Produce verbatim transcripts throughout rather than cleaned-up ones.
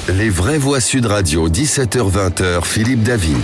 Les vraies voix Sud Radio, dix-sept heures vingt, Philippe David.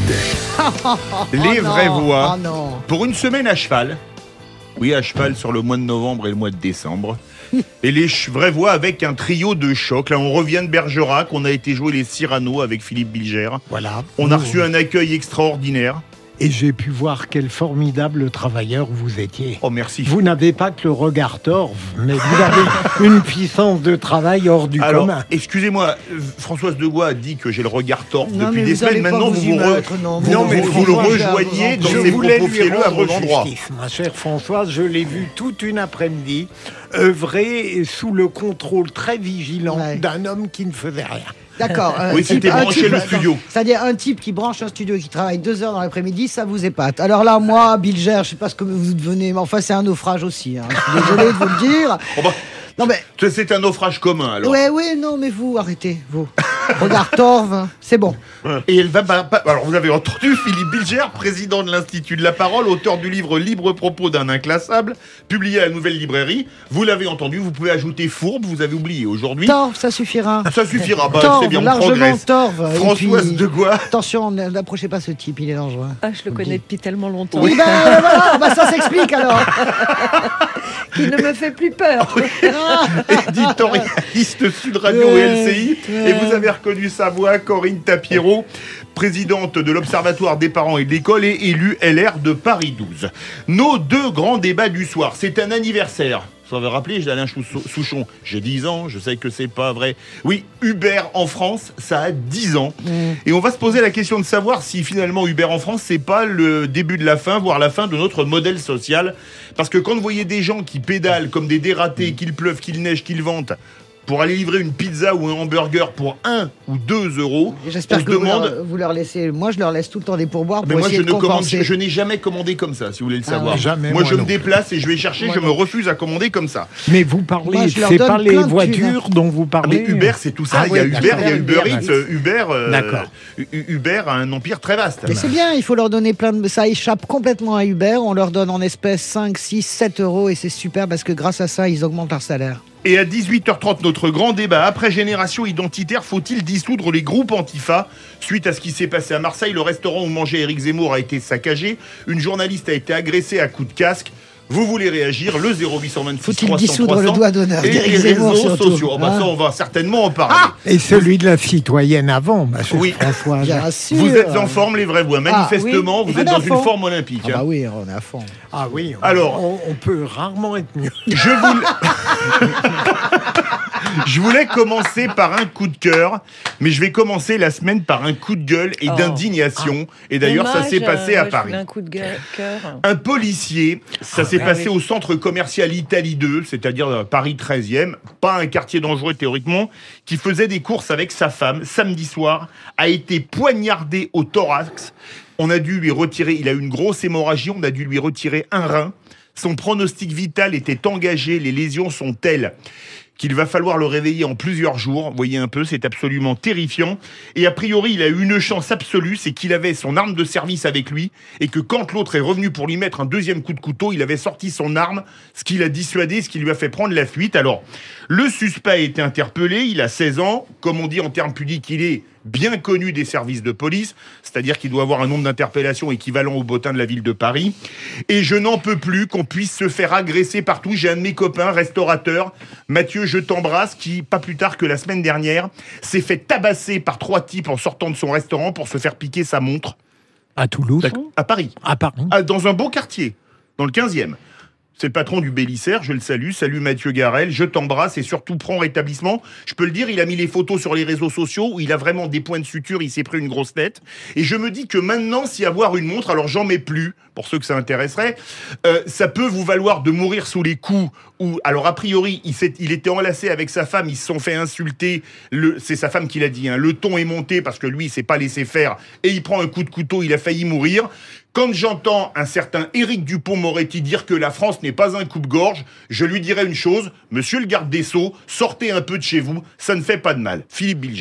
Les oh vraies non, voix, oh non. pour une semaine à cheval. Oui, à cheval sur le mois de novembre et le mois de décembre. Et les ch- vraies voix avec un trio de choc. Là, on revient de Bergerac, on a été jouer les Cyrano avec Philippe Bilger. Voilà. On a Nous, reçu un accueil extraordinaire. Et j'ai pu voir quel formidable travailleur vous étiez. Oh, merci. Vous n'avez pas que le regard torve, mais vous avez une puissance de travail hors du Alors, commun. excusez-moi, euh, Françoise Degois a dit que j'ai le regard torve Non, depuis mais des vous allez semaines. pas Maintenant, vous vous, y vous, re- mettre, non, vous, Non, vous- mais vous le François, rejoignez dans Je ses voulais propos lui fielleux à rendre bon endroit. justice, ma chère Françoise, je l'ai vu toute une après-midi œuvrer sous le contrôle très vigilant Ouais. d'un homme qui ne faisait rien. D'accord. un Oui, type- c'était un branché type- le studio. attends, C'est-à-dire un type qui branche un studio et qui travaille deux heures dans l'après-midi, ça vous épate. Alors là, moi, Bilger, je sais pas ce que vous devenez, mais enfin, c'est un naufrage aussi. Hein. Je suis désolé de vous le dire. Oh bah, Non mais, c'est un naufrage commun, alors. ouais, ouais, non, mais vous, arrêtez, vous. Regard torve, hein, c'est bon. Et elle va pas, pas- alors vous avez entendu Philippe Bilger, président de l'Institut de la Parole, auteur du livre Libre propos d'un inclassable, publié à la Nouvelle Librairie. Vous l'avez entendu, vous pouvez ajouter fourbe, vous avez oublié aujourd'hui. Torve, ça suffira. Ça suffira, bah, Torve, c'est bien, on largement progresse. torve. Et Françoise puis, Degois. Attention, n'approchez pas ce type, il est dangereux. Ah, je le connais depuis tellement longtemps. Oui, ben voilà, bah, ça s'explique alors. Qu'il ne me fait plus peur. Éditorialiste Sud Radio et L C I. Et vous avez reconnu sa voix, Corinne Tapiro, présidente de l'Observatoire des parents et de l'école et élue L R de Paris douze. Nos deux grands débats du soir, c'est un anniversaire. Ça va rappeler, j'ai Alain Chou- Souchon, j'ai dix ans, je sais que c'est pas vrai. Oui, Uber en France, ça a dix ans. Mmh. Et on va se poser la question de savoir si finalement Uber en France, c'est pas le début de la fin, voire la fin de notre modèle social. Parce que quand vous voyez des gens qui pédalent comme des dératés, qu'il pleuve, qu'il neige, qu'il vente, pour aller livrer une pizza ou un hamburger pour un ou deux euros, Et on J'espère se que vous, demande... leur, vous leur laissez. Moi, je leur laisse tout le temps des pourboires pour Mais moi, essayer je de ne, commande, compenser. je n'ai jamais commandé comme ça, si vous voulez le Ah savoir. ouais. Jamais, moi, moi je non me déplace et je vais chercher, Moi je non. me refuse à commander comme ça. Mais vous parlez, Moi, je leur c'est donne pas les plein de voitures thunes. dont vous Ah, parlez. mais Uber, c'est tout ça. Ah il y a oui, Uber, d'accord. il y a Uber Uber, Eats. euh, Uber, euh, D'accord. U- Uber a un empire très vaste. Mais c'est bien, il faut leur donner plein de... Ça échappe complètement à Uber. On leur donne en espèces cinq, six, sept euros et c'est super parce que grâce à ça, ils augmentent leur salaire. Et à dix-huit heures trente, notre grand débat. Après génération identitaire, faut-il dissoudre les groupes Antifa? Suite à ce qui s'est passé à Marseille, le restaurant où mangeait Éric Zemmour a été saccagé. Une journaliste a été agressée à coups de casque. Vous voulez réagir? Le zéro huit cent vingt-six Faut-il trois cents dissoudre trois cents le doigt d'honneur et d'Éric les Zemmour, réseaux surtout. sociaux. Oh, bah, Hein ça, on va certainement en parler. Et celui de la citoyenne avant, ma chère Oui. Françoise. Bien sûr. Vous êtes en forme, les vrais voix. Manifestement, oui. vous On êtes est à dans une fond. forme olympique. Ah bah oui, on est à fond. Ah oui, on, Alors- on, on peut rarement être mieux. Je voulais... Je voulais commencer par un coup de cœur, mais je vais commencer la semaine par un coup de gueule et Oh. d'indignation. Et d'ailleurs, ça Dommage, s'est passé euh, à moi, je Paris. voulais un coup de gueule- cœur. Un policier, ça s'est ah passé oui. au centre commercial Italie deux, c'est-à-dire euh, Paris treizième, pas un quartier dangereux théoriquement, qui faisait des courses avec sa femme samedi soir, a été poignardé au thorax. On a dû lui retirer, il a eu une grosse hémorragie, on a dû lui retirer un rein. Son pronostic vital était engagé, les lésions sont telles qu'il va falloir le réveiller en plusieurs jours. Vous voyez un peu, c'est absolument terrifiant. Et a priori, il a eu une chance absolue, c'est qu'il avait son arme de service avec lui, et que quand l'autre est revenu pour lui mettre un deuxième coup de couteau, il avait sorti son arme, ce qui l'a dissuadé, ce qui lui a fait prendre la fuite. Alors, le suspect a été interpellé, il a seize ans, comme on dit en termes pudiques, il est bien connu des services de police, c'est-à-dire qu'il doit avoir un nombre d'interpellations équivalent au bottin de la ville de Paris. Et je n'en peux plus qu'on puisse se faire agresser partout. J'ai un de mes copains, restaurateur, Mathieu, je t'embrasse, qui, pas plus tard que la semaine dernière, s'est fait tabasser par trois types en sortant de son restaurant pour se faire piquer sa montre. À Toulouse, À Paris. à Paris. Ah, dans un beau quartier, dans le quinzième. C'est le patron du Bélissaire, je le salue. Salut Mathieu Garel, je t'embrasse et surtout prends rétablissement. Je peux le dire, il a mis les photos sur les réseaux sociaux où il a vraiment des points de suture, il s'est pris une grosse tête. Et je me dis que maintenant, si avoir une montre, alors j'en mets plus, pour ceux que ça intéresserait, euh, ça peut vous valoir de mourir sous les coups. Ou alors a priori, il, s'est, il était enlacé avec sa femme, ils se sont fait insulter. Le, c'est sa femme qui l'a dit, hein, le ton est monté parce que lui, il s'est pas laissé faire. Et il prend un coup de couteau, il a failli mourir. Quand j'entends un certain Éric Dupond-Moretti dire que la France n'est pas un coupe-gorge, je lui dirais une chose, monsieur le garde des Sceaux, sortez un peu de chez vous, ça ne fait pas de mal. Philippe Bilger.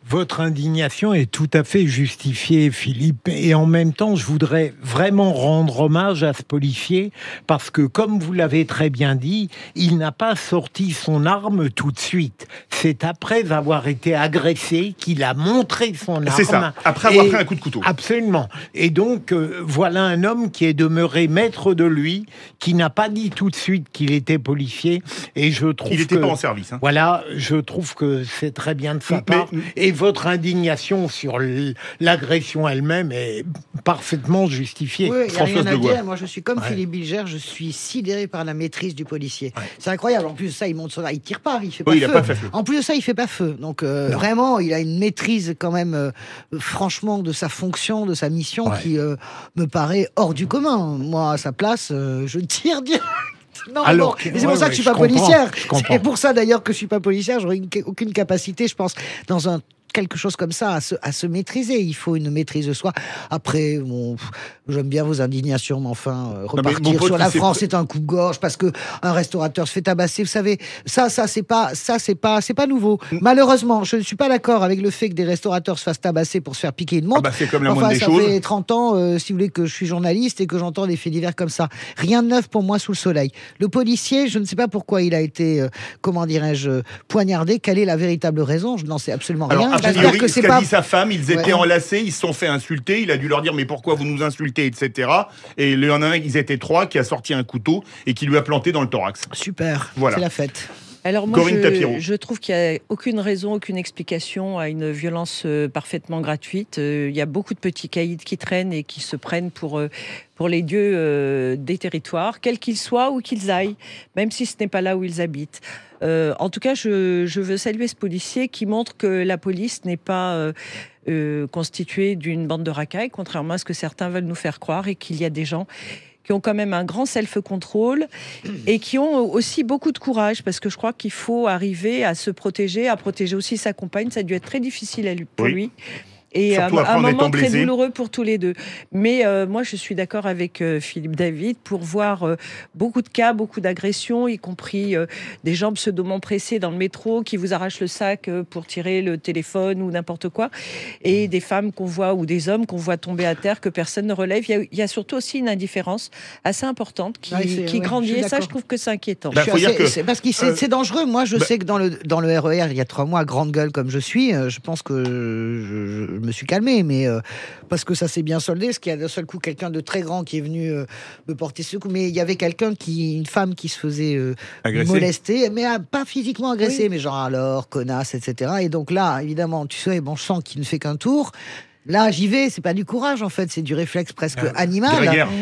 Votre indignation est tout à fait justifiée, Philippe. Et en même temps, je voudrais vraiment rendre hommage à ce policier parce que, comme vous l'avez très bien dit, il n'a pas sorti son arme tout de suite. C'est après avoir été agressé qu'il a montré son arme. C'est ça, après avoir Et- pris un coup de couteau. Absolument. Et donc, euh, voilà un homme qui est demeuré maître de lui, qui n'a pas dit tout de suite qu'il était policier. Et je trouve Il n'était que... pas en service. Hein. Voilà, je trouve que c'est très bien de sa Mais- part. Et votre indignation sur l- l'agression elle-même est parfaitement justifiée. Oui, il n'y a Françoise rien à Degois. dire. Moi, je suis comme Ouais. Philippe Bilger, je suis sidéré par la maîtrise du policier. C'est incroyable. En plus de ça, il monte son... il tire pas, il fait pas Oui, il feu. a pas fait feu. En plus de ça, il fait pas feu. Donc euh, vraiment, il a une maîtrise quand même, euh, franchement, de sa fonction, de sa mission, Ouais. qui euh, me paraît hors du commun. Moi, à sa place, euh, je tire direct. Non, mais Alors bon, que- et c'est pour ouais, ça ouais, que je suis je pas comprends, policière. je comprends. C'est pour ça d'ailleurs que je suis pas policière. J'aurais une- aucune capacité, je pense, dans un quelque chose comme ça à se, à se maîtriser. Il faut une maîtrise de soi. Après, bon, pff, j'aime bien vos indignations, mais enfin, euh, mais repartir mon pote, sur la il s'est France, pr- c'est un coup de gorge parce que un restaurateur se fait tabasser. Vous savez, ça, ça, c'est pas, ça, c'est pas, c'est pas nouveau. Mm. Malheureusement, je ne suis pas d'accord avec le fait que des restaurateurs se fassent tabasser pour se faire piquer une Ah montre. bah, c'est comme la Enfin, moindre des ça choses. fait trente ans, euh, si vous voulez, que je suis journaliste et que j'entends des faits divers comme ça. Rien de neuf pour moi sous le soleil. Le policier, je ne sais pas pourquoi il a été, euh, comment dirais-je, poignardé. Quelle est la véritable raison? Je n'en sais absolument Alors, rien. a J'espère priori, que ce c'est qu'a pas. dit sa femme, ils étaient Ouais. enlacés, ils se sont fait insulter, il a dû leur dire mais pourquoi vous nous insultez, et cetera. Et il y en a un, ils étaient trois, qui a sorti un couteau et qui lui a planté dans le thorax. Super. Voilà. C'est la fête. Alors moi, Corinne Tapiro. je, je trouve qu'il n'y a aucune raison, aucune explication à une violence euh, parfaitement gratuite. Euh, Il y a beaucoup de petits caïds qui traînent et qui se prennent pour, euh, pour les dieux euh, des territoires, quels qu'ils soient, où qu'ils aillent, même si ce n'est pas là où ils habitent. Euh, en tout cas, je, je veux saluer ce policier qui montre que la police n'est pas euh, euh, constituée d'une bande de racailles, contrairement à ce que certains veulent nous faire croire, et qu'il y a des gens qui ont quand même un grand self-control et qui ont aussi beaucoup de courage, parce que je crois qu'il faut arriver à se protéger, à protéger aussi sa compagne. Ça a dû être très difficile à lui- pour Oui. lui. Et Surtout un, après un en moment étant très blessé. douloureux pour tous les deux. Mais euh, moi, je suis d'accord avec euh, Philippe David pour voir euh, beaucoup de cas, beaucoup d'agressions, y compris euh, des gens pseudomment pressés dans le métro qui vous arrachent le sac euh, pour tirer le téléphone ou n'importe quoi. Et des femmes qu'on voit, ou des hommes qu'on voit tomber à terre, que personne ne relève. Il y a, il y a surtout aussi une indifférence assez importante qui, Ouais, c'est- qui ouais, grandit. je suis Et ça, d'accord. je trouve que c'est inquiétant. Bah, Je suis faut dire assez- que- c'est parce que c'est euh, c'est dangereux. Moi, je bah- sais que dans le, dans le R E R, il y a trois mois, grande gueule comme je suis, euh, je pense que je, je me suis calmé, mais euh, parce que ça s'est bien soldé, parce qu'il y a d'un seul coup quelqu'un de très grand qui est venu euh, me porter ce coup. Mais il y avait quelqu'un qui, une femme qui se faisait euh, Agressé. molester, mais euh, pas physiquement agressée, Oui. mais genre alors, connasse, et cetera. Et donc là, évidemment, tu sais, bon sang qui ne fait qu'un tour. Là, j'y vais, c'est pas du courage en fait, c'est du réflexe presque De animal. la guerre.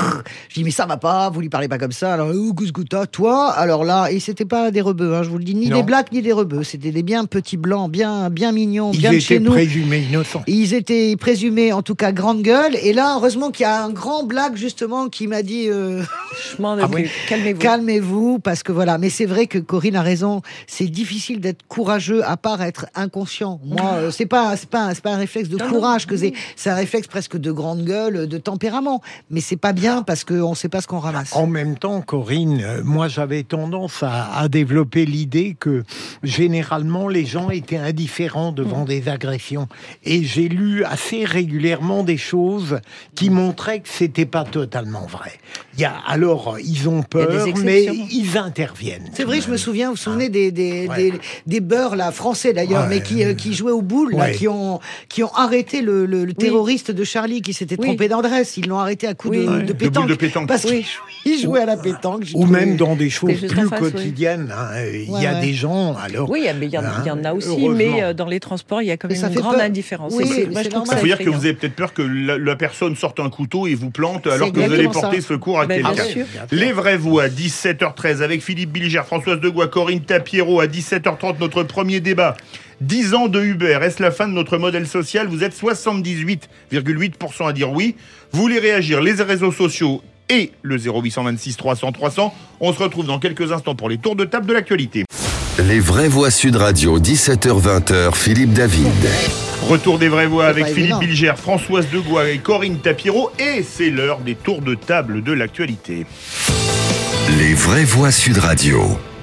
Je dis mais ça va pas, vous lui parlez pas comme ça. Alors euh, Gousgouta, toi, alors là, et c'était pas des rebeux, hein, je vous le dis, ni Non. des blacks ni des rebeux, c'était des bien petits blancs, bien bien mignons, Ils bien de chez étaient nous. présumés innocents. Ils étaient présumés en tout cas grande gueule. Et là, heureusement qu'il y a un grand black justement qui m'a dit euh, Je m'en Ah occupe. oui. Calmez-vous. calmez-vous parce que voilà. Mais c'est vrai que Corinne a raison. C'est difficile d'être courageux à part être inconscient. Moi, euh, c'est pas c'est pas c'est pas un réflexe de Non, non. courage que c'est. C'est un réflexe presque de grande gueule, de tempérament. Mais c'est pas bien parce qu'on sait pas ce qu'on ramasse. En même temps, Corinne, euh, moi j'avais tendance à, à développer l'idée que généralement les gens étaient indifférents devant des agressions. Et j'ai lu assez régulièrement des choses qui montraient que c'était pas totalement vrai. Il y a, alors, ils ont Il y a peur, des mais exceptions. ils interviennent. C'est vrai, je me souviens, vous vous souvenez des, des, Ouais. des, des beurs là, français d'ailleurs, Ouais. mais qui, euh, qui jouaient au boule, là, Ouais. qui, ont, qui ont arrêté le, le, le terroriste de Charlie qui s'était Oui. trompé d'adresse. Ils l'ont arrêté à coups Oui. de, Ouais. de De pétanque. boules de pétanque. Parce Oui. qu'il jouait à la pétanque. j'ai Ou trouvé- même dans des choses C'est juste plus en face, oui. quotidiennes. hein. Il Ouais, y a ouais. des gens, alors... Oui, mais il y, en- il y en a aussi, Heureusement. mais euh, dans les transports, il y a quand Mais même ça une fait grande peur. indifférence. Oui, Et c'est- mais moi, je c'est trouve Il ça faut dire que effrayant. vous avez peut-être peur que la, la personne sorte un couteau et vous plante alors C'est que vous allez exactement porter ça. secours à Ben, quelqu'un. bien sûr. Les vraies voix, dix-sept heures treize, avec Philippe Bilger, Françoise Degois, Corinne Tapiero. À dix-sept heures trente, notre premier débat. dix ans de Uber, est-ce la fin de notre modèle social? Vous êtes soixante-dix-huit virgule huit pour cent à dire oui. Vous voulez réagir, les réseaux sociaux et le zéro huit cent vingt-six trois cents trois cents. On se retrouve dans quelques instants pour les tours de table de l'actualité. Les vraies voix Sud Radio, dix-sept heures vingt, Philippe David. Retour des vraies voix C'est avec pas Philippe évident. Bilger, Françoise Degois et Corinne Tapiero. Et c'est l'heure des tours de table de l'actualité. Les vraies voix Sud Radio.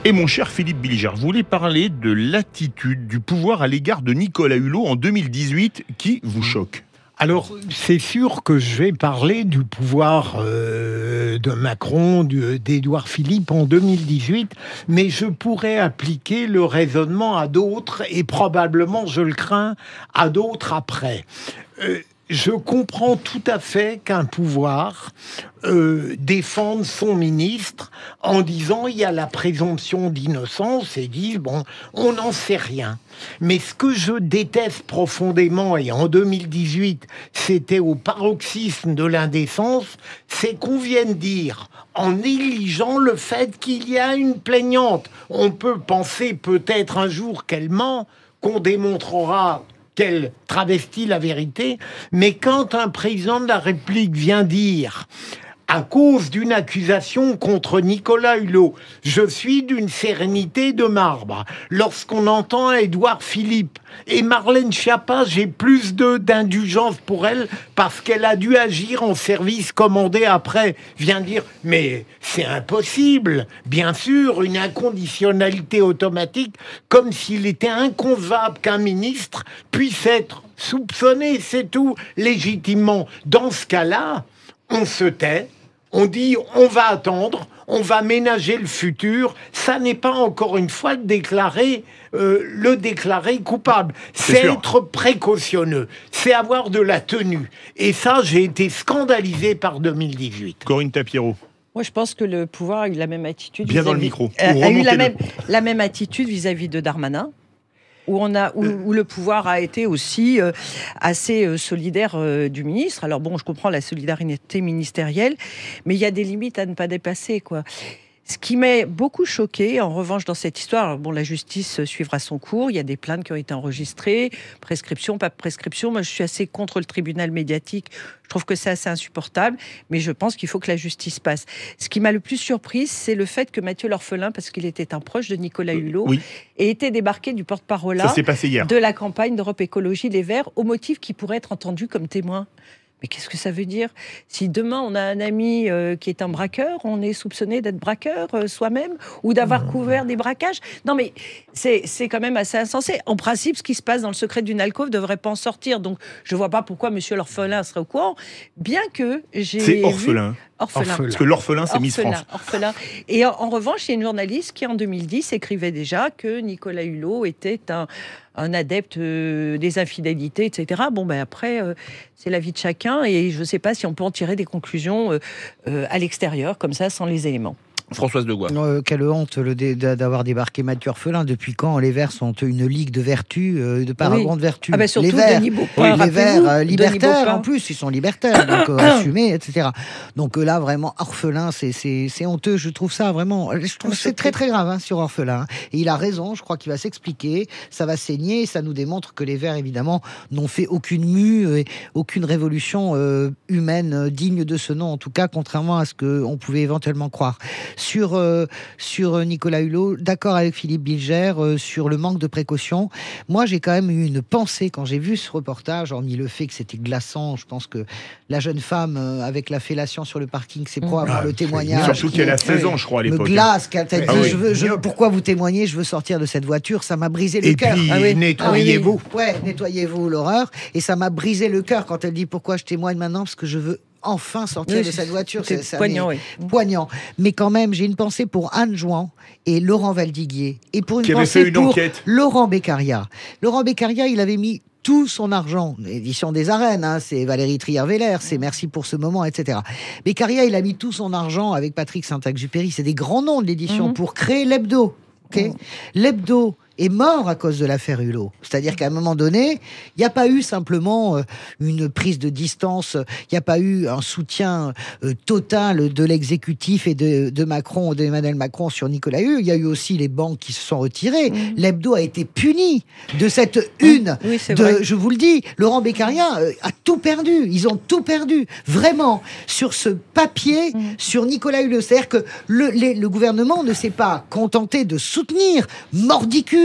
Et mon cher Philippe Bilger, vous voulez parler de l'attitude du pouvoir à l'égard de Nicolas Hulot en deux mille dix-huit qui vous choque? Alors, c'est sûr que je vais parler du pouvoir euh, de Macron, du- d'Édouard Philippe en deux mille dix-huit, mais je pourrais appliquer le raisonnement à d'autres, et probablement, je le crains, à d'autres après. Euh, je comprends tout à fait qu'un pouvoir euh, défende son ministre en disant il y a la présomption d'innocence et disent bon, on n'en sait rien. Mais ce que je déteste profondément, et en deux mille dix-huit, c'était au paroxysme de l'indécence, c'est qu'on vienne dire, en négligeant le fait qu'il y a une plaignante, on peut penser peut-être un jour qu'elle ment, qu'on démontrera qu'elle travestit la vérité, mais quand un président de la République vient dire à cause d'une accusation contre Nicolas Hulot, je suis d'une sérénité de marbre. Lorsqu'on entend Édouard Philippe et Marlène Schiappa, j'ai plus de d'indulgence pour elle parce qu'elle a dû agir en service commandé après. Vient dire, mais c'est impossible. Bien sûr, une inconditionnalité automatique, comme s'il était inconcevable qu'un ministre puisse être soupçonné, c'est tout, légitimement. Dans ce cas-là, on se tait, on dit on va attendre, on va ménager le futur. Ça n'est pas encore une fois le déclarer, euh, le déclarer coupable. C'est sûr. être précautionneux, c'est avoir de la tenue. Et ça, j'ai été scandalisé par deux mille dix-huit. Corinne Tapiero. Moi, je pense que le pouvoir a eu la même attitude. Bien dans le vis-à-vis- micro. A, Ou a eu la remontez-le. même, la même attitude vis-à-vis de Darmanin. Où, on a, où, où le pouvoir a été aussi euh, assez euh, solidaire euh, du ministre. Alors bon, je comprends la solidarité ministérielle, mais il y a des limites à ne pas dépasser, quoi. Ce qui m'a beaucoup choqué, en revanche, dans cette histoire, alors bon, la justice suivra son cours, il y a des plaintes qui ont été enregistrées, prescription, pas de prescription. Moi, je suis assez contre le tribunal médiatique. Je trouve que c'est assez insupportable, mais je pense qu'il faut que la justice passe. Ce qui m'a le plus surprise, c'est le fait que Mathieu L'Orphelin, parce qu'il était un proche de Nicolas Hulot, Oui, ait été débarqué du porte-parole ça s'est passé hier. de la campagne d'Europe Écologie Les Verts, au motif qu'il pourrait être entendu comme témoin. Mais qu'est-ce que ça veut dire? Si demain on a un ami euh, qui est un braqueur, on est soupçonné d'être braqueur euh, soi-même ou d'avoir couvert des braquages? Non mais c'est c'est quand même assez insensé. En principe, ce qui se passe dans le secret d'une alcôve ne devrait pas en sortir. Donc je vois pas pourquoi Monsieur L'Orphelin serait au courant, bien que j'ai C'est vu- orphelin. Orphelin. Orphelin. Parce que l'orphelin, c'est Miss Orphelin, France. orphelin. Et en, en revanche, il y a une journaliste qui, en deux mille dix, écrivait déjà que Nicolas Hulot était un, un adepte euh, des infidélités, et cetera. Bon, ben après, euh, c'est la vie de chacun, et je ne sais pas si on peut en tirer des conclusions euh, euh, à l'extérieur, comme ça, sans les éléments. Françoise Degois. Euh, quelle honte le dé- d'a- d'avoir débarqué Mathieu Orphelin. Depuis quand les Verts sont une ligue de vertu, euh, de paravents Oui. de vertu? Ah ben surtout les Verts, Denis Baupin, oui, les rappelez-vous, Verts euh, Denis libertaires Baupin. en plus, ils sont libertaires, donc euh, assumés, et cetera. Donc euh, là, vraiment, Orphelin, c'est c'est c'est honteux. Je trouve ça vraiment, je trouve que c'est très très grave hein, sur Orphelin. hein. Et il a raison. Je crois qu'il va s'expliquer. Ça va saigner. Et ça nous démontre que les Verts, évidemment, n'ont fait aucune mue, et aucune révolution euh, humaine euh, digne de ce nom. En tout cas, contrairement à ce que on pouvait éventuellement croire. Sur euh, sur Nicolas Hulot, d'accord avec Philippe Bilger euh, sur le manque de précaution. Moi, j'ai quand même eu une pensée quand j'ai vu ce reportage, hormis le fait que c'était glaçant. Je pense que la jeune femme euh, avec la fellation sur le parking, c'est probablement Ah, le c'est témoignage. Surtout qui qu'elle a est- seize ans, je crois, à me l'époque. glace, qu'elle t'a dit, Ah oui. je veux, je, pourquoi vous témoignez, je veux sortir de cette voiture, ça m'a brisé le Et cœur. puis, Ah oui. nettoyez-vous. Ouais, nettoyez-vous l'horreur. Et ça m'a brisé le cœur quand elle dit pourquoi je témoigne maintenant, parce que je veux enfin sortir Oui, de cette voiture. c'est C'est- ça poignant, m'est oui. poignant. Mais quand même, j'ai une pensée pour Anne Jouan et Laurent Valdiguier. Et pour une Qui avait pensée fait une pour enquête. Laurent Beccaria. Laurent Beccaria, il avait mis tout son argent, édition des arènes, hein, c'est Valérie Trier-Veller, c'est merci pour ce moment, et cetera. Beccaria, il a mis tout son argent avec Patrick Saint-Exupéry, c'est des grands noms de l'édition, Mhm. pour créer l'hebdo. ok L'hebdo est mort à cause de l'affaire Hulot. C'est-à-dire qu'à un moment donné, il n'y a pas eu simplement euh, une prise de distance, il n'y a pas eu un soutien euh, total de l'exécutif et de, de Macron, d'Emmanuel Macron sur Nicolas Hulot. Il y a eu aussi les banques qui se sont retirées. Mhm. L'hebdo a été puni de cette une. Oui, c'est de, vrai. je vous le dis, Laurent Beccaria euh, a tout perdu. Ils ont tout perdu. Vraiment. Sur ce papier, Mhm. sur Nicolas Hulot. C'est-à-dire que le, les- le gouvernement ne s'est pas contenté de soutenir mordicus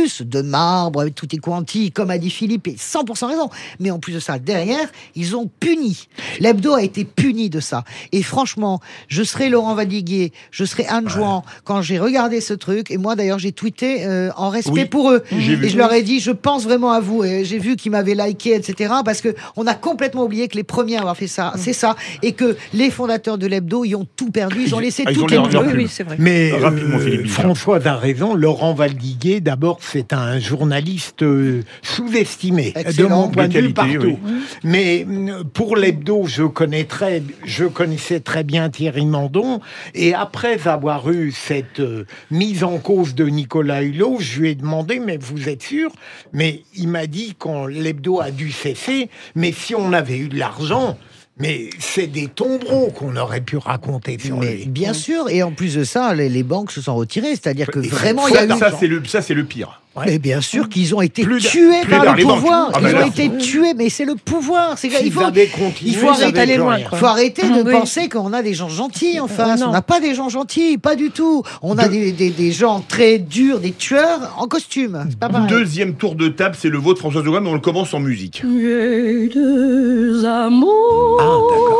plus de marbre, avec tout est quanti, comme a dit Philippe, et cent pour cent raison. Mais en plus de ça, derrière, ils ont puni. L'hebdo a été puni de ça. Et franchement, je serai Laurent Vadiguier, je serai Anne ouais. Jouan, quand j'ai regardé ce truc, et moi d'ailleurs j'ai tweeté euh, en respect oui, pour eux. Et vu. je leur ai dit, je pense vraiment à vous. Et j'ai vu qu'ils m'avaient liké, et cetera. Parce que on a complètement oublié que les premiers à avoir fait ça, c'est ça. Et que les fondateurs de l'hebdo, ils ont tout perdu, ils ont laissé ah, toutes ils ont les leur, oui, oui, c'est vrai. Mais euh, François a raison, Laurent Vadiguier, d'abord, c'est un journaliste euh, sous-estimé, Excellent. de mon point de, de vue, partout. Oui. Mais pour l'hebdo, je connais très, je connaissais très bien Thierry Mandon, et après avoir eu cette euh, mise en cause de Nicolas Hulot, je lui ai demandé, mais vous êtes sûr? Mais il m'a dit quand l'hebdo a dû cesser, mais si on avait eu de l'argent, mais c'est des tombereaux qu'on aurait pu raconter sur mais lui. Bien sûr, et en plus de ça, les, les banques se sont retirées, c'est-à-dire que et vraiment il y a eu... Ça, c'est le, ça, c'est le pire. Ouais. Mais bien sûr qu'ils ont été plus tués plus par le pouvoir. Ah ils ben ont là, été tués, mais c'est le pouvoir. C'est il faut, il faut arrêter, loin, il faut arrêter de oui. penser qu'on a des gens gentils en face. Non. On n'a pas des gens gentils, pas du tout. On a de... des, des, des gens très durs, des tueurs en costume. C'est pas pareil. Deuxième tour de table, c'est le vôtre, Françoise Legrand, mais on le commence en musique. J'ai deux amours. Ah,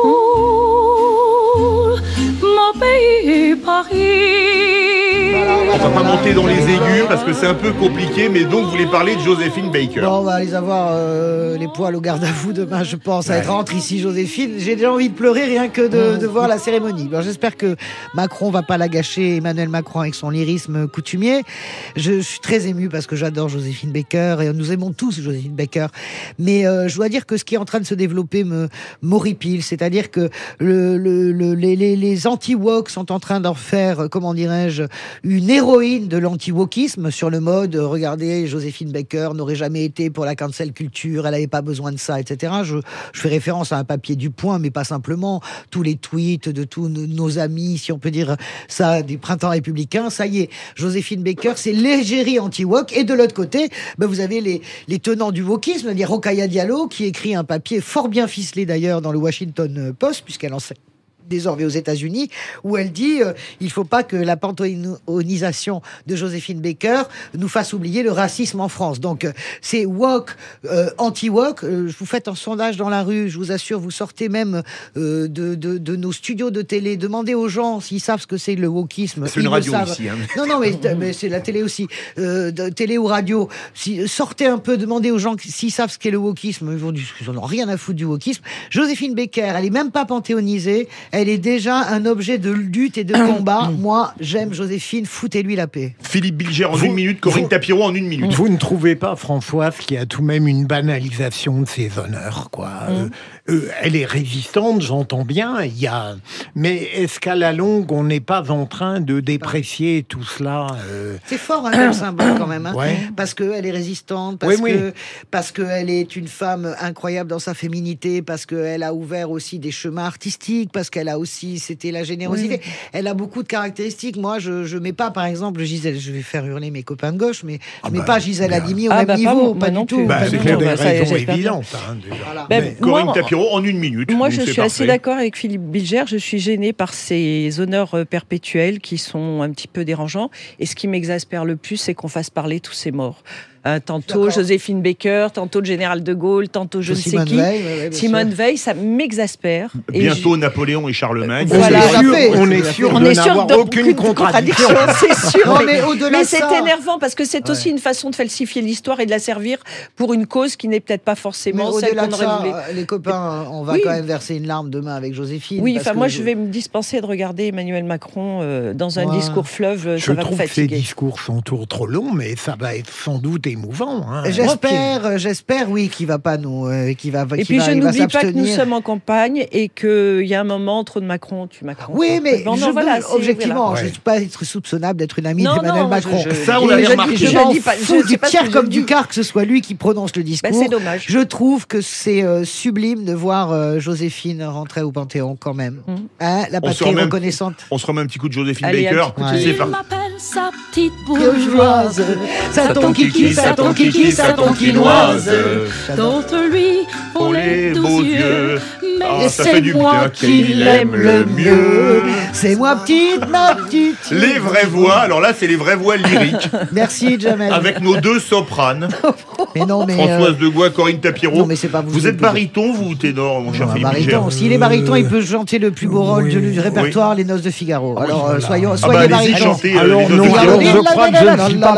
d'accord. Mon pays, Paris. On va pas monter dans les aigus parce que c'est un peu compliqué, mais donc vous voulez parler de Joséphine Baker. Bon, on va les avoir euh, les poils au garde à vous demain, je pense. Ouais. Elle rentre ici, Joséphine. J'ai déjà envie de pleurer rien que de, de voir la cérémonie. Alors, j'espère que Macron va pas la gâcher, Emmanuel Macron avec son lyrisme coutumier. Je suis très ému parce que j'adore Joséphine Baker et nous aimons tous Joséphine Baker. Mais euh, je dois dire que ce qui est en train de se développer me m'horripile. C'est-à-dire que le, le, le, les, les, les anti-woke sont en train d'en faire, comment dirais-je, une héroïne de l'anti-wokisme sur le mode euh, regardez, Joséphine Baker n'aurait jamais été pour la cancel culture, elle n'avait pas besoin de ça, et cetera. Je, je fais référence à un papier du Point, mais pas simplement. Tous les tweets de tous nos amis, si on peut dire ça, des printemps républicains, ça y est, Joséphine Baker, c'est l'égérie anti-wok. Et de l'autre côté, ben vous avez les, les tenants du wokisme, c'est-à-dire Rokhaya Diallo, qui écrit un papier fort bien ficelé d'ailleurs dans le Washington Post, puisqu'elle enseigne désormais aux États-Unis, où elle dit euh, il faut pas que la panthéonisation de Joséphine Baker nous fasse oublier le racisme en France. Donc euh, c'est woke, euh, anti-woke. Euh, vous faites un sondage dans la rue, je vous assure, vous sortez même euh, de, de, de nos studios de télé, demandez aux gens s'ils savent ce que c'est le wokisme. C'est une radio ici. Hein. Non, non, mais, mais c'est la télé aussi. Euh, de, télé ou radio. Si, sortez un peu, demandez aux gens s'ils savent ce qu'est le wokisme. Ils vont dire qu'ils n'ont rien à foutre du wokisme. Joséphine Baker, elle est même pas panthéonisée. Elle est déjà un objet de lutte et de combat. Moi, j'aime Joséphine, foutez-lui la paix. Philippe Bilger en vous, une minute, Corinne vous, Tapiron en une minute. Vous ne trouvez pas, Françoise, qu'il y a tout de même une banalisation de ses honneurs, quoi. Mm. euh, euh, Elle est résistante, j'entends bien, il y a... mais est-ce qu'à la longue, on n'est pas en train de déprécier tout cela euh... C'est fort, hein, comme symbole, quand même. Hein, ouais. Parce qu'elle est résistante, parce oui, que oui. parce qu'elle est une femme incroyable dans sa féminité, parce qu'elle a ouvert aussi des chemins artistiques, parce qu'elle a aussi, c'était la générosité. Oui. Elle a beaucoup de caractéristiques. Moi, je je mets pas, par exemple, Gisèle. Je vais faire hurler mes copains de gauche, mais ah je mets bah, pas Gisèle Halimi au ah même bah niveau, pas, pas non du plus. tout. Bah, pas c'est du pour tout. des bah, raisons ça, évidentes. Hein, déjà. Voilà. Ben, mais, Corinne moi, Tapiron en une minute. Moi, donc je suis parfait. assez d'accord avec Philippe Bilger. Je suis gênée par ces honneurs perpétuels qui sont un petit peu dérangeants. Et ce qui m'exaspère le plus, c'est qu'on fasse parler tous ces morts. Euh, tantôt D'accord. Joséphine Baker, tantôt le général de Gaulle, tantôt je ne sais Simone qui. Veil, ouais, ouais, Simone sûr. Veil, ça m'exaspère. Et Bientôt je... Napoléon et Charlemagne. Voilà. On est sûr, Fait, on est sûr On de est sûr n'avoir d'aucune aucune contradiction. c'est sûr. Non, mais mais au-delà mais de c'est ça- énervant parce que c'est Ouais. aussi une façon de falsifier l'histoire et de la servir pour une cause qui n'est peut-être pas Mais forcément celle au-delà qu'on de aurait ça, voulu. euh, les copains, on va Oui. quand même verser une larme demain avec Joséphine. Oui, parce enfin que moi je vais me dispenser de regarder Emmanuel Macron euh, dans un Ouais. discours fleuve, Je ça va me trouve que ces fatiguer. discours sont trop, trop longs, mais ça va être sans doute émouvant. Hein. J'espère, euh, j'espère, oui, qu'il va pas nous, euh, qu'il va, Et qu'il puis va, je il va n'oublie pas que nous s'abstenir. sommes en campagne et qu'il y a un moment trop de Macron, tu Macron. Oui, mais Bon, non, je voilà, veux- c'est- objectivement, voilà. je ne suis pas être soupçonnable d'être une amie Non, d'Emmanuel non, Macron. je- je- Ça, on Et l'avait je- remarqué. Je Je m'en dis pas- je fous sais du pas ce tiers que comme je du dis. quart que ce soit lui qui prononce le discours. Bah, c'est dommage. Je trouve que c'est euh, sublime de voir euh, Joséphine rentrer au Panthéon quand même. Mm. Hein, la On se patrie remet un- reconnaissante. On se remet un petit coup de Joséphine Allez, un Baker. petit coup de Ouais. C'est Il parti. m'appelle sa petite Bourgeoise, bourgeoise, ça ton kiki, ça ton kiki, ça ton quinoise. dont lui pour les beaux yeux. Mais Ah, ça c'est fait du moi bien qui qu'il l'aime aime le le mieux. mieux. C'est moi petite, ma petite. Les vraies voix, alors là, c'est les vraies voix lyriques. Merci, Jamel. Avec nos deux sopranes. Mais non, mais. Françoise euh, Degois, Corinne Tapiro. Non, mais c'est pas vous. Vous êtes baryton, vous, ou ténor, mon cher un Philippe baryton. Bilger S'il est baryton, il peut chanter le plus beau rôle Oui. du, du répertoire, Les Noces de Figaro. Ah oui, Alors, euh, voilà. soyons, Ah soyez bah, allez-y, baryton. chantez. euh, Alors, les non, autres alors, Figaro. je crois que je ne suis pas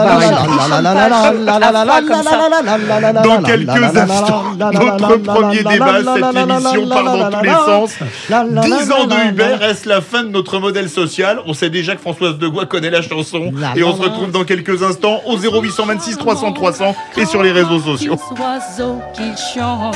baryton. Dans quelques instants, notre premier débat, cette émission part dans tous les sens. dix ans de Uber, est-ce la fin de notre modèle social? On sait déjà que Françoise Degois connaît la chanson. Et on se retrouve dans quelques instants au zéro huit cent vingt-six trois cents trois cents et sur les réseaux sociaux. oiseaux qui chantent.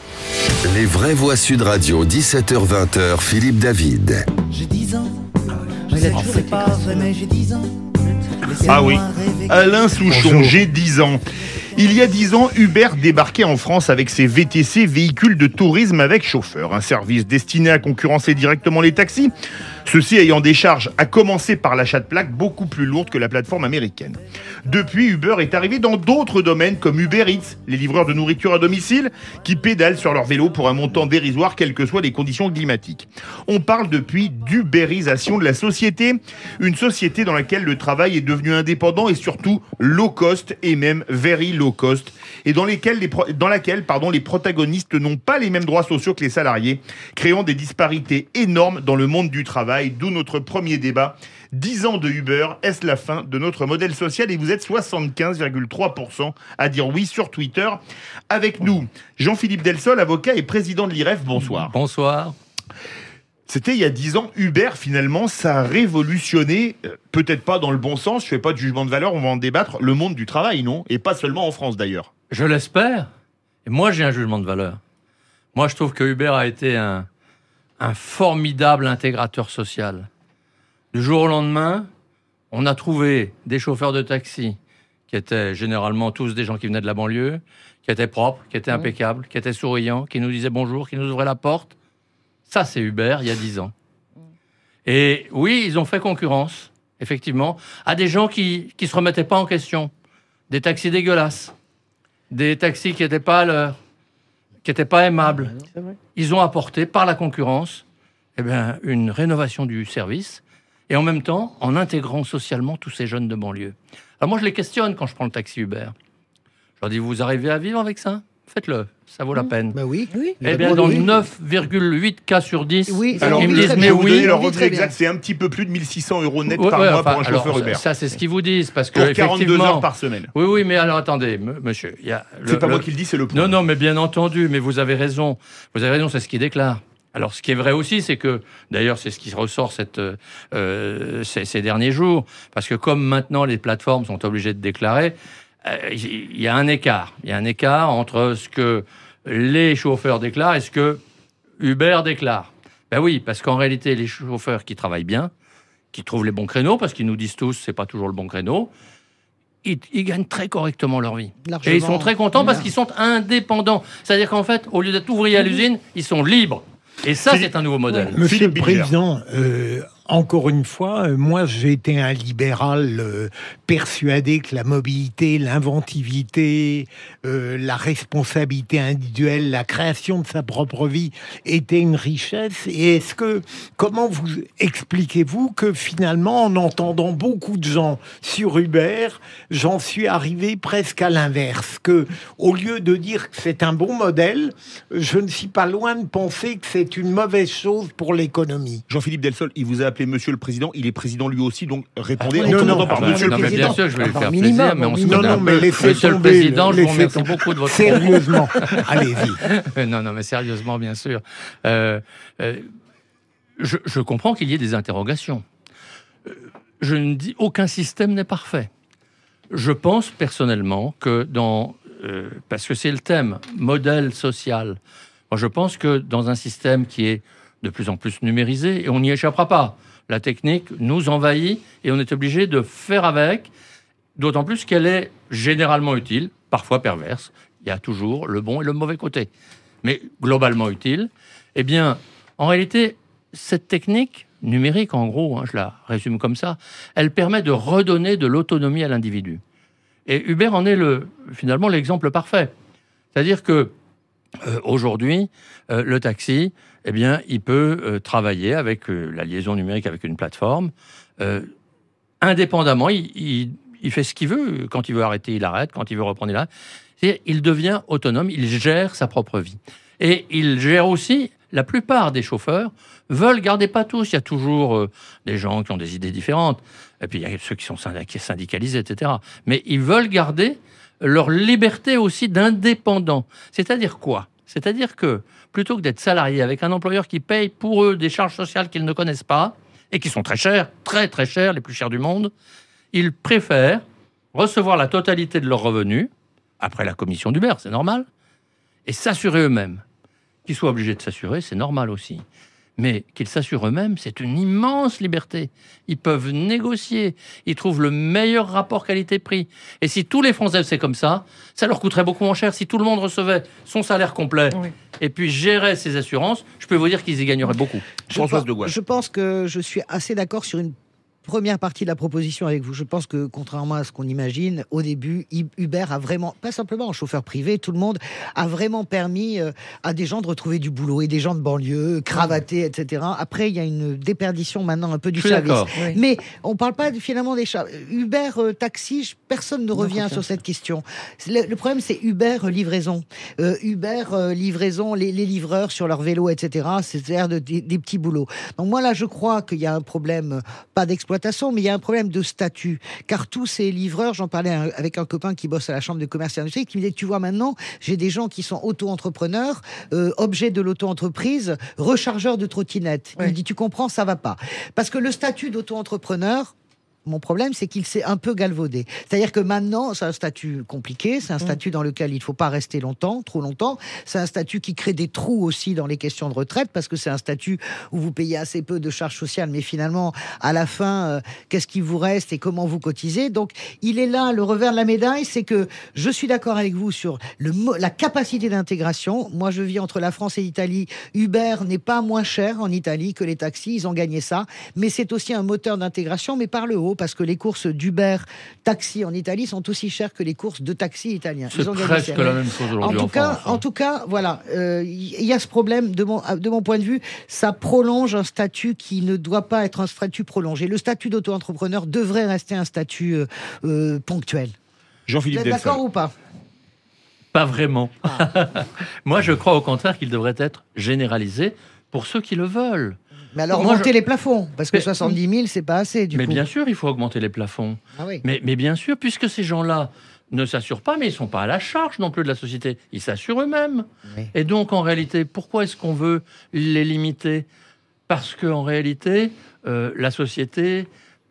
Les vraies voix Sud Radio, dix-sept heures vingt, Philippe David. J'ai dix ans, je sais que c'est pas vrai, mais j'ai dix ans. Ah oui, Alain Souchon, j'ai dix ans. Il y a dix ans, Uber débarquait en France avec ses V T C, véhicules de tourisme avec chauffeur, un service destiné à concurrencer directement les taxis, ceux-ci ayant des charges, à commencer par l'achat de plaques, beaucoup plus lourdes que la plateforme américaine. Depuis, Uber est arrivé dans d'autres domaines comme Uber Eats, les livreurs de nourriture à domicile, qui pédalent sur leur vélo pour un montant dérisoire, quelles que soient les conditions climatiques. On parle depuis d'ubérisation de la société, une société dans laquelle le travail est devenu indépendant et surtout low cost et même very low cost, et dans, lesquels les pro- dans laquelle pardon, les protagonistes n'ont pas les mêmes droits sociaux que les salariés, créant des disparités énormes dans le monde du travail, d'où notre premier débat. dix ans de Uber, est-ce la fin de notre modèle social? Et vous êtes soixante-quinze virgule trois pour cent à dire oui sur Twitter. Avec nous, Jean-Philippe Delsol, avocat et président de l'I R E F, bonsoir. Bonsoir. C'était il y a dix ans, Uber, finalement, ça a révolutionné, euh, peut-être pas dans le bon sens, je fais pas de jugement de valeur, on va en débattre, le monde du travail, non? Et pas seulement en France, d'ailleurs. Je l'espère. Et moi, j'ai un jugement de valeur. Moi, je trouve que Uber a été un, un formidable intégrateur social. Du jour au lendemain, on a trouvé des chauffeurs de taxi qui étaient généralement tous des gens qui venaient de la banlieue, qui étaient propres, qui étaient impeccables, qui étaient souriants, qui nous disaient bonjour, qui nous ouvraient la porte. Ça, c'est Uber, il y a dix ans. Et oui, ils ont fait concurrence, effectivement, à des gens qui ne se remettaient pas en question. Des taxis dégueulasses, des taxis qui n'étaient pas à l'heure, qui n'étaient pas aimables. Ils ont apporté, par la concurrence, eh bien, une rénovation du service, et en même temps, en intégrant socialement tous ces jeunes de banlieue. Alors moi, je les questionne quand je prends le taxi Uber. Je leur dis, vous arrivez à vivre avec ça? Faites-le, ça vaut la peine. Bah oui. Oui. Eh bien, dans neuf virgule huit cas sur dix, Oui, Alors, ils me oui, disent, très mais bien. je vais vous donner oui. leur Oui, revenu très bien. exact, c'est un petit peu plus de mille six cents euros net Ouais, par ouais, mois enfin, pour un alors, chauffeur Uber. ça, c'est ce qu'ils vous disent, parce que Pour quarante-deux effectivement- heures par semaine. Oui, oui, mais alors attendez, m- monsieur. il Y a le- C'est pas le- moi qui le dis, c'est le point. Non, non, mais bien entendu, mais vous avez raison. Vous avez raison, c'est ce qu'il déclare. Alors, ce qui est vrai aussi, c'est que, d'ailleurs, c'est ce qui ressort cette, euh, ces, ces derniers jours, parce que comme maintenant les plateformes sont obligées de déclarer, euh, il y a un écart. Il y a un écart entre ce que les chauffeurs déclarent et ce que Uber déclare. Ben oui, parce qu'en réalité, les chauffeurs qui travaillent bien, qui trouvent les bons créneaux, parce qu'ils nous disent tous, c'est pas toujours le bon créneau, ils, ils gagnent très correctement leur vie. Largement. Et ils sont très contents parce qu'ils sont indépendants. C'est-à-dire qu'en fait, au lieu d'être ouvriers à l'usine, ils sont libres. Et ça, Philippe- c'est un nouveau modèle. Monsieur Philippe le Bilger. Président, euh, encore une fois, euh, moi j'ai été un libéral euh, persuadé que la mobilité, l'inventivité, euh, la responsabilité individuelle, la création de sa propre vie était une richesse. Et est-ce que, comment vous expliquez-vous que finalement, en entendant beaucoup de gens sur Uber, j'en suis arrivé presque à l'inverse, que au lieu de dire que c'est un bon modèle, je ne suis pas loin de penser que c'est une mauvaise chose pour l'économie. Jean-Philippe Delsol, il vous a appelé Monsieur le Président, il est président lui aussi, donc répondez Ah, en non, commençant non, par ah, Monsieur non, le mais Président. bien sûr, je vais lui Par faire minimum, plaisir, mais on se minimum. Non, connaît non, un mais peu. laissez Monsieur le tomber, Président, je vous laissez remercie tomber. beaucoup de votre Sérieusement, allez-y. non, non, mais sérieusement, bien sûr. Euh, euh, je, je comprends qu'il y ait des interrogations. Euh, Je ne dis aucun système n'est parfait. Je pense personnellement que dans, euh, parce que c'est le thème, modèle social. Moi, je pense que dans un système qui est de plus en plus numérisé, et on n'y échappera pas. La technique nous envahit et on est obligé de faire avec, d'autant plus qu'elle est généralement utile, parfois perverse. Il y a toujours le bon et le mauvais côté, mais globalement utile. Eh bien, en réalité, cette technique numérique, en gros, hein, je la résume comme ça, elle permet de redonner de l'autonomie à l'individu. Et Uber en est le, finalement l'exemple parfait. C'est-à-dire que euh, aujourd'hui, euh, le taxi, eh bien, il peut euh, travailler avec euh, la liaison numérique avec une plateforme. Euh, indépendamment, il, il, il fait ce qu'il veut. Quand il veut arrêter, il arrête. Quand il veut reprendre, il arrête. C'est-à-dire, il devient autonome, il gère sa propre vie. Et il gère aussi, la plupart des chauffeurs veulent garder, pas tous, il y a toujours euh, des gens qui ont des idées différentes, et puis il y a ceux qui sont syndicalisés, et cetera. Mais ils veulent garder leur liberté aussi d'indépendant. C'est-à-dire quoi ? C'est-à-dire que, plutôt que d'être salarié avec un employeur qui paye pour eux des charges sociales qu'ils ne connaissent pas, et qui sont très chères, très très chères, les plus chères du monde, ils préfèrent recevoir la totalité de leurs revenus, après la commission d'Uber, c'est normal, et s'assurer eux-mêmes. Qu'ils soient obligés de s'assurer, c'est normal aussi. Mais qu'ils s'assurent eux-mêmes, c'est une immense liberté. Ils peuvent négocier, ils trouvent le meilleur rapport qualité-prix. Et si tous les Français faisaient comme ça, ça leur coûterait beaucoup moins cher. Si tout le monde recevait son salaire complet oui. et puis gérait ses assurances, je peux vous dire qu'ils y gagneraient beaucoup. Françoise de Gaulle. Je pense que je suis assez d'accord sur une première partie de la proposition avec vous. Je pense que, contrairement à ce qu'on imagine, au début, Uber a vraiment, pas simplement en chauffeur privé, tout le monde a vraiment permis euh, à des gens de retrouver du boulot et des gens de banlieue, cravatés, et cetera. Après, il y a une déperdition maintenant un peu du service. Oui. Mais on ne parle pas finalement des chats. Uber, euh, taxi, personne ne revient non, sur cette question. Le, le problème, c'est Uber euh, livraison. Euh, Uber euh, livraison, les, les livreurs sur leur vélo, et cetera. C'est-à-dire de, des, des petits boulots. Donc moi, là, je crois qu'il y a un problème, euh, pas d'exploitation, mais il y a un problème de statut, car tous ces livreurs, j'en parlais avec un copain qui bosse à la Chambre de commerce et d'industrie, qui me disait, tu vois maintenant, j'ai des gens qui sont auto-entrepreneurs, euh, objets de l'auto-entreprise, rechargeurs de trottinettes. Oui. Il me dit, tu comprends, ça va pas. Parce que le statut d'auto-entrepreneur, mon problème, c'est qu'il s'est un peu galvaudé. C'est-à-dire que maintenant, c'est un statut compliqué, c'est un statut dans lequel il ne faut pas rester longtemps, trop longtemps. C'est un statut qui crée des trous aussi dans les questions de retraite, parce que c'est un statut où vous payez assez peu de charges sociales, mais finalement, à la fin, euh, qu'est-ce qui vous reste et comment vous cotisez. Donc, il est là, le revers de la médaille, c'est que je suis d'accord avec vous sur le, la capacité d'intégration. Moi, je vis entre la France et l'Italie. Uber n'est pas moins cher en Italie que les taxis, ils ont gagné ça. Mais c'est aussi un moteur d'intégration, mais par le haut, parce que les courses d'Uber taxi en Italie sont aussi chères que les courses de taxi italiens. C'est presque la même chose aujourd'hui en, en cas, France. En tout cas, voilà, il euh, y a ce problème, de mon, de mon point de vue, ça prolonge un statut qui ne doit pas être un statut prolongé. Le statut d'auto-entrepreneur devrait rester un statut euh, euh, ponctuel. Jean-Philippe Vous êtes Delfin. d'accord ou pas ? Pas vraiment. Ah. Moi, je crois au contraire qu'il devrait être généralisé pour ceux qui le veulent. Mais alors, Moi, augmenter je... les plafonds, parce que mais, soixante-dix mille, c'est pas assez, du mais coup. Mais bien sûr, il faut augmenter les plafonds. Ah oui. mais, mais bien sûr, puisque ces gens-là ne s'assurent pas, mais ils ne sont pas à la charge non plus de la société. Ils s'assurent eux-mêmes. Oui. Et donc, en réalité, pourquoi est-ce qu'on veut les limiter ? Parce qu'en réalité, euh, la société,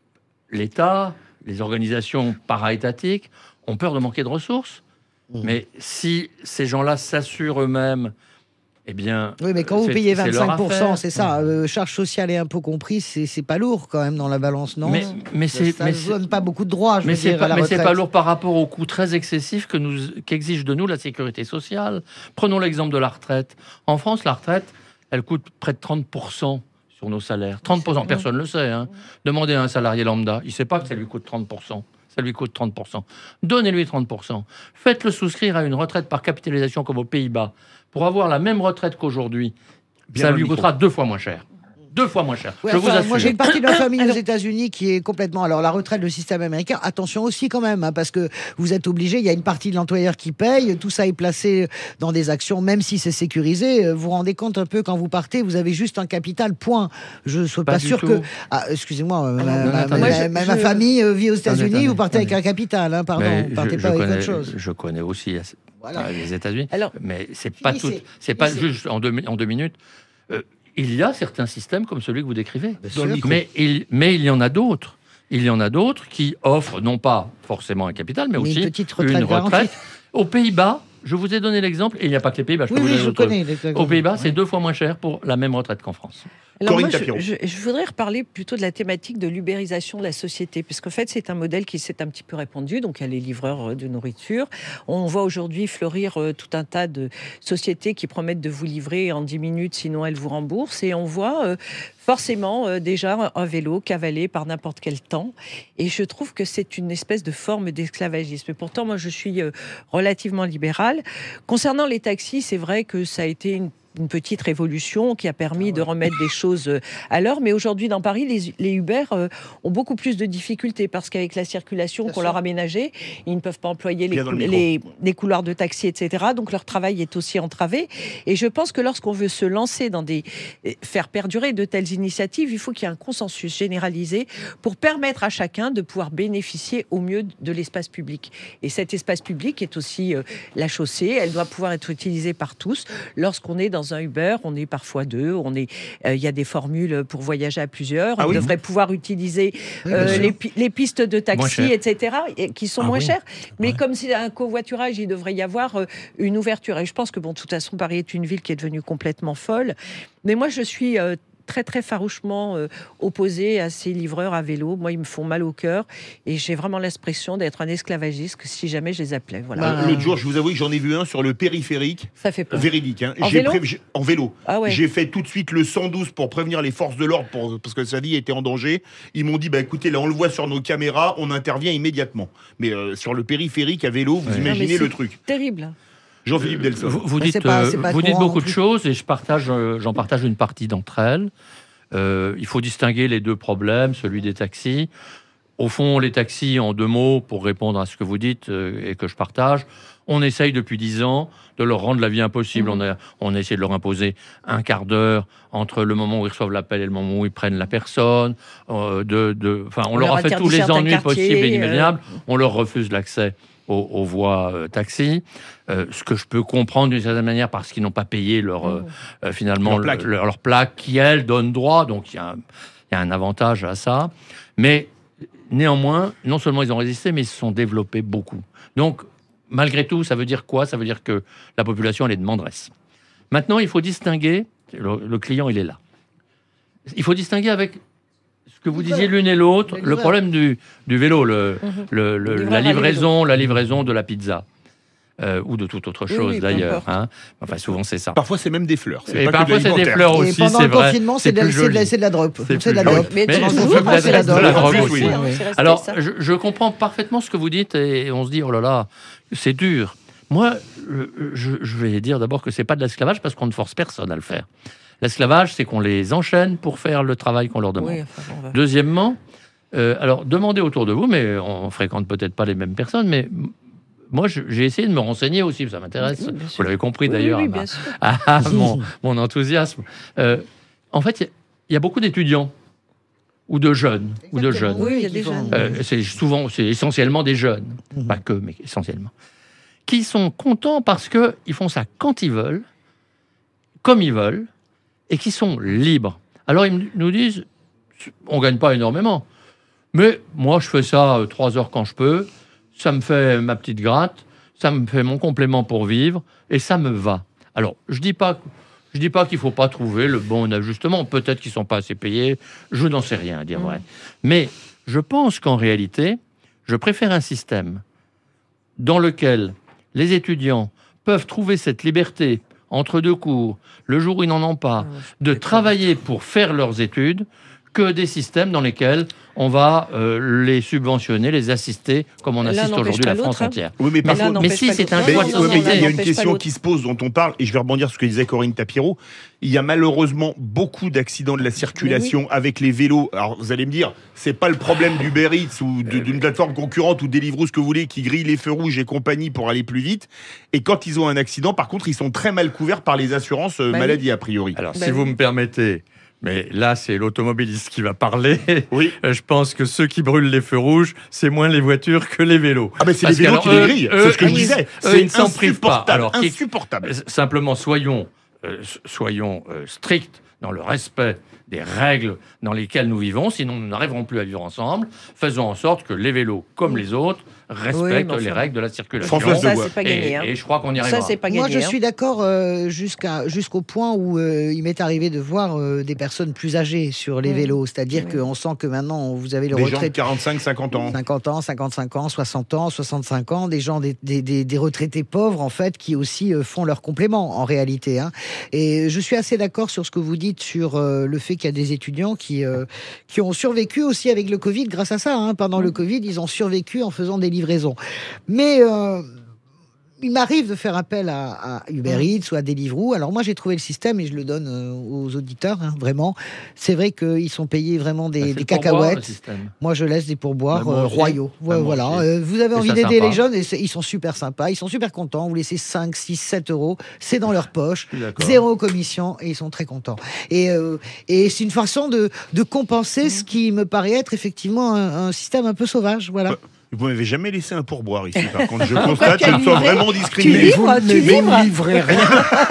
l'État, les organisations para-étatiques ont peur de manquer de ressources. Mmh. Mais si ces gens-là s'assurent eux-mêmes, eh bien, oui, mais quand vous payez vingt-cinq pour cent, c'est ça, euh, charges sociales et impôts compris, c'est, c'est pas lourd quand même dans la balance, non ? Mais, mais c'est, ça ne donne pas beaucoup de droits, je mais veux c'est dire, pas, à la mais retraite. c'est pas lourd par rapport au coût très excessif que nous, qu'exige de nous la sécurité sociale. Prenons l'exemple de la retraite. En France, la retraite, elle coûte près de trente pour cent sur nos salaires. trente pour cent, personne ne le sait. Hein. Demandez à un salarié lambda, il ne sait pas que ça lui coûte trente pour cent. Ça lui coûte trente pour cent. Donnez-lui trente pour cent. Faites-le souscrire à une retraite par capitalisation comme aux Pays-Bas. Pour avoir la même retraite qu'aujourd'hui, bien ça lui micro. coûtera deux fois moins cher. Deux fois moins cher. Ouais, je enfin, vous assure. Moi, j'ai une partie de la famille aux États-Unis qui est complètement. Alors, la retraite, le système américain, attention aussi quand même, hein, parce que vous êtes obligé, il y a une partie de l'employeur qui paye, tout ça est placé dans des actions, même si c'est sécurisé. Vous vous rendez compte un peu quand vous partez, vous avez juste un capital, point. Je ne suis pas, pas sûr tout. que. Ah, excusez-moi, ah, ma, non, ma, ma, je, ma, je... ma famille vit aux États-Unis, attendez, vous partez attendez. avec un capital, hein, pardon. Mais vous ne partez je, pas je avec connais, autre chose. Je connais aussi voilà. les États-Unis, Alors, mais c'est pas tout. C'est pas juste en deux, en deux minutes. Euh, Il y a certains systèmes comme celui que vous décrivez, mais il, mais il y en a d'autres. Il y en a d'autres qui offrent non pas forcément un capital, mais, mais aussi une, retraite, une retraite. Aux Pays-Bas, je vous ai donné l'exemple, et il n'y a pas que les Pays-Bas. Je oui, peux oui, vous je connais. Aux Pays-Bas, c'est oui. deux fois moins cher pour la même retraite qu'en France. Alors Corinne moi, je, Tapiro. je, je voudrais reparler plutôt de la thématique de l'ubérisation de la société, parce qu'en fait, c'est un modèle qui s'est un petit peu répandu. Donc, il y a les livreurs de nourriture. On voit aujourd'hui fleurir euh, tout un tas de sociétés qui promettent de vous livrer en dix minutes, sinon elles vous remboursent. Et on voit euh, forcément euh, déjà un vélo cavalé par n'importe quel temps. Et je trouve que c'est une espèce de forme d'esclavagisme. Et pourtant, moi, je suis euh, relativement libérale. Concernant les taxis, c'est vrai que ça a été une une petite révolution qui a permis ah ouais. de remettre des choses à l'heure. Mais aujourd'hui, dans Paris, les, les Uber euh, ont beaucoup plus de difficultés parce qu'avec la circulation Bien qu'on sûr. leur a aménagée, ils ne peuvent pas employer les, cou- les, les couloirs de taxi, et cetera. Donc, leur travail est aussi entravé. Et je pense que lorsqu'on veut se lancer dans des... faire perdurer de telles initiatives, il faut qu'il y ait un consensus généralisé pour permettre à chacun de pouvoir bénéficier au mieux de l'espace public. Et cet espace public est aussi euh, la chaussée. Elle doit pouvoir être utilisée par tous. Lorsqu'on est dans un Uber, on est parfois deux, on est, il euh, y a des formules pour voyager à plusieurs, ah on oui, devrait vous... pouvoir utiliser euh, oui, les, les pistes de taxi, et cetera, qui sont ah moins oui. chères. Mais ouais. comme c'est un covoiturage, il devrait y avoir euh, une ouverture. Et je pense que, bon, de toute façon, Paris est une ville qui est devenue complètement folle. Mais moi, je suis... Euh, très très farouchement euh, opposé à ces livreurs à vélo. Moi, ils me font mal au cœur et j'ai vraiment l'impression d'être un esclavagiste si jamais je les appelais. Voilà. Euh, L'autre jour, je vous avoue que j'en ai vu un sur le périphérique. Ça fait peur. Véridique. Hein. En, j'ai vélo pré... en vélo ah ouais. J'ai fait tout de suite le cent douze pour prévenir les forces de l'ordre pour... parce que sa vie était en danger. Ils m'ont dit, bah, écoutez, là on le voit sur nos caméras, on intervient immédiatement. Mais euh, sur le périphérique à vélo, vous ouais. imaginez non, le truc. Terrible. Jean-Philippe Delson. Vous, vous dites, pas, euh, vous dites beaucoup de choses et je partage, euh, j'en partage une partie d'entre elles. Euh, il faut distinguer les deux problèmes, celui des taxis. Au fond, les taxis, en deux mots, pour répondre à ce que vous dites euh, et que je partage, on essaye depuis dix ans de leur rendre la vie impossible. Mmh. On, a, on a essayé de leur imposer un quart d'heure entre le moment où ils reçoivent l'appel et le moment où ils prennent la personne. Euh, de, de, on, on leur a fait tous les ennuis possibles et inimaginables. Euh... On leur refuse l'accès Aux, aux voies euh, taxi, euh, ce que je peux comprendre d'une certaine manière parce qu'ils n'ont pas payé leur, mmh. euh, finalement leur plaque. Le, leur, leur plaque qui, elle, donne droit, donc il y, y a un avantage à ça. Mais néanmoins, non seulement ils ont résisté, mais ils se sont développés beaucoup. Donc, malgré tout, ça veut dire quoi ? Ça veut dire que la population, elle est demanderesse. Maintenant, il faut distinguer, le, le client, il est là. Il faut distinguer avec... ce que vous disiez l'une et l'autre, le problème du, du vélo, le, mmh. le, le, la livraison, la livraison de la pizza. Euh, ou de toute autre chose, oui, oui, d'ailleurs. Hein. Enfin, souvent, c'est ça. Parfois, c'est même des fleurs. C'est et pas parfois, c'est des fleurs aussi, c'est vrai. Pendant le confinement, c'est, c'est, de, c'est, de, c'est de la drop. C'est, c'est de la drop. Mais, mais pendant le confinement, c'est de la drop aussi. Oui. Alors, je, je comprends parfaitement ce que vous dites et on se dit, oh là là, c'est dur. Moi, je, je vais dire d'abord que c'est pas de l'esclavage parce qu'on ne force personne à le faire. L'esclavage, c'est qu'on les enchaîne pour faire le travail qu'on leur demande. Oui, enfin, bon, va... Deuxièmement, euh, alors, demandez autour de vous, mais on fréquente peut-être pas les mêmes personnes, mais moi, je, j'ai essayé de me renseigner aussi, ça m'intéresse. Oui, vous l'avez compris oui, d'ailleurs, oui, à, ma, à mon, mon enthousiasme. Euh, en fait, il y, y a beaucoup d'étudiants ou de jeunes, Exactement. ou de jeunes. Oui, il y a des jeunes. Euh, c'est souvent, c'est essentiellement des jeunes, mmh. pas que, mais essentiellement, qui sont contents parce que ils font ça quand ils veulent, comme ils veulent, et qui sont libres. Alors ils nous disent, on gagne pas énormément, mais moi je fais ça euh, trois heures quand je peux. Ça me fait ma petite gratte, ça me fait mon complément pour vivre, et ça me va. Alors, je dis pas, je dis pas qu'il faut pas trouver le bon ajustement. Peut-être qu'ils sont pas assez payés. Je n'en sais rien, à dire mmh. vrai. Mais je pense qu'en réalité, je préfère un système dans lequel les étudiants peuvent trouver cette liberté entre deux cours, le jour où ils n'en ont pas, de travailler pour faire leurs études, que des systèmes dans lesquels on va euh, les subventionner, les assister, comme on assiste aujourd'hui la France entière. Oui, mais, mais, parfois, mais si, c'est un choix. Il y a une question qui se pose, dont on parle, et je vais rebondir sur ce que disait Corinne Tapiro. Il y a malheureusement beaucoup d'accidents de la circulation oui. avec les vélos. Alors, vous allez me dire, c'est pas le problème d'Uber Eats ou de, d'une plateforme concurrente ou Deliveroo, ce que vous voulez, qui grille les feux rouges et compagnie pour aller plus vite. Et quand ils ont un accident, par contre, ils sont très mal couverts par les assurances euh, bah maladie, oui. a priori. Alors, bah si oui. vous me permettez... Mais là, c'est l'automobiliste qui va parler. Oui. Je pense que ceux qui brûlent les feux rouges, c'est moins les voitures que les vélos. Ah, mais c'est Parce les vélos alors, qui les grillent. C'est ce que je disais. C'est ils s'en privent pas. Alors, insupportable. Simplement, soyons, euh, soyons euh, stricts dans le respect des règles dans lesquelles nous vivons, sinon nous n'arriverons plus à vivre ensemble. Faisons en sorte que les vélos, comme les autres, respectent Oui, les enfin, règles de la circulation. Françoise Ça, Degois. c'est pas gagné. Et, hein. et je crois qu'on y arrivera. Ça, c'est pas gagné. Moi, je hein. suis d'accord euh, jusqu'à jusqu'au point où euh, il m'est arrivé de voir euh, des personnes plus âgées sur les Mmh. vélos. C'est-à-dire Mmh. qu'on sent que maintenant, vous avez le Des gens de retrait quarante-cinq cinquante ans. cinquante ans, cinquante-cinq ans, soixante ans, soixante-cinq ans, des gens, des, des, des, des retraités pauvres, en fait, qui aussi euh, font leur complément, en réalité. Hein. Et je suis assez d'accord sur ce que vous dites sur euh, le fait qu'il y a des étudiants qui, euh, qui ont survécu aussi avec le Covid grâce à ça. Hein. Pendant le Covid, ils ont survécu en faisant des livraisons. Mais... Euh, il m'arrive de faire appel à, à Uber Eats ou à Deliveroo. Alors moi, j'ai trouvé le système et je le donne euh, aux auditeurs, hein, vraiment. C'est vrai qu'ils sont payés vraiment des, Bah, c'est des le pourboire, le cacahuètes. système. Moi, je laisse des pourboires Bah, moi euh, aussi. royaux. Bah, Ouais, moi voilà. aussi. Euh, vous avez Et envie ça, d'aider sympa. les jeunes et c'est- ils sont super sympas. Ils sont super contents. Vous laissez cinq, six, sept euros. C'est dans leur poche. Je suis d'accord. Zéro commission et ils sont très contents. Et, euh, et c'est une façon de, de compenser ce qui me paraît être effectivement un, un système un peu sauvage. Voilà. Vous m'avez jamais laissé un pourboire ici, par contre. Je constate tu que as je me sens livré vraiment Tu discriminé. livres, tu ne livres. livrez rien.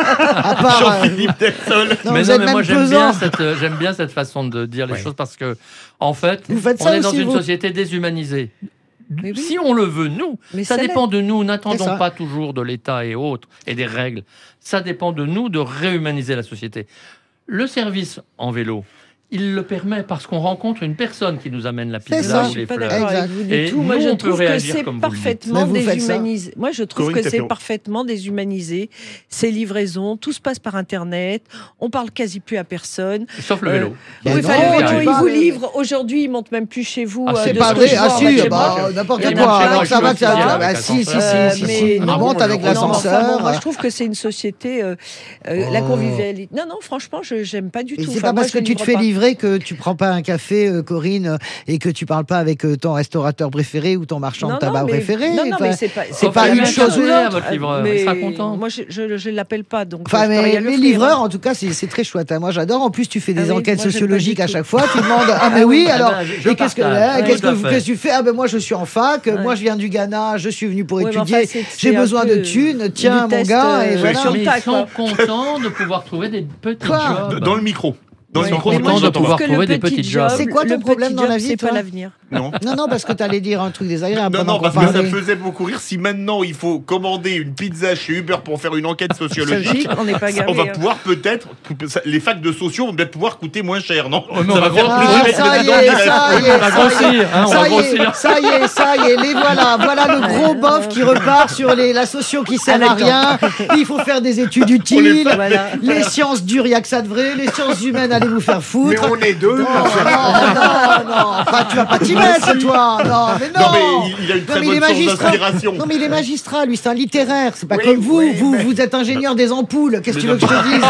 À part, euh, Jean-Philippe Delsol. non, mais vous non, êtes mais même moi j'aime pesant. bien, cette, euh, j'aime bien cette façon de dire les Ouais. choses parce que, en fait, Vous faites on ça est dans aussi, une vous société déshumanisée. Mais oui. Si on le veut, nous, Mais ça ça dépend l'est. de nous. C'est N'attendons ça. pas toujours de l'État et autres et des règles. Ça dépend de nous de réhumaniser la société. Le service en vélo, il le permet parce qu'on rencontre une personne qui nous amène la C'est pizza ça. Je ou suis les pas fleurs. d'accord Exact. avec vous du Et tout. Moi, nous, je on peut trouve que réagir c'est comme vous le dites. parfaitement Mais vous faites ça. déshumanisé. Moi, je trouve Corinne que c'est Tapiro. parfaitement déshumanisé. Ces livraisons, tout se passe par Internet. On parle quasi plus à personne. Sauf le Euh, vélo. Ben oui, non, enfin, le tu vélo, ils parles- vous livrent. Aujourd'hui, ils montent même plus chez vous. Ah, euh, c'est de pas ce que vrai. je Ah vois. si, Bah, chez bah, moi, n'importe il y en a quoi. plein, Alors je ça va, suis ça aussi va. avec Bah, un si, si, si, ascenseur. si, Euh, si. mais On non, monte avec non, Non, mais enfin, bon, l'ascenseur. moi, je trouve que c'est une société. euh, euh, La Oh. convivialité. Non, non, franchement, je j'aime pas du Et tout. c'est Enfin, pas moi, parce je que tu te livre fais pas. livrer que tu prends pas un café, euh, Corinne, euh, et que tu parles pas avec euh, ton restaurateur préféré ou ton marchand Non, de tabac non, mais- préféré. Non, non, Enfin, mais c'est pas. c'est Sauf pas qu'il y a une un chose ou café à l'autre. votre livreur. Mais Il sera content. Moi, je, je, je l'appelle pas, donc. Enfin, je peux mais rien lui les offrir, livreurs, hein. en tout cas, c'est c'est très chouette. hein. Moi, j'adore. En plus, tu fais des Ah oui, enquêtes moi, j'aime pas sociologiques du à tout. chaque fois. Tu demandes ah mais oui, Ah alors ben, je- je et qu'est-ce que partage. hein, Oui, qu'est-ce tout à que fait. qu'est-ce que tu fais Ah ben moi, je suis en fac. Ouais. Moi, je viens du Ghana. Je suis venu pour Ouais, mais étudier. enfin, c'est- J'ai c'est un besoin peu de thunes. Tiens, du mon test, gars. euh, Et voilà. sur le Mais tas, ils sont quoi. contents de pouvoir trouver des petits Quoi jobs. Dans le micro. Dans Ils le sont micro, Mais je moi, contents je de t'entends pouvoir pas. trouve que trouver le des petits petit jobs. job, C'est quoi ton le problème petit dans la job, vie, c'est toi pas l'avenir. Non. Non, non, parce que t'allais dire un truc désagréable. Non, pendant non, qu'on parce que ça parlait. me faisait beaucoup rire. Si maintenant il faut commander une pizza chez Uber pour faire une enquête sociologique, Sociologique, on n'est pas on va gavé. hein. pouvoir peut-être, ça- les facs de sociaux vont peut-être pouvoir coûter moins cher, non mais on va faire grossir. plaisir Ah, aux ça y présidents est, du ça reste. y est, On va grossir, hein, on ça va y est, grossir. ça y est, ça y est, les voilà, voilà le gros bof qui repart sur les, la socio qui sert à Avec rien. Il faut faire des études utiles. Voilà. Les sciences dures, il n'y a que ça de vrai. Les sciences humaines, allez vous faire foutre. Mais on est deux. Non, non, non, non. Enfin, tu vas pas t'y mettre, toi. Non, mais non. Non, mais il- il a une très Non, mais il est bonne source magistrat. d'inspiration. Non, mais il est magistrat, lui, c'est un littéraire. C'est pas Oui, comme vous. oui, vous, mais- vous êtes ingénieur des ampoules. Qu'est-ce que tu Mais veux que je te dise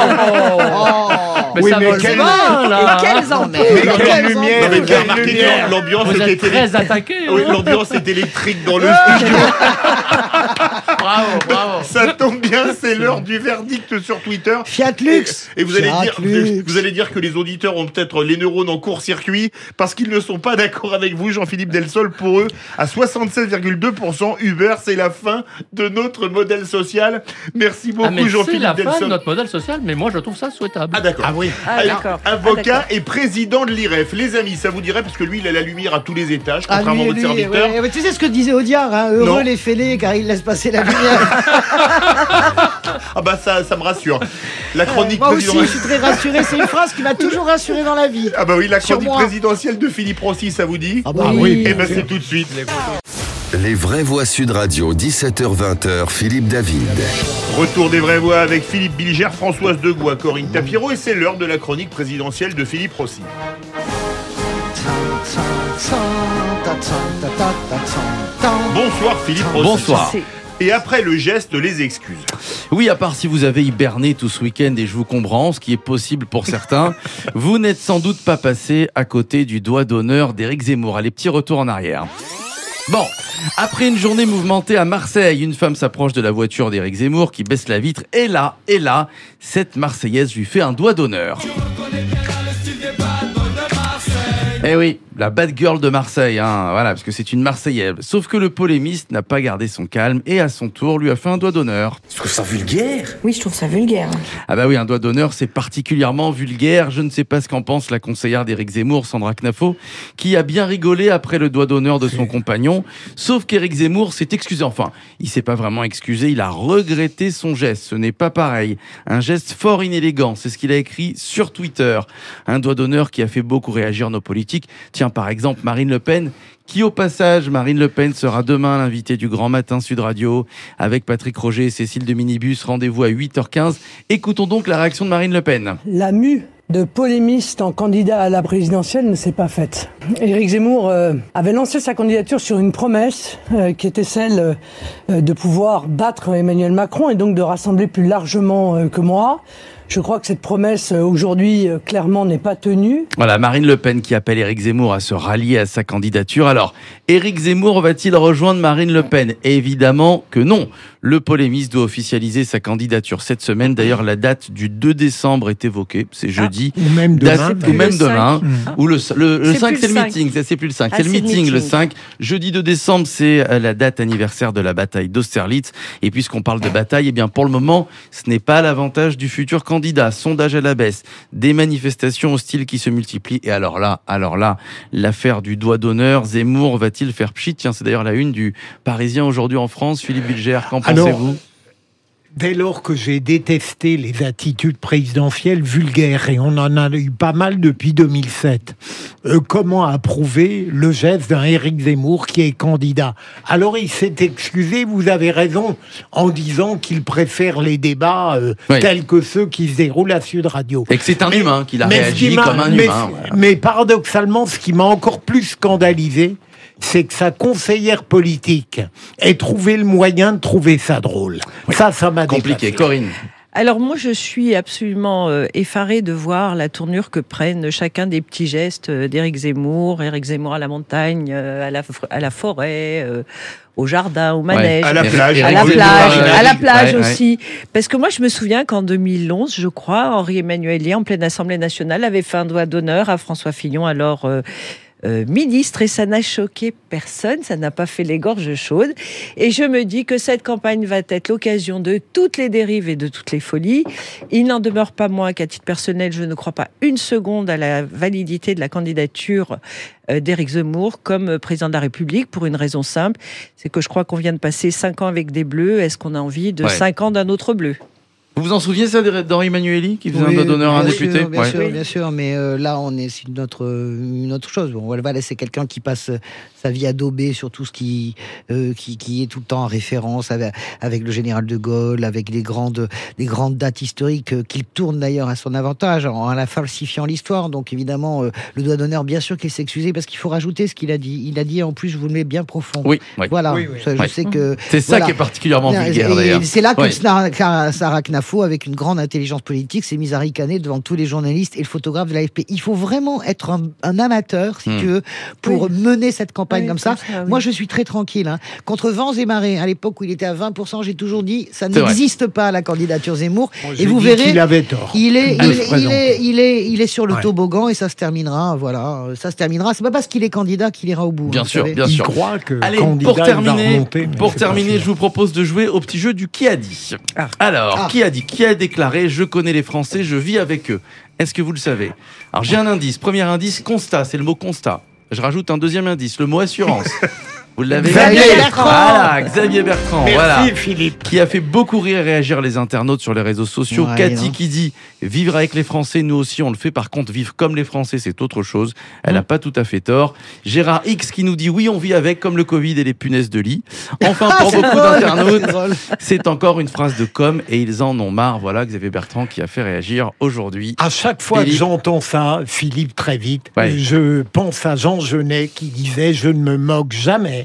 Oh. Mais Oui, ça mais vole quel- pas, là. Et quelles ampoules Mais Non, quelles mais- lumières. non, mais Quelle remarquez que lumière. l'ambiance Vous était êtes très attaqué. Oui, hein. l'ambiance est électrique dans le Ah. studio. Bravo, bravo. Ça tombe bien, c'est l'heure du verdict sur Twitter. Fiat Lux. Et vous allez, Fiat dire, Lux. vous allez dire que les auditeurs ont peut-être les neurones en court-circuit parce qu'ils ne sont pas d'accord avec vous, Jean-Philippe Delsol. Pour eux, à soixante-seize virgule deux pour cent, Uber, c'est la fin de notre modèle social. Merci beaucoup, Ah, mais c'est Jean-Philippe la fin de Delsol. notre modèle social, mais moi je trouve ça souhaitable. Ah d'accord. Ah oui. Ah, Alors, d'accord. Ah, avocat d'accord. et président de l'I R E F. Les amis, ça vous dirait, parce que lui, il a la lumière à tous les étages, Ah, contrairement lui, à votre lui, serviteur. ouais, ouais, tu sais ce que disait Audiard, hein, heureux Non. les fêlés car ils laissent passer la lumière. Ah bah ça, ça me rassure. La chronique Moi aussi, je présidentielle. suis très rassuré. C'est une phrase qui m'a toujours rassuré dans la vie. Ah bah oui, la Sur chronique moi. présidentielle de Philippe Rossi, ça vous dit Ah bah oui, oui. Eh bien ben sûr. c'est tout de suite. Les vraies voix Sud Radio, dix-sept heures vingt, Philippe David. Retour des vraies voix avec Philippe Bilger, Françoise Degois, Corinne Tapiro, et c'est l'heure de la chronique présidentielle de Philippe Rossi. Bonsoir Philippe Rossi. Bonsoir. C'est- Et après le geste, les excuses. Oui, à part si vous avez hiberné tout ce week-end et je vous comprends, ce qui est possible pour certains, vous n'êtes sans doute pas passé à côté du doigt d'honneur d'Éric Zemmour. Allez, petit retour en arrière. Bon, après une journée mouvementée à Marseille, une femme s'approche de la voiture d'Éric Zemmour qui baisse la vitre et là, et là, cette Marseillaise lui fait un doigt d'honneur. Eh oui, la bad girl de Marseille, hein, voilà, parce que c'est une Marseillaise. Sauf que le polémiste n'a pas gardé son calme et à son tour lui a fait un doigt d'honneur. Je trouve ça vulgaire. Oui, je trouve ça vulgaire. Ah bah oui, un doigt d'honneur, c'est particulièrement vulgaire. Je ne sais pas ce qu'en pense la conseillère d'Éric Zemmour, Sandra Knafo, qui a bien rigolé après le doigt d'honneur de son compagnon. Sauf qu'Éric Zemmour s'est excusé. Enfin, il s'est pas vraiment excusé, il a regretté son geste. Ce n'est pas pareil. Un geste fort inélégant, c'est ce qu'il a écrit sur Twitter. Un doigt d'honneur qui a fait beaucoup réagir nos politiques. Tiens, par exemple, Marine Le Pen, qui au passage, Marine Le Pen sera demain l'invitée du Grand Matin Sud Radio avec Patrick Roger et Cécile de Minibus. Rendez-vous à huit heures quinze. Écoutons donc la réaction de Marine Le Pen. La mue de polémiste en candidat à la présidentielle ne s'est pas faite. Éric Zemmour euh, avait lancé sa candidature sur une promesse euh, qui était celle euh, de pouvoir battre Emmanuel Macron et donc de rassembler plus largement euh, que moi. Je crois que cette promesse, aujourd'hui, clairement, n'est pas tenue. Voilà, Marine Le Pen qui appelle Éric Zemmour à se rallier à sa candidature. Alors, Éric Zemmour va-t-il rejoindre Marine Le Pen ? Évidemment que non. Le polémiste doit officialiser sa candidature cette semaine. D'ailleurs, la date du deux décembre est évoquée. C'est jeudi. Ah, ou même demain. Date, ou même demain. cinq. Ou le, le, le C'est cinq, plus c'est le le meeting. Ça, c'est plus le cinq. Ah, c'est le c'est le meeting, le meeting. cinq. Jeudi deux décembre, c'est la date anniversaire de la bataille d'Austerlitz. Et puisqu'on parle de bataille, eh bien, pour le moment, ce n'est pas l'avantage du futur candidat. Sondage à la baisse, des manifestations hostiles qui se multiplient. Et alors là, alors là, l'affaire du doigt d'honneur, Zemmour va-t-il faire pchit ? Tiens, c'est d'ailleurs la une du Parisien aujourd'hui en France. Philippe Bilger, qu'en Alors, pensez-vous ? Dès lors que j'ai détesté les attitudes présidentielles vulgaires, et on en a eu pas mal depuis deux mille sept, euh, comment approuver le geste d'un Éric Zemmour qui est candidat ? Alors il s'est excusé, vous avez raison, en disant qu'il préfère les débats euh, Oui. tels que ceux qui se déroulent à Sud Radio. Et que c'est un Mais- humain, qu'il a mais ce réagi qui m'a- comme un mais, humain. voilà. mais paradoxalement, ce qui m'a encore plus scandalisé, c'est que sa conseillère politique ait trouvé le moyen de trouver ça drôle. Ça, ça m'a Compliqué. dépassé. Corinne. Alors moi, je suis absolument euh, effarée de voir la tournure que prennent chacun des petits gestes euh, d'Éric Zemmour, Éric Zemmour à la montagne, euh, à, la, fr- à la forêt, euh, au jardin, au manège. À la plage. À la Éric plage, Zemmour, à la ouais, plage ouais. aussi. Parce que moi, je me souviens qu'en deux mille onze, je crois, Henri Emmanuellier, en pleine Assemblée nationale, avait fait un doigt d'honneur à François Fillon, alors euh, euh, ministre, et ça n'a choqué personne, ça n'a pas fait les gorges chaudes. Et je me dis que cette campagne va être l'occasion de toutes les dérives et de toutes les folies. Il n'en demeure pas moins qu'à titre personnel, je ne crois pas une seconde à la validité de la candidature euh, d'Éric Zemmour comme président de la République, pour une raison simple, c'est que je crois qu'on vient de passer cinq ans avec des bleus. Est-ce qu'on a envie de Ouais. cinq ans d'un autre bleu ? Vous vous en souvenez ça d'Henri Emmanuelli qui faisait un Oui, doigt d'honneur à un bien député sûr, bien Ouais. sûr, bien sûr, mais euh, là on est sur une autre, une autre chose. Bon, voilà, c'est quelqu'un qui passe sa vie à dauber sur tout ce qui, euh, qui, qui est tout le temps en référence avec, avec le général de Gaulle, avec les grandes, les grandes dates historiques euh, qu'il tourne d'ailleurs à son avantage en, en la falsifiant l'histoire. Donc évidemment, euh, le doigt d'honneur, bien sûr qu'il s'est excusé parce qu'il faut rajouter ce qu'il a dit. Il a dit en plus, je vous le mets bien profond. Oui, oui. Voilà, Oui, oui. ça, je Ouais. sais que C'est ça voilà. qui est particulièrement Et- vulgaire et d'ailleurs. c'est là que Oui. Sarah, Sarah Knafo, avec une grande intelligence politique, s'est mise à ricaner devant tous les journalistes et le photographe de l'A F P. Il faut vraiment être un, un amateur, si Hmm. tu veux, pour Oui. mener cette campagne Oui, comme ça. comme ça, oui. Moi, je suis très tranquille. Hein. Contre vents et marées, à l'époque où il était à vingt pour cent, j'ai toujours dit, ça C'est vrai. n'existe pas, la candidature Zemmour. Bon, et j'ai vous dit verrez, qu'il avait tort. il est, de il, se est- il présenter. est, il est, il est sur le Ouais. toboggan et ça se terminera. Voilà, ça se terminera. C'est pas parce qu'il est candidat qu'il ira au bout. Bien hein, vous sûr, savez. bien Il sûr. croit que Allez, candidat, pour il va terminer, remonter, mais pour c'est pas terminer, sûr. je vous propose de jouer au petit jeu du qui a dit. Ah. Alors, Ah. qui a dit Qui a déclaré je connais les Français, je vis avec eux. Est-ce que vous le savez? Alors, j'ai un indice. Premier indice, constat, c'est le mot constat. Je rajoute un deuxième indice, le mot assurance. Vous l'avez? Xavier Bertrand. Voilà, Xavier Bertrand. Merci Voilà. Philippe. Qui a fait beaucoup rire et réagir les internautes sur les réseaux sociaux. Ouais, Cathy non. qui dit vivre avec les Français, nous aussi on le fait. Par contre, vivre comme les Français, c'est autre chose. Elle n'a pas tout à fait tort. Gérard X qui nous dit oui, on vit avec comme le Covid et les punaises de lit. Enfin, pour C'est beaucoup drôle, d'internautes, c'est drôle. c'est encore une phrase de com et ils en ont marre. Voilà Xavier Bertrand qui a fait réagir aujourd'hui. À chaque fois Philippe. que j'entends ça, Philippe, très vite, Ouais. je pense à Jean Genet qui disait « Je ne me moque jamais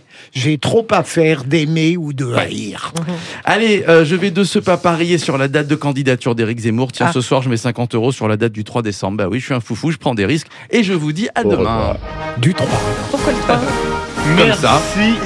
J'ai trop à faire d'aimer ou de haïr. Mmh. Allez, euh, je vais de ce pas parier sur la date de candidature d'Éric Zemmour. Tiens, ah. ce soir, je mets cinquante euros sur la date du trois décembre. Bah oui, je suis un foufou, je prends des risques. Et je vous dis à oh, demain. Du trois. Pourquoi le trois? Merci ça.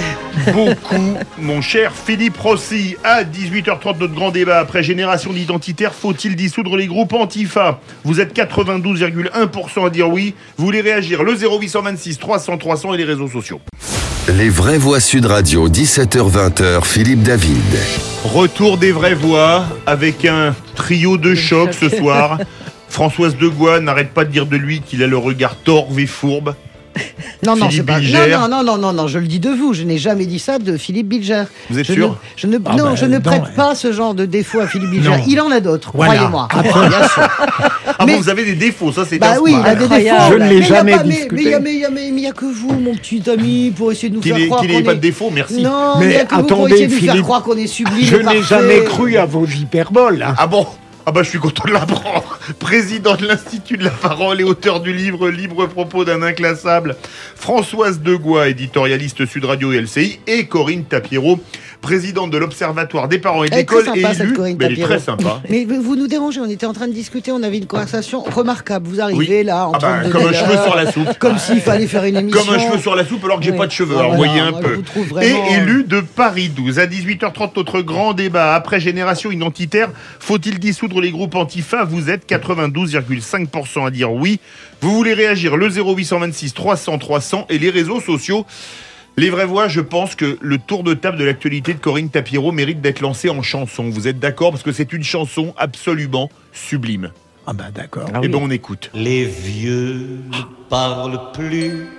beaucoup, mon cher Philippe Rossi. À dix-huit heures trente, notre grand débat. Après Génération d'identitaires, faut-il dissoudre les groupes Antifa? Vous êtes quatre-vingt-douze virgule un pour cent à dire oui. Vous voulez réagir? Le zéro huit cent vingt-six trois cents trois cents et les réseaux sociaux. Les vraies voix Sud Radio, dix-sept heures vingt, Philippe David. Retour des vraies voix avec un trio de choc ce soir. Françoise Degois n'arrête pas de dire de lui qu'il a le regard torve et fourbe. Non, non, Philippe pas... Bilger. non, non, non, non, non, je le dis de vous. Je n'ai jamais dit ça de Philippe Bilger. Vous êtes je sûr ne, je ne, ah Non, ben, je ne prête non, pas ce genre de défaut à Philippe Bilger. Non. Il en a d'autres, Voilà. croyez-moi. Bien sûr. Ah Mais- bon, vous avez des défauts, ça c'est Bah un oui, il a scoop. des défauts. Je ne l'ai Mais il y a jamais pas- mais- discuté. Mais il n'y a, mais il y a- mais il y a que vous, mon petit ami, pour essayer de nous Qu'il faire n'ait croire qu'il qu'on n'ait pas de est... défaut, merci. Non, Mais il y a que vous pour attendez, essayer de nous faire Philippe, croire qu'on est sublime Je et n'ai parfait. jamais cru à vos hyperboles. hein. Ah bon? Ah bah je suis content de l'apprendre. Président de l'Institut de la Parole et auteur du livre Libre propos d'un inclassable, Françoise Degois, éditorialiste Sud Radio et L C I, et Corinne Tapiero, présidente de l'Observatoire des parents et de Elle est très l'école et sympa, cette élue. Corinne Mais elle est Tapiero. très sympa. Mais vous nous dérangez, on était en train de discuter, on avait une conversation remarquable. Vous arrivez Oui. là, en Ah bah, train de comme un cheveu sur la soupe. Comme s'il fallait faire une émission. Comme un cheveu sur la soupe alors que j'ai Oui. pas de cheveux. Ah, Alors voilà, voyez un moi, peu. je vous trouve vraiment- Et élu de Paris douze. À dix-huit heures trente, notre grand débat. Après Génération identitaire, faut-il dissoudre les groupes Antifa? Vous êtes quatre-vingt-douze virgule cinq pour cent à dire oui. Vous voulez réagir? Le zéro huit cent vingt-six trois cents trois cents et les réseaux sociaux. Les vraies voix, je pense que le tour de table de l'actualité de Corinne Tapiero mérite d'être lancé en chanson. Vous êtes d'accord? Parce que c'est une chanson absolument sublime. Ah ben d'accord. Ah Eh oui. ben on écoute. Les vieux ne parlent plus,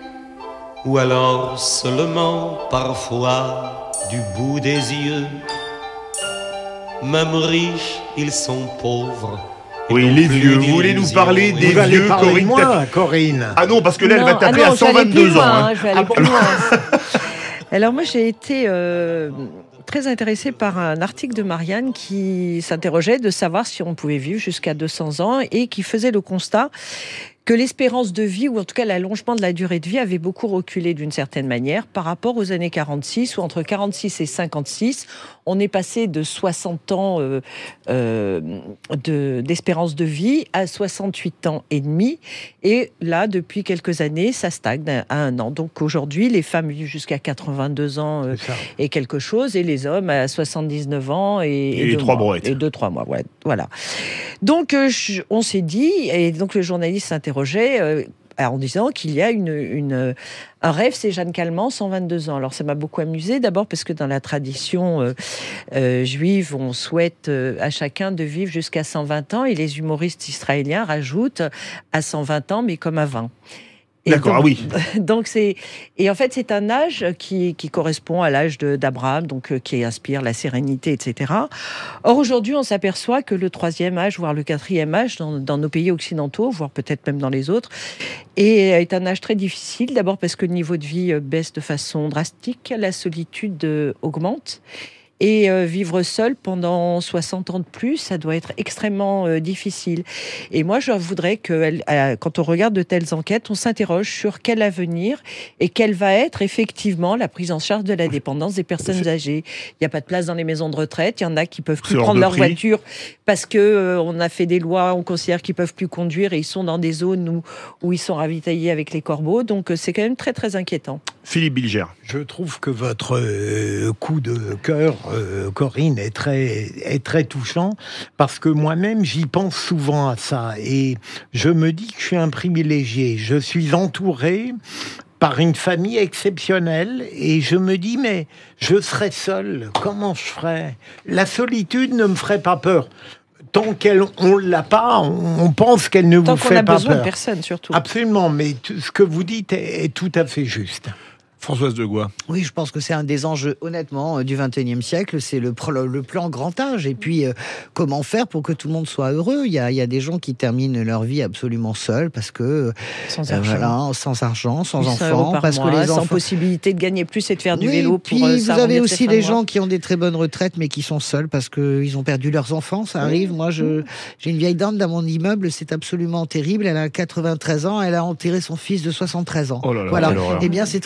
ou alors seulement parfois du bout des yeux. Même riches, ils sont pauvres. et Oui, n'ont les plus vieux. Vous voulez nous d'illusions. parler des Vous allez vieux, parler de Corinne moi, Tapiero? Corinne. Ah non, parce que là, elle va Non, taper ah non, à je vais aller plus cent vingt-deux ans. loin, hein. hein, je vais aller plus loin. Alors moi, j'ai été euh, très intéressée par un article de Marianne qui s'interrogeait de savoir si on pouvait vivre jusqu'à deux cents ans et qui faisait le constat que l'espérance de vie, ou en tout cas l'allongement de la durée de vie, avait beaucoup reculé d'une certaine manière par rapport aux années quarante-six, où entre quarante-six et cinquante-six, on est passé de soixante ans euh, euh, de, d'espérance de vie à soixante-huit ans et demi. Et là, depuis quelques années, ça stagne à un an. Donc aujourd'hui, les femmes vivent jusqu'à quatre-vingt-deux ans euh, C'est ça. et quelque chose, et les hommes à soixante-dix-neuf ans et, Et les deux trois mois. brouettes. Et deux, trois mois, ouais, voilà. Donc, euh, je- on s'est dit, et donc le journaliste s'interrogeait euh, en disant qu'il y a une, une, un rêve, c'est Jeanne Calment, cent vingt-deux ans. Alors, ça m'a beaucoup amusé, d'abord parce que dans la tradition euh, euh, juive, on souhaite euh, à chacun de vivre jusqu'à cent vingt ans, et les humoristes israéliens rajoutent à cent vingt ans, mais comme à vingt. Et D'accord, donc- ah oui. Donc c'est et en fait c'est un âge qui, qui correspond à l'âge de- d'Abraham, donc euh, qui inspire la sérénité, et cetera. Or aujourd'hui on s'aperçoit que le troisième âge, voire le quatrième âge dans, dans nos pays occidentaux, voire peut-être même dans les autres, est, est un âge très difficile. D'abord parce que le niveau de vie euh, baisse de façon drastique, la solitude euh, augmente. Et euh, vivre seul pendant soixante ans de plus, ça doit être extrêmement euh, difficile. Et moi, je voudrais que, elle- euh, quand on regarde de telles enquêtes, on s'interroge sur quel avenir et quelle va être effectivement la prise en charge de la dépendance des personnes âgées. Il n'y a pas de place dans les maisons de retraite. Il y en a qui peuvent plus C'est hors prendre de leur prix. voiture parce que euh, on a fait des lois, on considère qu'ils peuvent plus conduire et ils sont dans des zones où, où ils sont ravitaillés avec les corbeaux. Donc, euh, c'est quand même très, très inquiétant. Philippe Bilger. Je trouve que votre euh, coup de cœur, euh, Corinne, est très, est très touchant parce que moi-même, j'y pense souvent à ça et je me dis que je suis un privilégié. Je suis entouré par une famille exceptionnelle et je me dis, mais je serais seul, comment je ferais? La solitude ne me ferait pas peur. Tant qu'elle on l'a pas, on, on pense qu'elle ne Tant vous qu'on fait a pas besoin peur. de personne, surtout. Absolument, mais t- ce que vous dites est, est tout à fait juste. Françoise Degois. Oui, je pense que c'est un des enjeux, honnêtement, euh, du vingt et unième siècle. C'est le, pro- le plan grand âge. Et puis, euh, comment faire pour que tout le monde soit heureux? Il y a, il y a des gens qui terminent leur vie absolument seuls parce que, Sans euh, argent. voilà, sans argent, sans huit cents euros enfants, par parce mois, que les sans enfants. possibilité de gagner plus et de faire du Oui, vélo puis pour euh, vous s'arrondir avez ses aussi fins des de mois. gens qui ont des très bonnes retraites mais qui sont seuls parce qu'ils ont perdu leurs enfants, ça arrive. Moi, je, j'ai une vieille dame dans mon immeuble, c'est absolument terrible. Elle a quatre-vingt-treize ans, elle a enterré son fils de soixante-treize ans. Oh là là, voilà. quelle horreur. Eh bien, c'est très douloureux.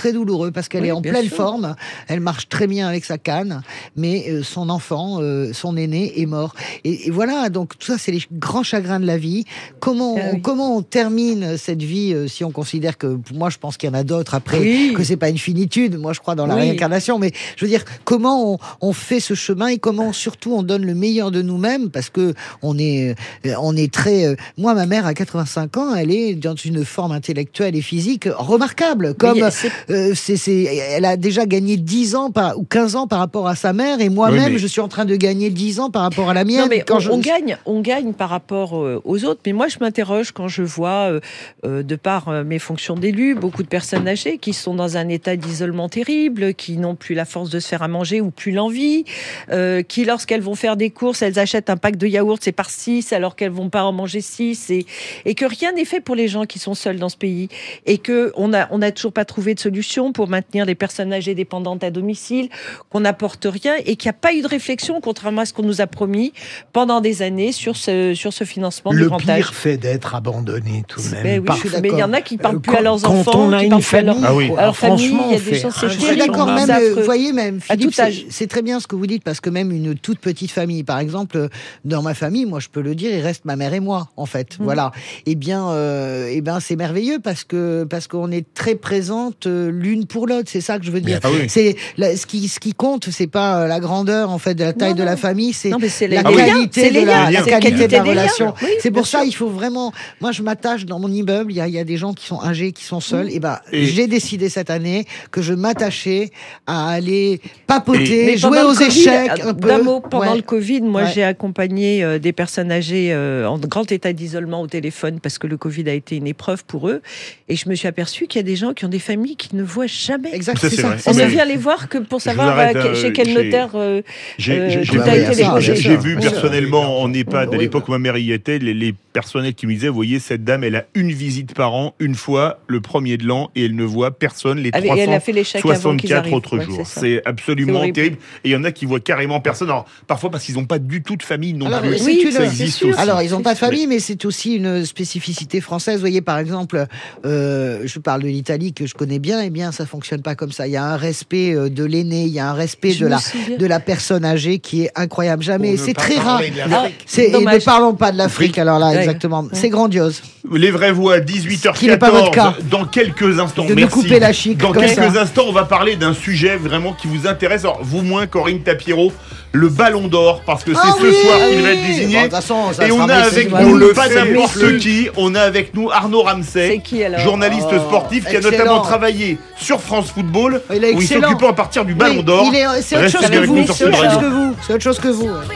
pour eux parce qu'elle Oui, est en bien pleine sûr. forme. Elle marche très bien avec sa canne, mais euh, son enfant, euh, son aîné, est mort. Et, et voilà, donc tout ça, c'est les grands chagrins de la vie. Comment, Ah on, oui. comment on termine cette vie euh, si on considère que, moi, je pense qu'il y en a d'autres après, Oui. que c'est pas une finitude. Moi, je crois dans la Oui. réincarnation, mais je veux dire, comment on, on fait ce chemin et comment surtout on donne le meilleur de nous-mêmes parce que on est, euh, on est très. euh, moi, ma mère à quatre-vingt-cinq ans, elle est dans une forme intellectuelle et physique remarquable. Comme Mais c'est- euh, c'est, c'est, elle a déjà gagné dix ans par, ou quinze ans par rapport à sa mère et moi-même, Oui, mais- je suis en train de gagner dix ans par rapport à la mienne. Non, mais quand on, je... on gagne, on gagne par rapport euh, aux autres. Mais moi, je m'interroge quand je vois, euh, euh, de par euh, mes fonctions d'élu, beaucoup de personnes âgées qui sont dans un état d'isolement terrible, qui n'ont plus la force de se faire à manger ou plus l'envie, euh, qui, lorsqu'elles vont faire des courses, elles achètent un pack de yaourt, c'est par six, alors qu'elles vont pas en manger six, et, et que rien n'est fait pour les gens qui sont seuls dans ce pays, et que on a, on a toujours pas trouvé de solution pour maintenir les personnes âgées dépendantes à domicile, qu'on n'apporte rien, et qu'il n'y a pas eu de réflexion, contrairement à ce qu'on nous a promis pendant des années sur ce, sur ce financement du Le grand pire âge. fait d'être abandonné tout de même. Ben oui, Par- je suis mais il y en a d'accord. qui parlent Euh, plus à leurs quand enfants, on a qui une parlent plus à leur, famille, Ah oui. à leur famille. franchement, Il y a c'est des gens, c'est un Je suis terrible, d'accord, c'est même, euh, affreux. vous voyez, même, À Philippe, tout âge. c'est, c'est très bien ce que vous dites, parce que même une toute petite famille, par exemple, euh, dans ma famille, moi, je peux le dire, il reste ma mère et moi, en fait, Mhm. voilà. Eh bien, euh, eh ben, c'est merveilleux, parce que, parce qu'on est très présentes euh, l'une pour l'autre, c'est ça que je veux dire. Ah oui. C'est, la- ce qui, ce qui compte, c'est pas euh, la grandeur, en fait, de la taille Non, de la non. famille, c'est Non, mais c'est la les liens, qualité c'est les de la, liens, la c'est la qualité de la qualité des liens. relation. Oui, c'est bien pour ça, sûr. il faut vraiment, moi, je m'attache dans mon immeuble, il y a, il y a des gens qui sont âgés, qui sont seuls, et ben, Et- j'ai décidé cette année que je m'attachais à aller papoter, Mais jouer pendant aux le Covid, échecs un peu. D'un mot, pendant Ouais. le Covid, moi Ouais. j'ai accompagné euh, des personnes âgées euh, en grand état d'isolement au téléphone parce que le Covid a été une épreuve pour eux. Et je me suis aperçue qu'il y a des gens qui ont des familles qui ne voient jamais. Exact, Ça, c'est c'est ça. vrai. c'est On ça. ne vient les voir que pour vous savoir arrête, euh, euh, chez quel j'ai- notaire euh, J'ai euh, j'ai- tout j'ai bah a oui, été bien sûr, j'ai- déposé. j'ai vu bien sûr. personnellement en EHPad, Oui, à l'époque oui. où ma mère y était, les, les personnels qui me disaient, vous voyez, cette dame, elle a une visite par an, une fois, le premier de l'an, et elle ne voit personne les Ah, mais elle a fait les chèques avant qu'ils trois cent soixante-quatre arrivent. autres Ouais, jours. c'est ça. C'est absolument C'est horrible. terrible. Et il y en a qui voient carrément personne. Alors, parfois parce qu'ils n'ont pas du tout de famille non Alors, plus. c'est Oui, une- ça c'est existe sûr. aussi. Alors, ils n'ont pas de Mais- famille, mais c'est aussi une spécificité française. Vous voyez, par exemple, euh, je parle de l'Italie que je connais bien, et bien, ça fonctionne pas comme ça. Il y a un respect euh, de l'aîné, il y a un respect Je de me la, souviens. de la personne âgée qui est incroyable. Jamais, Pour ne c'est pas très rare. parler de Ah, l'Afrique. C'est, et ne dommage. parlons pas de l'Afrique, alors là, Ouais. exactement. C'est grandiose. Les vraies voix, dix-huit heures Ce qui n'est pas votre cas. quatorze. Dans quelques instants, De nous merci. couper la chic Dans comme quelques ça. instants, on va parler d'un sujet vraiment qui vous intéresse. Alors, vous moins, Corinne Tapiro, le Ballon d'Or, parce que c'est Ah ce oui soir qu'il Ah va oui être désigné. Bon, de toute façon, ça Et sera on a Messi, avec voilà. nous, On le pas fait, n'importe Messi. qui, on a avec nous Arnaud Ramsey, C'est qui, alors journaliste Oh, sportif qui a excellent. notamment travaillé sur France Football, Il est où il excellent. s'occupait à partir du Ballon Oui, d'Or. il est- C'est autre Restez chose que avec vous. nous sur C'est Sud autre chose Radio. que vous. C'est autre chose que vous. ouais.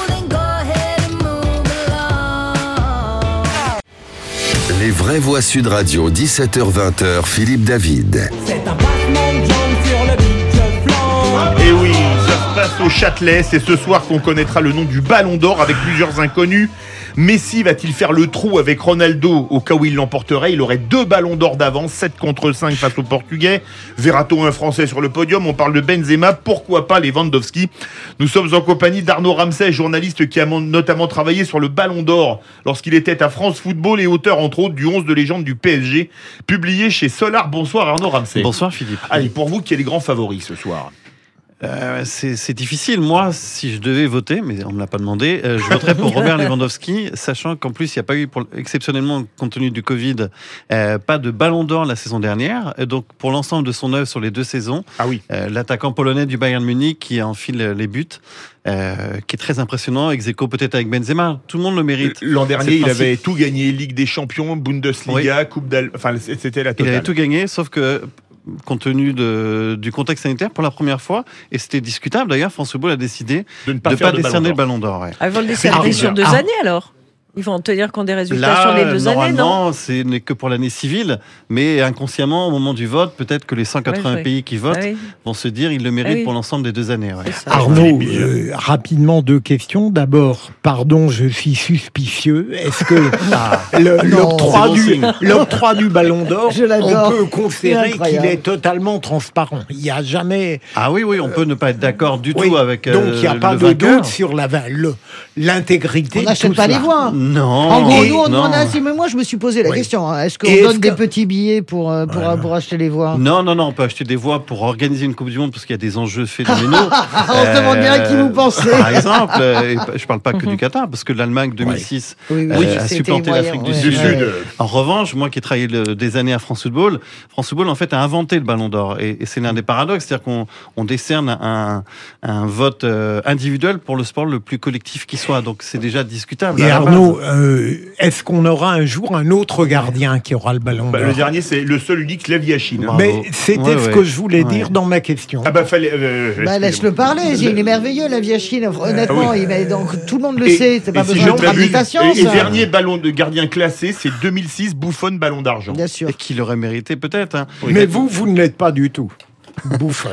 Les vraies voix Sud Radio, dix-sept heures vingt, Philippe David. C'est un battement de jambes sur le beach flanc. Et oui, ça se passe au Châtelet. C'est ce soir qu'on connaîtra le nom du Ballon d'Or avec plusieurs inconnus. Messi va-t-il faire le trou avec Ronaldo au cas où il l'emporterait? Il aurait deux ballons d'or d'avance, sept contre cinq face aux Portugais. Verra-t-on un Français sur le podium? On parle de Benzema, pourquoi pas Lewandowski? Nous sommes en compagnie d'Arnaud Ramsey, journaliste qui a notamment travaillé sur le Ballon d'Or lorsqu'il était à France Football et auteur entre autres du onze de légende du P S G, publié chez Solar. Bonsoir Arnaud Ramsey. Bonsoir Philippe. Allez, pour vous, qui est les grands favoris ce soir? Euh, c'est c'est difficile. Moi, si je devais voter, mais on me l'a pas demandé, euh, je voterais pour Robert Lewandowski, sachant qu'en plus, il n'y a pas eu, pour, exceptionnellement, compte tenu du Covid, euh, pas de ballon d'or la saison dernière. Et donc, pour l'ensemble de son œuvre sur les deux saisons, ah oui. euh, l'attaquant polonais du Bayern Munich qui enfile les buts, euh, qui est très impressionnant, ex aequo peut-être avec Benzema. Tout le monde le mérite. L'an dernier, C'est le il principe. avait tout gagné, Ligue des Champions, Bundesliga, Coupe d'Al... Enfin, c'était la Il totale. avait tout gagné, sauf que compte tenu de, du contexte sanitaire, pour la première fois, et c'était discutable d'ailleurs, France Football a décidé de ne pas, de faire pas de décerner le Ballon Ballon d'Or. Ouais. Ah, ils vont le décerner sur deux Ah. années alors. Ils vont tenir compte des résultats Là, sur les deux années, non? normalement, ce n'est que pour l'année civile, mais inconsciemment, au moment du vote, peut-être que les cent quatre-vingts Ouais, ouais. pays qui votent Ah oui. vont se dire ils le méritent Ah oui. pour l'ensemble des deux années. Ouais. Arnaud, euh, rapidement deux questions. D'abord, pardon, je suis suspicieux. Est-ce que le- Non, l'octroi c'est bon du, signe. l'octroi du Ballon d'Or, Je l'adore. on peut considérer C'est incroyable. qu'il est totalement transparent. Il n'y a jamais. Ah oui, oui, on peut ne pas être d'accord du Oui, tout avec euh, donc il n'y a pas le de vainqueur. doute sur la, le- l'intégrité. On de n'achète tout pas cela. les voix. Non, Non. En gros, nous, on non. demande ainsi, mais moi, je me suis posé la Oui. question. hein. Est-ce qu'on Et donne est-ce des que- petits billets pour, euh, pour, Voilà. pour acheter les voix Non, non, non, on peut acheter des voix pour organiser une Coupe du Monde parce qu'il y a des enjeux phénoménaux. On se demande bien à qui vous pensez. Par exemple, euh, et je parle pas que du Qatar, parce que l'Allemagne deux mille six Oui, oui, euh, oui, a c'était supplanté moyen, l'Afrique du ouais. Sud. Du Sud. En revanche, moi qui ai travaillé le- des années à France Football, France Football en fait a inventé le Ballon d'Or. Et, et c'est l'un des paradoxes, c'est-à-dire qu'on on décerne un, un vote euh, individuel pour le sport le plus collectif qui soit. Donc c'est déjà discutable. Et à la base. Arnaud, euh, est-ce qu'on aura un jour un autre gardien qui aura le ballon Bah, d'or? le dernier, c'est le seul unique Slaviachine. Bravo. Mais c'était Ouais, ce ouais. que je voulais Ouais. dire dans ma question. Ah bah fallait. euh, Bah, laisse-le parler, il est merveilleux, la Viachine. Honnêtement, Ah oui. il met- donc, tout le monde le Et- sait, c'est pas et si besoin je de ne m'abuse, traduction. Et, et ça. dernier ballon de gardien classé, c'est deux mille six, Buffon, ballon d'argent. Bien sûr. Et qu'il aurait mérité peut-être. hein. Mais vous, vous ne l'êtes pas du tout. Bouffonne.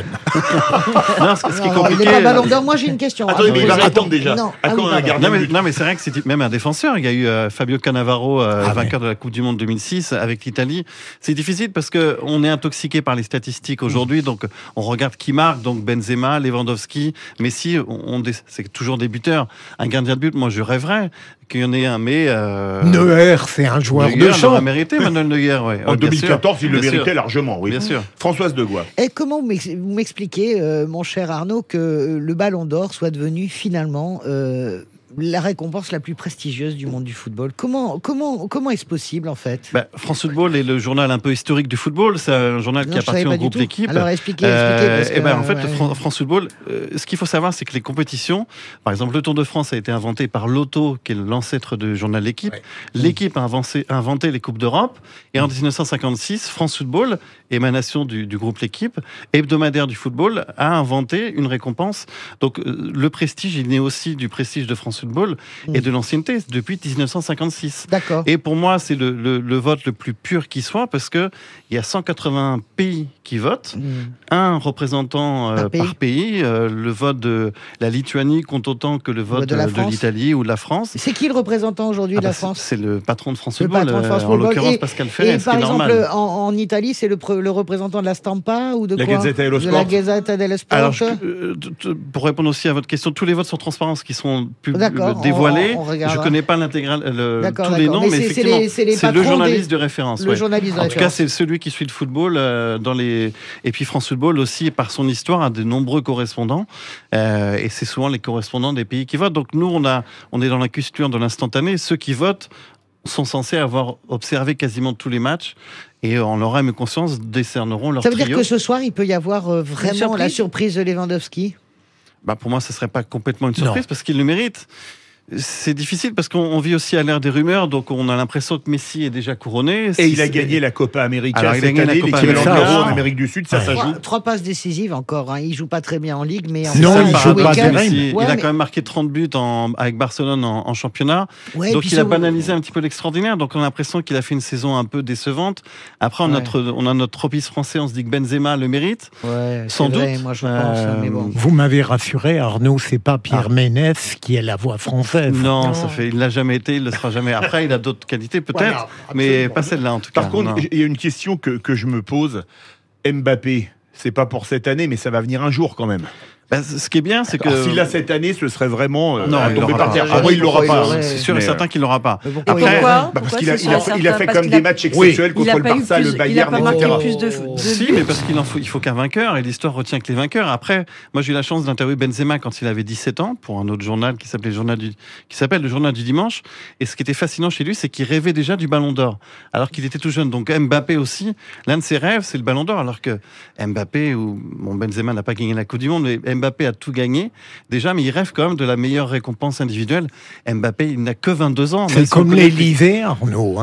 Non, ce, ce qui est Non, il compliqué. n'est pas ballon d'or. Moi, j'ai une question. Attendez, mais il va Ah, répondre déjà. Non. À Ah quand oui, un pardon. gardien Non mais, de but non mais c'est vrai que c'est même un défenseur. Il y a eu euh, Fabio Cannavaro, euh, Ah, vainqueur de la Coupe du Monde deux mille six avec l'Italie. C'est difficile parce que on est intoxiqué par les statistiques aujourd'hui. Donc on regarde qui marque. Donc Benzema, Lewandowski, Messi. On, on dé- c'est toujours des buteurs. Un gardien de but, moi je rêverais qu'il y en ait un. Mais euh, Neuer, c'est un joueur Neuer de l'aurait champ. mérité, Manuel Neuer. Ouais. En Ouais, bien deux mille quatorze, sûr. il le Bien sûr. méritait largement, oui. Bien sûr. Françoise Degois. Et comment vous m'ex- vous m'expliquez, euh, mon cher Arnaud, que euh, le Ballon d'Or soit devenu finalement euh, la récompense la plus prestigieuse du monde du football? Comment, comment, comment est-ce possible en fait? Bah, France Football est le journal un peu historique du football. C'est un journal Non, qui je savais appartient pas au du groupe tout. L'équipe. Alors expliquez, expliquez. parce et que, ben en fait, ouais. le Fran- France Football, euh, ce qu'il faut savoir, c'est que les compétitions, par exemple, le Tour de France a été inventé par Lotto, qui est l'ancêtre du journal L'équipe. Ouais. L'équipe a inventé, inventé les Coupes d'Europe. Et en dix-neuf cent cinquante-six, France Football, émanation du, du groupe L'équipe, hebdomadaire du football, a inventé une récompense. Donc euh, le prestige, il naît aussi du prestige de France Football et de l'ancienneté depuis dix-neuf cent cinquante-six. D'accord. Et pour moi, c'est le, le- le vote le plus pur qui soit, parce que il y a cent quatre-vingts pays qui votent, Mm. un représentant euh, Par pays. par pays. Euh, le vote de la Lituanie compte autant que le vote de la euh, de France. l'Italie ou de la France. C'est qui le représentant aujourd'hui Ah de la bah, c'est- France? C'est le patron de France Le Football, patron de France euh, en Football. l'occurrence Et- Pascal Et Ferré, ce qui par est exemple, normal. en, en Italie, c'est le, pre- le représentant de la Stampa ou de La quoi? Gazzetta dello De Sport. la Gazzetta dello Sport. Alors, je- euh, t- t- pour répondre aussi à votre question, tous les votes sont transparents, ce qui sont pub- D'accord, dévoilés. on- on regardera. je connais pas l'intégrale, le- D'accord, tous les d'accord. noms, Mais mais, c'est- c'est effectivement, les- c'est les c'est le patrons journaliste des- de référence. le ouais. journaliste de En tout cas, référence. c'est celui qui suit le football euh, dans les. Et puis France Football aussi, par son histoire, a de nombreux correspondants, euh, et c'est souvent les correspondants des pays qui votent. Donc nous, on a, on est dans la culture de l'instantané. Ceux qui votent sont censés avoir observé quasiment tous les matchs. Et en leur âme et conscience décerneront leur Ça veut trio. dire que ce soir, il peut y avoir euh, vraiment surprise la surprise de Lewandowski? Bah pour moi, ce serait pas complètement une surprise parce qu'il le mérite. C'est difficile parce qu'on on vit aussi à l'ère des rumeurs, donc on a l'impression que Messi est déjà couronné. Et Si il a c'est- gagné la Copa América Alors, il a cette gagné la année, Copa l'équivalent de América. l'Euro en Ça, Amérique du Sud, ça, ça Trois, joue. trois passes décisives encore. Hein. Il joue pas très bien en Ligue, mais en C'est Non, ça, il par joue rapport pas à week-end- bien. Messi. Ouais, il a mais- quand même marqué trente buts en- avec Barcelone en, en championnat. Ouais, donc puis il a ce- banalisé un petit peu l'extraordinaire. Donc on a l'impression qu'il a fait une saison un peu décevante. Après, on, a Ouais. notre, on a notre tropisme français, on se dit que Benzema le mérite. Ouais, Sans c'est vrai, doute. moi je pense. Euh, hein, mais bon. Vous m'avez rassuré, Arnaud, c'est pas Pierre Ménès qui est la voix française. Non, Non. ça fait, il l'a jamais été, il le sera jamais. Après, il a d'autres qualités peut-être, Voilà, mais absolument. pas celle-là en tout cas. Par contre, non. il y a une question que, que je me pose. Mbappé, c'est pas pour cette année, mais ça va venir un jour quand même. Bah, ce qui est bien, c'est que Alors, s'il l'a cette année, ce serait vraiment euh, Non, à il tomber l'aura par pas. terre. Ah, Ah, moi, il l'aura pourquoi il pas. aurait- c'est sûr et Mais, certain qu'il l'aura pas. Mais pourquoi Et il- pourquoi bah, parce Pourquoi qu'il a, c'est il a, sûr et il a certain fait Parce comme qu'il des a- matchs Oui. exceptionnels Il contre a le pas eu Barça, plus- le il a Bayern, pas et marqué cetera. plus de, de Si, buts. mais parce qu'il en faut, il faut qu'un vainqueur, et l'histoire retient que les vainqueurs. Après, moi j'ai eu la chance d'interviewer Benzema quand il avait dix-sept ans pour un autre journal qui s'appelait le journal du, qui s'appelle le Journal du Dimanche. Et ce qui était fascinant chez lui, c'est qu'il rêvait déjà du Ballon d'Or, alors qu'il était tout jeune. Donc Mbappé aussi, l'un de ses rêves, c'est le Ballon d'Or, alors que Mbappé ou bon Benzema n'a pas gagné la Coupe du Monde, mais Mbappé a tout gagné déjà, mais il rêve quand même de la meilleure récompense individuelle. Mbappé, il n'a que vingt-deux ans. même C'est si on comme connaît- l'Élysée, Arnaud. hein.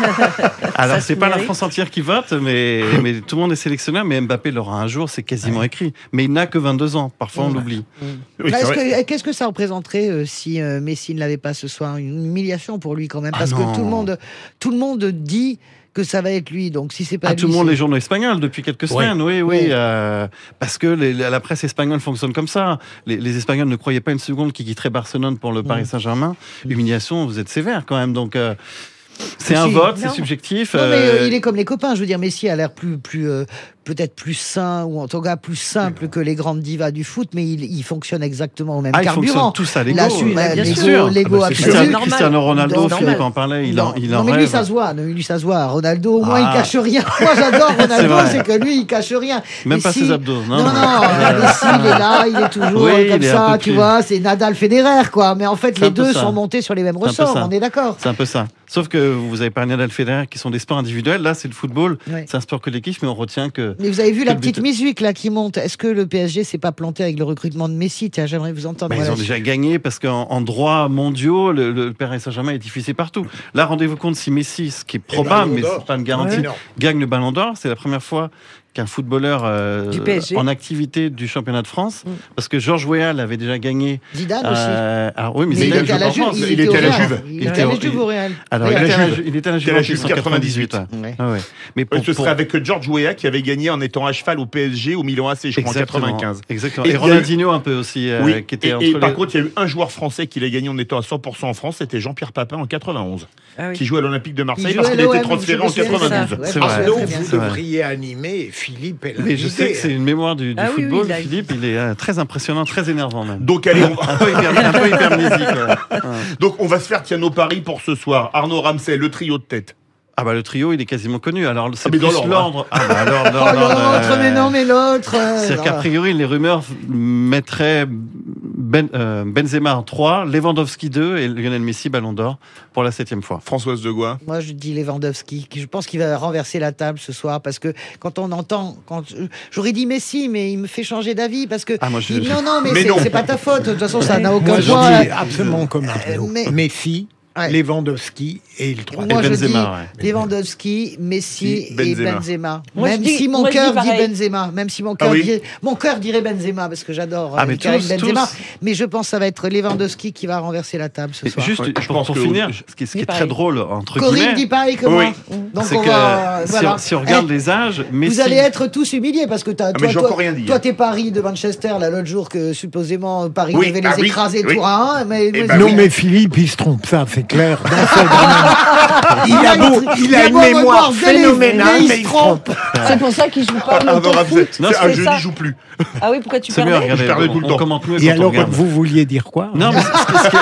Alors, Ça c'est se pas la mérite. France entière qui vote, mais, mais tout le monde est sélectionneur. Mais Mbappé l'aura un jour, c'est quasiment écrit. Mais il n'a que vingt-deux ans. Parfois, on l'oublie. Oui, Là, c'est est-ce vrai. que- Qu'est-ce que ça représenterait euh, si euh, Messi ne l'avait pas ce soir? Une humiliation pour lui quand même, Ah parce non. que tout le monde, tout le monde dit que ça va être lui. Donc si c'est pas Ah, lui, tout le monde, c'est- les journaux espagnols, depuis quelques semaines, oui, oui. Oui. euh, parce que les- la presse espagnole fonctionne comme ça. Les, les Espagnols ne croyaient pas une seconde qu'ils quitteraient Barcelone pour le Paris Saint-Germain. Humiliation, vous êtes sévère quand même. Donc, euh, C'est un Si. vote, c'est Non. subjectif. Non, mais euh, euh, il est comme les copains. Je veux dire, Messi a l'air plus, plus, euh, peut-être plus sain ou en tout cas plus simple que les grandes divas du foot, mais il, il fonctionne exactement au même Ah, ils carburant. fonctionnent tous à l'ego. La su- Ouais, la- bien l'ego, sûr. l'ego Ah bah, c'est absolu. Cristiano- Cristiano Ronaldo, Donc, Philippe normal. en parlait, il en, Non, il non, en mais lui rêve. ça se voit, lui ça se voit. Ronaldo au moins Ah. il cache rien. Moi j'adore C'est Ronaldo, vrai. c'est que lui il cache rien. Même Mais pas si- ses abdos. Non, Non, non, non. Messi, il est là, il est toujours Oui, euh, comme il est un ça, peu tu plus- vois, c'est Nadal Federer, quoi. Mais en fait, C'est les un peu deux ça. sont montés sur les mêmes C'est un peu ressorts, ça. on est d'accord. C'est un peu ça. Sauf que vous avez parlé Nadal Federer qui sont des sports individuels. Là, c'est le football. Ouais. C'est un sport collectif, mais on retient que. Mais vous avez vu que la le petite but- musique là qui monte. Est-ce que le P S G s'est pas planté avec le recrutement de Messi? Tiens, j'aimerais vous entendre. Bah, ils Voilà. ont déjà gagné parce qu'en en droit mondiaux, le, le Paris Saint-Germain est diffusé partout. Là, rendez-vous compte, si Messi, ce qui est probable, mais Ballon d'Or. c'est pas une garantie, Ouais. Non. gagne le Ballon d'Or, c'est la première fois qu'un footballeur euh, Du P S G. en activité du championnat de France, Mm. parce que Georges Weah l'avait déjà gagné. Zidane Euh, alors oui, mais, Mais il Zidane était à joue la en Juve. France. Il, il était était à la au Real. Juve. Il Il était à la était- Juve au Real. Alors, Oui, il, à la était à la Juve. Ju- il était à la Il était Juve à la en Juve quatre-vingt-dix-huit. quatre-vingt-dix-huit. ouais. Ouais. Ah ouais. Mais pour, Ouais, ce pour- serait avec George Weah qui avait gagné en étant à cheval au P S G au Milan A C, je crois, en Exactement. quatre-vingt-quinze. Exactement. Et Et, il y a Ronaldinho un peu aussi, euh, Oui, qui était et, entre et les... par contre, il y a eu un joueur français qui l'a gagné en étant à cent pour cent en France, c'était Jean-Pierre Papin en quatre-vingt-onze, Ah oui. qui jouait à l'Olympique de Marseille Il parce jouait qu'il à a été l'O M, transféré je me en souviens de ça. quatre-vingt-douze. Ouais, C'est vrai. Arnaud, très bien. vous C'est vrai. devriez animer. Philippe est Mais je sais l'invité. que c'est une mémoire du, du Ah oui, oui, football, il a- Philippe. Il est euh, très impressionnant, très énervant même. Donc allez, on va... un peu, hyper, un peu hypermnésique. ouais. Ouais. Donc on va se faire tiens nos paris pour ce soir. Arnaud Ramsey, le trio de tête. Ah bah le trio, il est quasiment connu. Alors c'est Ah, mais plus dans l'ordre, l'ordre. Ah bah alors, Oh l'ordre, l'autre, euh, mais non, mais l'autre. euh, C'est-à-dire qu'a voilà. priori, les rumeurs mettraient ben, euh, Benzema en trois, Lewandowski deux et Lionel Messi Ballon d'Or pour la septième fois. Françoise de Goua. Moi, je dis Lewandowski, qui je pense qu'il va renverser la table ce soir, parce que quand on entend, quand j'aurais dit Messi, mais il me fait changer d'avis, parce que Ah, moi, je- il- non, non, mais, Mais c'est- non. c'est pas ta faute. De toute façon, ça n'a aucun Moi, je poids. dis absolument comme Arnaud. Euh, mais- Messi, Ouais. Lewandowski et le troisième. Moi, Et je Benzema, dis ouais. Lewandowski, Messi Si, et Benzema. Benzema. Moi, même je dis- si mon moi, je dis cœur dit pareil. Benzema, même si mon cœur oui dit, mon cœur dirait Benzema parce que j'adore Ah, euh, mais Karim tous, Benzema. tous. Mais je pense que ça va être Lewandowski qui va renverser la table ce Et soir. juste Ouais, je pour, pense pour que- finir, ce qui, ce qui Oui, est très pareil. drôle entre Corinne guillemets, dit pareil que Oui. moi. Donc c'est on que va, si, voilà. on, si on regarde Eh, les âges, Messi. Vous allez être tous humiliés parce que t'as, mais toi, j'ai toi, encore rien dit, toi, hein. tes paris de Manchester là l'autre jour que supposément Paris Oui, devait ah les oui, écraser oui. tour à un. Mais, Eh mais- ben non, oui. mais Philippe, il se trompe, ça, c'est clair. Dans ce domaine. il a, beau- il a Il une beau mémoire revoir dès les- phénoménale, mais mais il il se se trompe. C'est pour ça qu'il joue pas au Arnaud Ramsey. foot. Non, C'est- Ah, c'est je ça. n'y joue plus. Ah oui, pourquoi tu C'est mieux, perdais regardez, Je perdais on, tout le on temps. commente mieux Et quand on alors, regarde. vous vouliez dire quoi Non, mais ce- ce- ce qui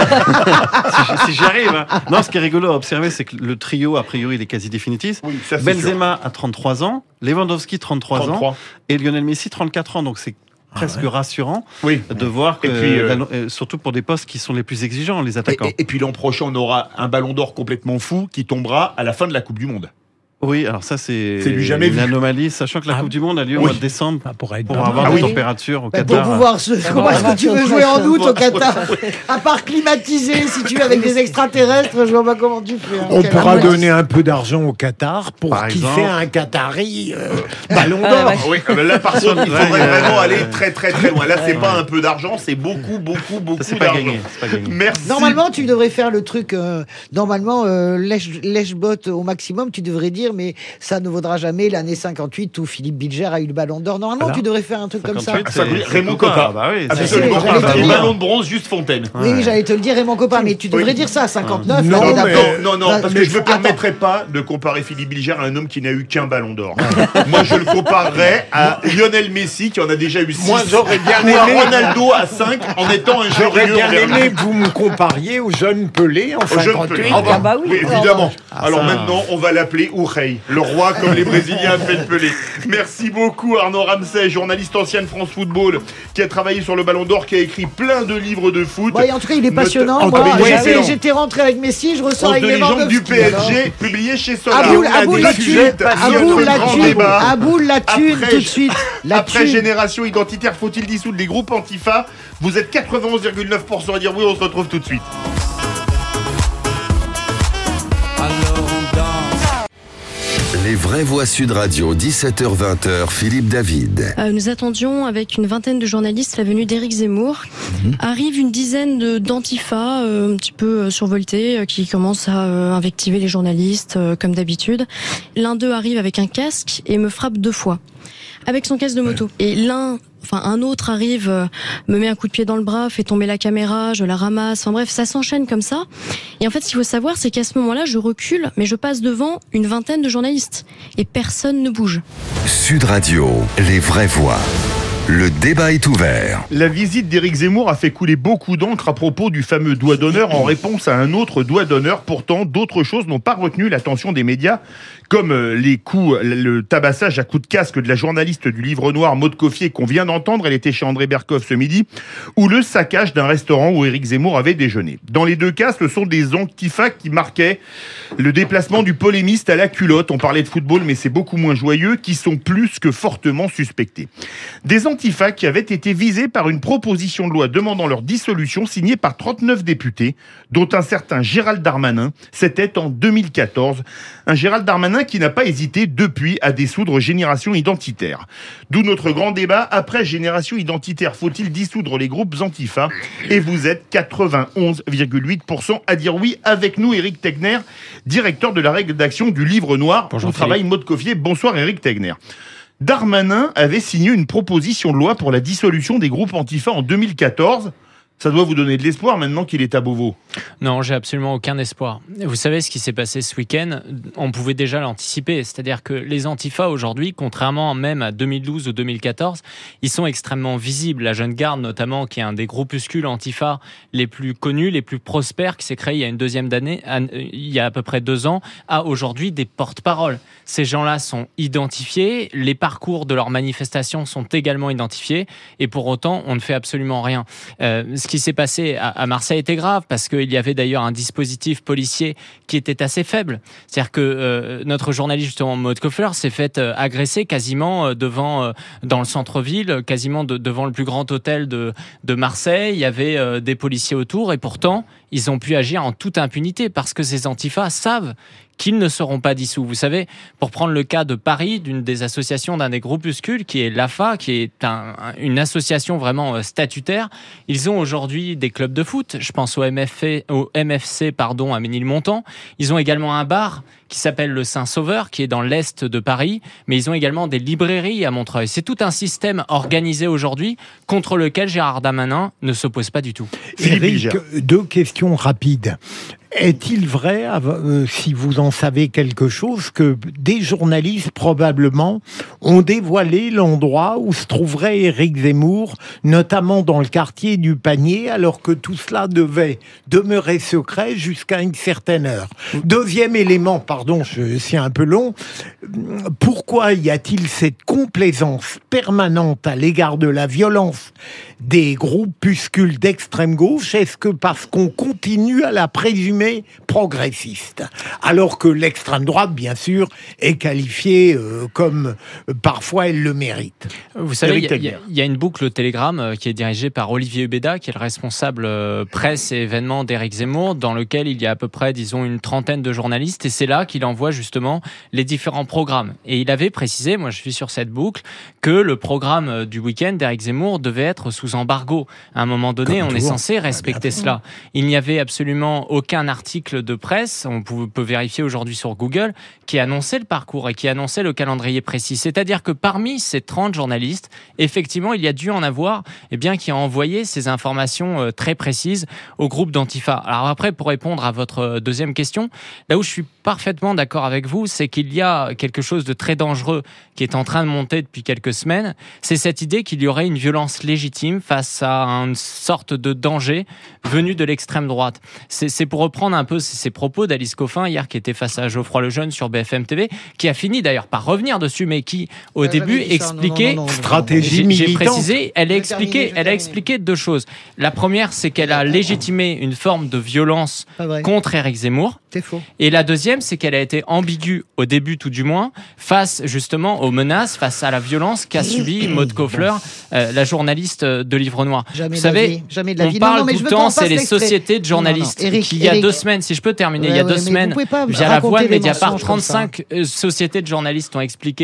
est- si, si j'y arrive. hein. Non, ce qui est rigolo à observer, c'est que le trio, a priori, il est quasi définitif. Oui, ça, c'est Benzema a trente-trois ans, Lewandowski trente-trois ans trente-trois. et Lionel Messi trente-quatre ans. Donc c'est presque rassurant Oui. de voir que, Et puis, euh, la- euh, surtout pour des postes qui sont les plus exigeants, les Et, attaquants. et- et puis l'an prochain, on aura un ballon d'or complètement fou qui tombera à la fin de la Coupe du Monde. Oui, alors ça c'est C'est du jamais une vu. anomalie, sachant que la Ah, Coupe du Monde a lieu au oui. mois de décembre Ça pourrait être pour pas mal. avoir Ah des oui. températures au Bah, pour Qatar. pouvoir se. Comment est-ce que tu veux jouer en août au Qatar Oui. À part climatiser, si tu es avec des extraterrestres, je vois pas comment tu fais. hein. On Quelle pourra arnaque. donner un peu d'argent au Qatar pour Par qu'il exemple. fait un Qatari euh, ballon Ah, d'or. ouais. Oui, ah ben là par contre, il faudrait Ouais, ouais, vraiment ouais. aller très très très loin. Là, c'est pas un peu d'argent, c'est beaucoup beaucoup beaucoup Ça, c'est pas d'argent. gagné, c'est pas gagné. Merci. Normalement, tu devrais faire le truc. euh, normalement, euh, lèche, lèche-botte au maximum. Tu devrais dire, mais ça ne vaudra jamais l'année cinquante-huit où Philippe Bilger a eu le ballon d'or. Normalement, Voilà. tu devrais faire un truc comme ça. cinquante-huit, Ah, ça veut dire c'est- Raymond c'est Copa. Coppa. Bah oui, c'est- Absolument j'allais pas. te Et dire. ballon de bronze, juste Fontaine. Oui, j'allais te le dire, Raymond Copain, mais tu devrais Oui. dire ça, cinquante-neuf. Non, l'année mais- d'après. Non, non, Bah, parce mais que je ne me attends. permettrais pas de comparer Philippe Bilger à un homme qui n'a eu qu'un ballon d'or. Moi, je le comparerais à Lionel Messi qui en a déjà eu six. Moi, j'aurais bien ou à aimé- Ronaldo à cinq en étant un J'aurais génieux bien envers aimé lui. que vous me compariez au jeune Pelé en Au jeune cinquante-huit. Pelé. Ah bah oui. Oui, évidemment. Ah, Alors ça. maintenant, on va l'appeler Ourey, le roi comme les Brésiliens appellent Pelé. Merci beaucoup Arnaud Ramsey, journaliste ancien de France Football, qui a travaillé sur le Ballon d'Or, qui a écrit plein de livres de foot. Bah, en tout cas, il est Note- passionnant. En tout Moi, cas, il est j'étais- excellent. j'étais rentré avec Messi, je ressors onze avec de les légende du P S G, alors. publié chez Solar. Aboul, On a Aboul des la sujets thune, passionnants, Aboul la grand thune, débat. Aboul la thune, Après- tout de suite. La Après thune. Génération Identitaire, faut-il dissoudre les groupes Antifa? Vous êtes quatre-vingt-onze virgule neuf pour cent à dire oui, on se retrouve tout de suite. Les vraies voix Sud Radio, dix-sept heures vingt, Philippe David. Euh, nous attendions avec une vingtaine de journalistes la venue d'Éric Zemmour. Arrive une dizaine de- d'antifa euh, un petit peu euh, survoltés euh, qui commencent à euh, invectiver les journalistes euh, comme d'habitude. L'un d'eux arrive avec un casque et me frappe deux fois avec son casque de moto. Et l'un enfin un autre arrive, euh, me met un coup de pied dans le bras, fait tomber la caméra, je la ramasse. Enfin bref, ça s'enchaîne comme ça. Et en fait, ce qu'il faut savoir, c'est qu'à ce moment-là, je recule, mais je passe devant une vingtaine de journalistes et personne ne bouge. Sud Radio, les vraies voix. Le débat est ouvert. La visite d'Éric Zemmour a fait couler beaucoup d'encre à propos du fameux doigt d'honneur en réponse à un autre doigt d'honneur. Pourtant, d'autres choses n'ont pas retenu l'attention des médias, comme les coups, le tabassage à coups de casque de la journaliste du Livre Noir Maude Coffier qu'on vient d'entendre, elle était chez André Berkoff ce midi, ou le saccage d'un restaurant où Éric Zemmour avait déjeuné. Dans les deux cas, ce sont des antifas qui marquaient le déplacement du polémiste à la culotte. On parlait de football, mais c'est beaucoup moins joyeux, qui sont plus que fortement suspectés. Des antifas qui avaient été visés par une proposition de loi demandant leur dissolution signée par trente-neuf députés, dont un certain Gérald Darmanin. C'était en deux mille quatorze. Un Gérald Darmanin qui n'a pas hésité depuis à dissoudre Génération Identitaire. D'où notre grand débat. Après Génération Identitaire, faut-il dissoudre les groupes antifas? Et vous êtes quatre-vingt-onze virgule huit pour cent à dire oui. Avec nous, Éric Tegner, directeur de la rédaction du Livre Noir. Bonjour, où travaille Maude Coffier. Bonsoir Éric Tegner. Darmanin avait signé une proposition de loi pour la dissolution des groupes antifas en deux mille quatorze. Ça doit vous donner de l'espoir maintenant qu'il est à Beauvau. Non, j'ai absolument aucun espoir. Vous savez ce qui s'est passé ce week-end, on pouvait déjà l'anticiper. C'est-à-dire que les antifas aujourd'hui, contrairement même à deux mille douze ou deux mille quatorze, ils sont extrêmement visibles. La Jeune Garde notamment, qui est un des groupuscules antifas les plus connus, les plus prospères, qui s'est créé il y a une deuxième d'année, il y a à peu près deux ans, a aujourd'hui des porte-paroles. Ces gens-là sont identifiés, les parcours de leurs manifestations sont également identifiés, et pour autant, on ne fait absolument rien. Euh, Ce qui s'est passé à Marseille était grave parce qu'il y avait d'ailleurs un dispositif policier qui était assez faible. C'est-à-dire que euh, notre journaliste justement Maude Coffier s'est fait euh, agresser quasiment euh, devant euh, dans le centre-ville, quasiment de, devant le plus grand hôtel de, de Marseille. Il y avait euh, des policiers autour et pourtant ils ont pu agir en toute impunité parce que ces antifas savent qu'ils ne seront pas dissous. Vous savez, pour prendre le cas de Paris, d'une des associations, d'un des groupuscules, qui est l'A F A, qui est un, une association vraiment statutaire, ils ont aujourd'hui des clubs de foot. Je pense au M F C, au M F C pardon, à Ménilmontant. Ils ont également un bar qui s'appelle le Saint-Sauveur, qui est dans l'est de Paris, mais ils ont également des librairies à Montreuil. C'est tout un système organisé aujourd'hui contre lequel Gérard Darmanin ne s'oppose pas du tout. Éric, deux questions rapides. Est-il vrai, euh, si vous en savez quelque chose, que des journalistes probablement ont dévoilé l'endroit où se trouverait Éric Zemmour, notamment dans le quartier du Panier, alors que tout cela devait demeurer secret jusqu'à une certaine heure? Deuxième élément, pardon, je, c'est un peu long, pourquoi y a-t-il cette complaisance permanente à l'égard de la violence des groupuscules d'extrême gauche? Est-ce que parce qu'on continue à la présumer progressiste, alors que l'extrême droite, bien sûr, est qualifiée euh, comme euh, parfois elle le mérite? Vous savez, il y, y, y a une boucle Telegram euh, qui est dirigée par Olivier Hubeda, qui est le responsable euh, presse et événements d'Éric Zemmour, dans lequel il y a à peu près, disons, une trentaine de journalistes, et c'est là qu'il envoie justement les différents programmes. Et il avait précisé, moi je suis sur cette boucle, que le programme du week-end d'Éric Zemmour devait être sous embargo. À un moment donné, Comme on toujours. est censé respecter ah, cela. Il n'y avait absolument aucun article de presse, on peut vérifier aujourd'hui sur Google, qui annonçait le parcours et qui annonçait le calendrier précis. C'est-à-dire que parmi ces trente journalistes, effectivement, il y a dû en avoir eh bien, qui a envoyé ces informations très précises au groupe d'Antifa. Alors après, pour répondre à votre deuxième question, là où je suis parfaitement d'accord avec vous, c'est qu'il y a quelque chose de très dangereux qui est en train de monter depuis quelques semaines, c'est cette idée qu'il y aurait une violence légitime face à une sorte de danger venu de l'extrême droite. C'est, c'est pour reprendre un peu ces propos d'Alice Coffin hier, qui était face à Geoffroy Lejeune sur B F M T V, qui a fini d'ailleurs par revenir dessus, mais qui au ouais, début expliquait stratégie j'ai, militante. J'ai précisé, elle a expliqué, elle a expliqué deux choses. La première, c'est qu'elle a légitimé une forme de violence contre Éric Zemmour. C'est faux. Et la deuxième, c'est qu'elle a été ambiguë au début, tout du moins, face justement aux menaces, face à la violence qu'a subi Maude Coffier, euh, la journaliste de Livre Noir. Jamais Vous savez, Jamais de la on vie. parle non, non, tout le temps, c'est les sociétés de journalistes non, non, Eric, qui, il y a Eric, deux semaines, si je peux terminer, ouais, il y a ouais, deux semaines, via la voix de Mediapart, trente-cinq sociétés de journalistes ont expliqué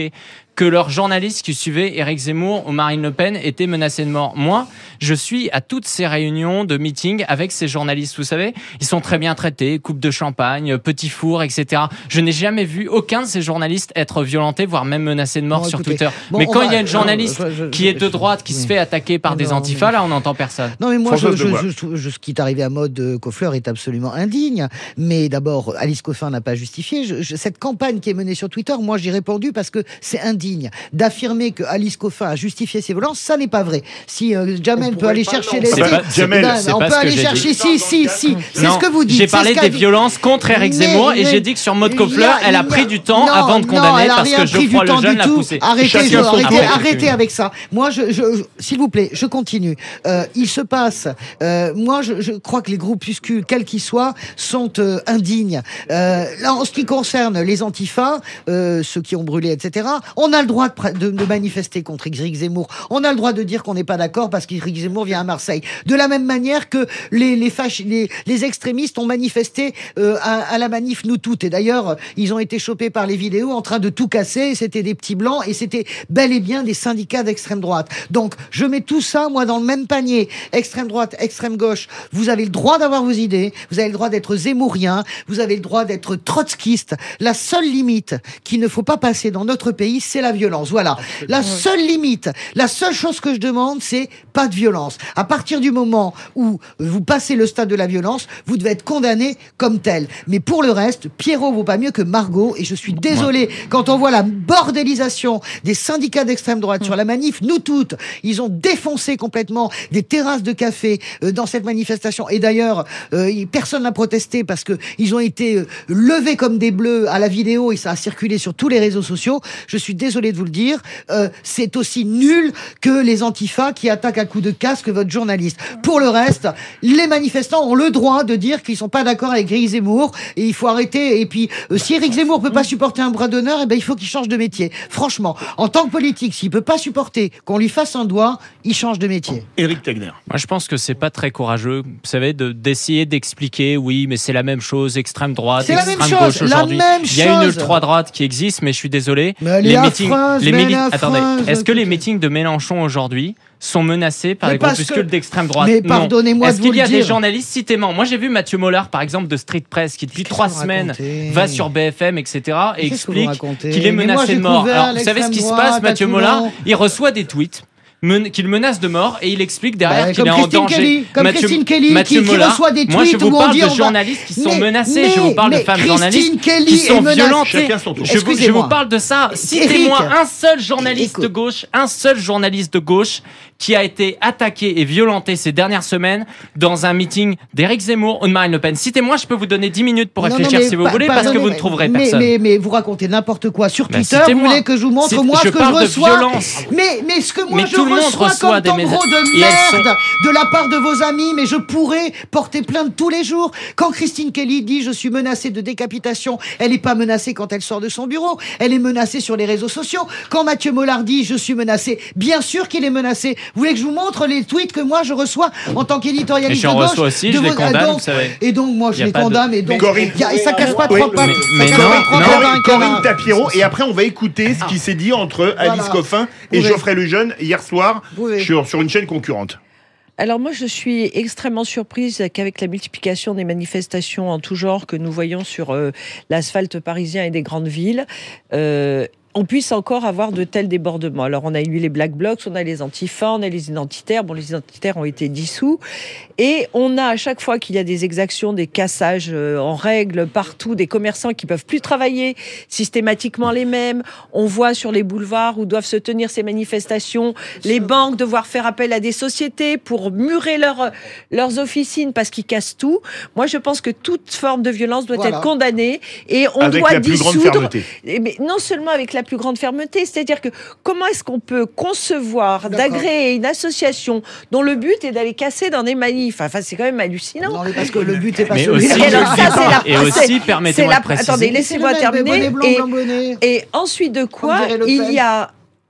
que leurs journalistes qui suivaient Éric Zemmour ou Marine Le Pen étaient menacés de mort. Moi, je suis à toutes ces réunions de meetings avec ces journalistes, vous savez, ils sont très bien traités, coupe de champagne, petit four, et cetera. Je n'ai jamais vu aucun de ces journalistes être violentés, voire même menacés de mort bon, sur écoutez, Twitter. bon, mais quand va, il y a une journaliste non, je, je, qui est de droite, qui je, se fait attaquer par non, des antifas, mais... là, on n'entend personne. Non, mais moi, je, je, je, je, je, ce qui est arrivé à Maud euh, Coffleur est absolument indigne. Mais d'abord, Alice Coffin n'a pas justifié. Je, je, cette campagne qui est menée sur Twitter, moi, j'y ai répondu parce que c'est indigne d'affirmer que Alice Coffin a justifié ses violences. Ça n'est pas vrai. Si euh, Jamel peut aller chercher les... Jamel, on peut aller chercher... Si, si, si. C'est ce que vous dites. J'ai parlé des violences contre Éric Zemmour et j'ai dit que sur Maud Coffleur, elle a pris du temps avant de condamner parce que Geoffroy Lejeune l'a poussé. Arrêtez, arrêtez, arrêtez avec ça. Moi, je, je, s'il vous plaît, je continue. Euh, il se passe. Euh, moi, je, je crois que les groupuscules, quels qu'ils soient, sont euh, indignes. Euh, là, en ce qui concerne les antifas, euh, ceux qui ont brûlé, et cetera, on a le droit de, de, de manifester contre Éric Zemmour. On a le droit de dire qu'on n'est pas d'accord parce qu'Éric Zemmour vient à Marseille. De la même manière que les les, fâch, les, les extrémistes ont manifesté euh, à, à la manif Nous Toutes. Et d'ailleurs, ils ont été chopés par les vidéos en train de tout casser. C'était des petits blancs et c'était bel et bien des syndicats d'extrême droite. Donc, je mets tout ça, moi, dans le même panier. Extrême droite, extrême gauche. Vous avez le droit d'avoir vos idées. Vous avez le droit d'être zémourien. Vous avez le droit d'être trotskiste. La seule limite qu'il ne faut pas passer dans notre pays, c'est la violence. Voilà. La seule limite, la seule chose que je demande, c'est pas de violence. À partir du moment où vous passez le stade de la violence, vous devez être condamné comme tel. Mais pour le reste, Pierrot vaut pas mieux que Margot. Et je suis désolé quand on voit la bordélisation des syndicats d'extrême droite sur la manif Nous Toutes. Ils ont défoncé complètement des terrasses de café euh, dans cette manifestation. Et d'ailleurs, euh, personne n'a protesté parce que ils ont été euh, levés comme des bleus à la vidéo et ça a circulé sur tous les réseaux sociaux. Je suis désolé de vous le dire. Euh, c'est aussi nul que les antifas qui attaquent à coups de casque votre journaliste. Pour le reste, les manifestants ont le droit de dire qu'ils sont pas d'accord avec Éric Zemmour et il faut arrêter. Et puis, euh, si Éric Zemmour peut pas supporter un bras d'honneur, eh ben il faut qu'il change de métier. Franchement, en tant que politique, s'il peut pas supporter qu'on lui fasse un doigt, il change de métier. Éric Tegner. Moi, je pense que c'est pas très courageux, vous savez, de, d'essayer d'expliquer, oui, mais c'est la même chose, extrême droite, c'est extrême la même gauche chose, aujourd'hui. la même Il y a une chose. ultra-droite qui existe, mais je suis désolé. Mais elle les est meetings, affreuse, les mais elle méli- est Attendez, affreuse. est-ce que les meetings de Mélenchon aujourd'hui sont menacés par Mais les parce groupuscules que- d'extrême droite? Mais Non. pardonnez-moi Est-ce de qu'il vous y a le des dire. journalistes, citez-moi. Moi, j'ai vu Mathieu Mollard, par exemple, de Street Press, qui depuis trois semaines racontez va sur B F M, et cetera, et Qu'est-ce que vous explique racontez qu'il est Mais moi, menacé j'ai de mort. couvert Alors, vous savez ce qui se l'extrême passe, droite à Mathieu Toulon. Mollard? Il reçoit des tweets men- qu'il menace de mort et il explique derrière Bah, qu'il comme est en Christine danger. Kelly, comme Mathieu, Christine Kelly, Mathieu qui- qui Mollard, reçoit des moi je tweets vous où on parle dit de on va- journalistes qui sont Mais- menacés, mais- je vous parle de mais femmes Christine journalistes Kelly qui sont est menacée. violentées. Chacun son tour. Je vous, je Excusez-moi. vous parle de ça. Citez-moi Eric. un seul journaliste de gauche, un seul journaliste de gauche qui a été attaqué et violenté ces dernières semaines dans un meeting d'Éric Zemmour ou de Marine Le Pen. Citez-moi, je peux vous donner dix minutes pour Non, non, réfléchir mais si vous pa- voulez, parce que pardonnez, vous ne trouverez mais, personne. Mais, mais vous racontez n'importe quoi sur Bah, Twitter. Vous citez-moi. voulez que je vous montre Cite- moi je ce que parle je de reçois violence. Mais, mais ce que moi Mais je tout le monde reçois reçoit comme des ton messages. gros de Et elles merde de la part de vos amis, mais je pourrais porter plainte tous les jours. Quand Christine Kelly dit je suis menacée de décapitation, elle n'est pas menacée quand elle sort de son bureau. Elle est menacée sur les réseaux sociaux. Quand Mathieu Mollard dit je suis menacé, bien sûr qu'il est menacé. Vous voulez que je vous montre les tweets que moi je reçois en tant Et qu'éditorialiste de j'en gauche reçois aussi, de je les vos- condamne, donc- vous savez. Et donc moi Y je a les pas de- condamne et donc Corinne- y a- et ça casse pas Oui, trois pattes. mais Ça non, casse pas trois non, pattes à un Corinne, Corinne canard. Tapiero, et après on va écouter ce qui s'est dit entre Alice Voilà. Coffin et Oui. Geoffrey Lejeune hier soir Oui. sur, sur une chaîne concurrente. Alors moi, je suis extrêmement surprise qu'avec la multiplication des manifestations en tout genre que nous voyons sur euh, l'asphalte parisien et des grandes villes, euh, on puisse encore avoir de tels débordements. Alors on a eu les Black Blocs, on a les Antifas, on a les identitaires. Bon, les identitaires ont été dissous. Et on a à chaque fois qu'il y a des exactions, des cassages euh, en règle partout, des commerçants qui peuvent plus travailler, systématiquement les mêmes. On voit sur les boulevards où doivent se tenir ces manifestations, les banques devoir faire appel à des sociétés pour murer leur, leurs officines parce qu'ils cassent tout. Moi, je pense que toute forme de violence doit Voilà. être condamnée et on Avec doit la plus grande dissoudre. fermeté. Eh, Mais non seulement avec la plus grande fermeté, c'est-à-dire que comment est-ce qu'on peut concevoir D'accord. d'agréer une association dont le but est d'aller casser dans des manifs? Enfin, c'est quand même hallucinant. Non, mais parce que le but est pas Mais celui-là. aussi, Et alors, ça, c'est la- Et aussi, c'est- permettez-moi c'est la- de préciser. Attendez, laissez-moi C'est le même, terminer. bonnet blanc, Et- blanc bonnet. Et ensuite de quoi, Comme dirait Le il Pen. y a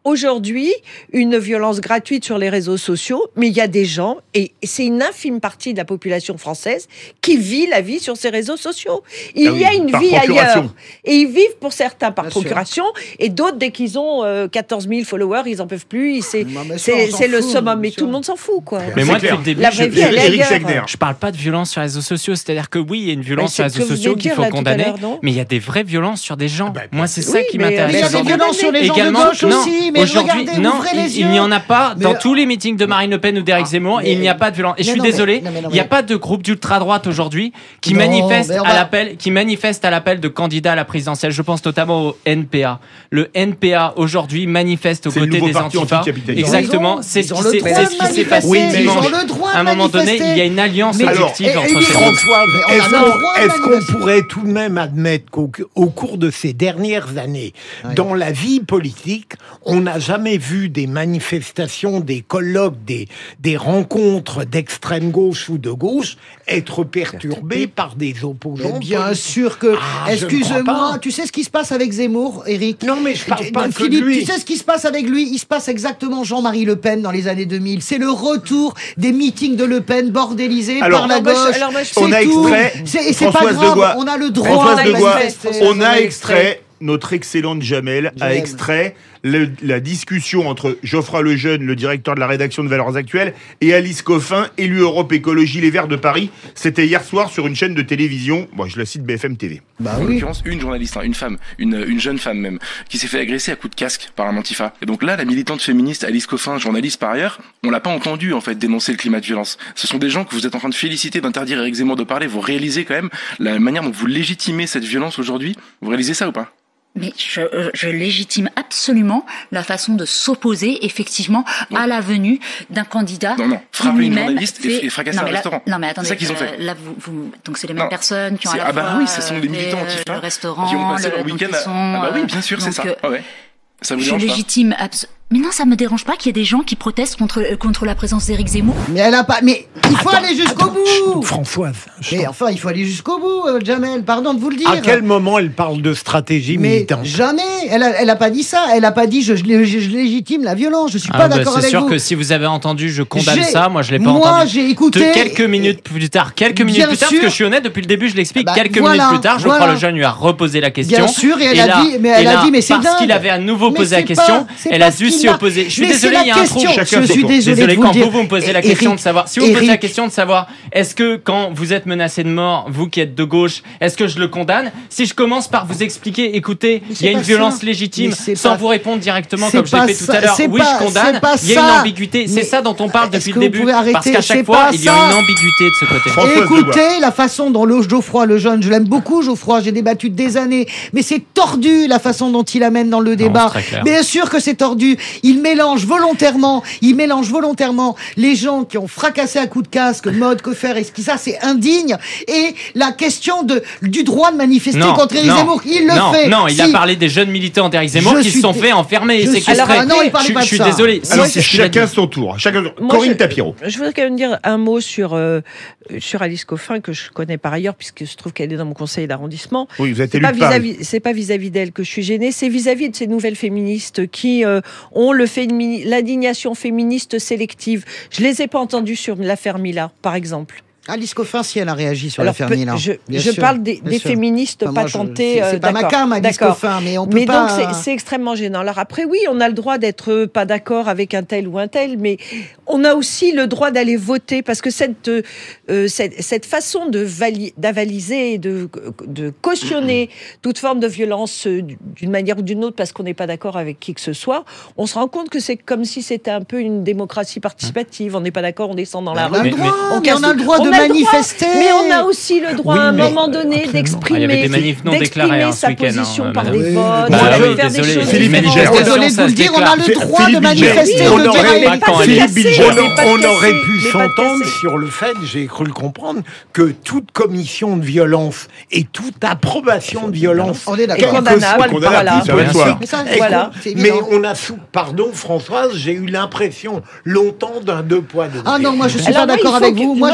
aujourd'hui une violence gratuite sur les réseaux sociaux, mais il y a des gens, et c'est une infime partie de la population française, qui vit la vie sur ces réseaux sociaux. Il Ah oui, y a une par vie procuration. ailleurs. Et ils vivent pour certains par Bien sûr. procuration, et d'autres, dès qu'ils ont euh, quatorze mille followers, ils en peuvent plus. ils- C'est Non, mais ça, c'est- on s'en c'est le fout, summum, mais bien tout le sûr. monde s'en fout, quoi. Mais C'est moi, clair. depuis le début, La je, vraie je- vie, elle est Éric ailleurs. Segner. je parle pas de violence sur les réseaux sociaux. C'est-à-dire que oui, il y a une violence Mais sur les c'est réseaux ce que vous sociaux venez de qu'il dire, faut là, tout à condamner, l'heure, non mais il y a des vraies violences sur des gens. bah, Moi, c'est oui, ça qui mais, m'intéresse. Mais il y a des aujourd'hui. violences sur les gens de Également, gauche non, aussi, mais aujourd'hui, regardez, non, ouvrez il, les il n'y yeux. en a pas Mais- dans tous les meetings de Marine Le Pen ou d'Éric Ah, Zemmour. mais- Il n'y a pas de violence. Et je Non, suis non, mais- désolé, non, mais non, il n'y a mais- pas de groupe d'ultra droite aujourd'hui qui Non, manifeste mais on à va- l'appel, qui manifeste à l'appel de candidats à la présidentielle. Je pense notamment au N P A. Le N P A aujourd'hui manifeste aux C'est le côtés nouveau des parti Antifa. anticapitaliste. Exactement, Ils ont- c'est ce ils ont qui le s'est droit c'est de ce qui s'est manifester, passé ils ont dimanche. le droit de À un moment donné, manifester. il y a une alliance Mais- objective Alors, entre et- et- ces groupes. François, Mais on est-ce a le qu'on droit de est-ce qu'on manifester. pourrait tout de même admettre qu'au au cours de ces dernières années, Ouais. dans la vie politique, on n'a jamais vu des manifestations, des colloques, des, des rencontres d'extrême gauche ou de gauche être perturbées par des opposants Mais bien politiques. sûr que. Ah, je ne crois Excuse-moi, pas. tu sais ce qui se passe avec Zemmour, Eric? Non, mais je parle Tu- pas que de Philippe, lui. tu sais ce qui se passe avec lui? Il se passe exactement Jean-Marie Le Pen dans les années deux mille. C'est le retour des meetings de Le Pen bordélisés Alors, par la alors moi, je- gauche. alors moi, je- C'est On a tout. extrait C'est- Et c'est pas Françoise grave, Degois. on a le droit Françoise de Degois, manifester. on a extrait notre excellente Jamel Je a l'aime. extrait le- la discussion entre Geoffroy Lejeune, le directeur de la rédaction de Valeurs Actuelles, et Alice Coffin, élue Europe Écologie Les Verts de Paris. C'était hier soir sur une chaîne de télévision. Bon, je la cite B F M T V. Bah En oui. l'occurrence, une journaliste, hein, une femme, une, une jeune femme même, qui s'est fait agresser à coups de casque par un antifa. Et donc là, la militante féministe Alice Coffin, journaliste par ailleurs, on l'a pas entendu en fait dénoncer le climat de violence. Ce sont des gens que vous êtes en train de féliciter, d'interdire Éric Zemmour de parler. Vous réalisez quand même la manière dont vous légitimez cette violence aujourd'hui. Vous réalisez ça ou pas? Mais je, euh, je légitime absolument la façon de s'opposer effectivement Non. à la venue d'un candidat. Non, non, qui frapper une lui-même journaliste et- fait- et fracasser non, un mais là- restaurant. Non mais attendez, C'est ça qu'ils ont fait. euh, là vous, vous, donc c'est les mêmes Non. personnes qui ont à C'est- la ah bah fois oui, ce sont des euh, militants fait, antifa le restaurant, qui ont passé le- leur donc week-end. ils à- sont, Ah bah oui, euh, bien sûr, c'est donc, ça. euh, Ah ouais. Ça vous je dérange pas? légitime abs- Mais non, ça me dérange pas qu'il y ait des gens qui protestent contre euh, contre la présence d'Éric Zemmour. Mais elle a pas. Mais il faut aller jusqu'au bout. Françoise, je Mais enfin, il faut aller jusqu'au bout, euh, Jamel. Pardon de vous le dire. à quel moment elle parle de stratégie Mais militante? jamais. Elle a, elle a pas dit ça. Elle a pas dit je, je, je- je légitime la violence. Je suis Ah pas bah, d'accord c'est avec sûr vous. que si vous avez entendu, je condamne J'ai- ça. Moi, je l'ai pas Moi, entendu. j'ai écouté- De quelques minutes plus tard, quelques minutes Bien plus tard, sûr. parce que je suis honnête, depuis le début, je l'explique. Bah, quelques voilà, minutes plus tard, je voilà. crois le jeune lui a reposé la question. Bien sûr, et elle a là- dit- mais elle et a là, dit, mais c'est parce dingue. qu'il avait à nouveau Mais posé la c'est question, pas- c'est elle pas a ce dû qu'il s'y a- opposer. Je suis Mais c'est désolé, la il y a un question. trou. Je Chacun suis son tour. désolé de Désolé, vous quand le dire. vous, vous me posez la Eric- question de savoir, si vous me posez la Eric- question de savoir, est-ce que quand vous êtes menacé de mort, vous qui êtes de gauche, est-ce que je le condamne? Si je commence par vous expliquer, écoutez, il y a une pas violence ça. légitime, Mais c'est sans pas- vous répondre directement c'est comme je l'ai pas fait tout ça, à l'heure, c'est oui, pas- je condamne, c'est pas il y a une ça. ambiguïté, c'est Mais ça dont on parle est-ce depuis que le vous début, pouvez arrêter? parce qu'à C'est chaque fois, pas il y a ça. une ambiguïté de ce côté. Françoise Écoutez la façon dont le Geoffroy Lejeune, je l'aime beaucoup Geoffroy, j'ai débattu des années, mais c'est tordu la façon dont il amène dans le débat. c'est très clair. Bien sûr que c'est tordu. Il mélange volontairement, il mélange volontairement les gens qui ont fracassé à coups de casque, mode que faire, et ce qui ça c'est indigne, et la question de du droit de manifester Non, contre Éric non, Zemmour. Il le non, fait. non, il a Si. parlé des jeunes militants d'Éric Zemmour Je qui se suis sont dé- fait enfermer et je suis- séquestrer. Alors, non, il parlait je, pas de je suis ça. désolé. Alors, Si, c'est ce qu'il a chacun dit. son tour. Chacun... Moi, Corinne je- Tapiro. Je voudrais quand même dire un mot sur, euh, sur Alice Coffin, que je connais par ailleurs, puisque je trouve qu'elle est dans mon conseil d'arrondissement. Oui, vous êtes C'est élu pas de Paris. vis-à-vis, c'est pas vis-à-vis d'elle que je suis gênée, c'est vis-à-vis de ces nouvelles féministes qui euh, ont le fémini- l'indignation féministe sélective. Je les ai pas entendues sur l'affaire Mila, par exemple. Alice Coffin, si elle a réagi sur Alors, l'affaire peu- Mila. je, Bien je sûr, parle des, bien des sûr. féministes Enfin, moi, pas je- tentées. c'est- euh, c'est pas ma d'accord, cam, Alice d'accord. Coffin, mais on peut Mais pas- donc c'est- c'est extrêmement gênant. Alors après, oui, on a le droit d'être pas d'accord avec un tel ou un tel, mais on a aussi le droit d'aller voter parce que cette euh, cette, cette façon de vali- d'avaliser, et de de cautionner toute forme de violence euh, d'une manière ou d'une autre parce qu'on n'est pas d'accord avec qui que ce soit, on se rend compte que c'est comme si c'était un peu une démocratie participative. On n'est pas d'accord, on descend dans la On a rue. le droit, mais casse on a le tout. droit de On a le droit, manifester. mais on a aussi le droit Oui, à un mais- moment donné Ah, d'exprimer, il y avait des manifs non d'exprimer déclarés, hein, ce sa week-end, hein, position par madame. des Oui, votes, bah de oui, faire désolé, des choses Philippe différentes. Bilger. Désolé de vous le dire, on a le Philippe droit de Bilger. manifester, On de aurait- dire- Mais pas quand de Philippe casser, Bilger. mais pas de On casser, aurait pu mais pas de s'entendre casser. sur le fait, j'ai cru le comprendre, que toute commission de violence et toute approbation de violence On est d'accord. quel que Condamnable, soit le condamnable, parti ça va de politique, soi. Mais ça, est voilà, con- c'est mais évident. on a sous, pardon Françoise, j'ai eu l'impression longtemps d'un deux poids deux Ah non, moi je suis Alors pas moi, d'accord il faut avec que- vous. Moi, j'ai je fait pense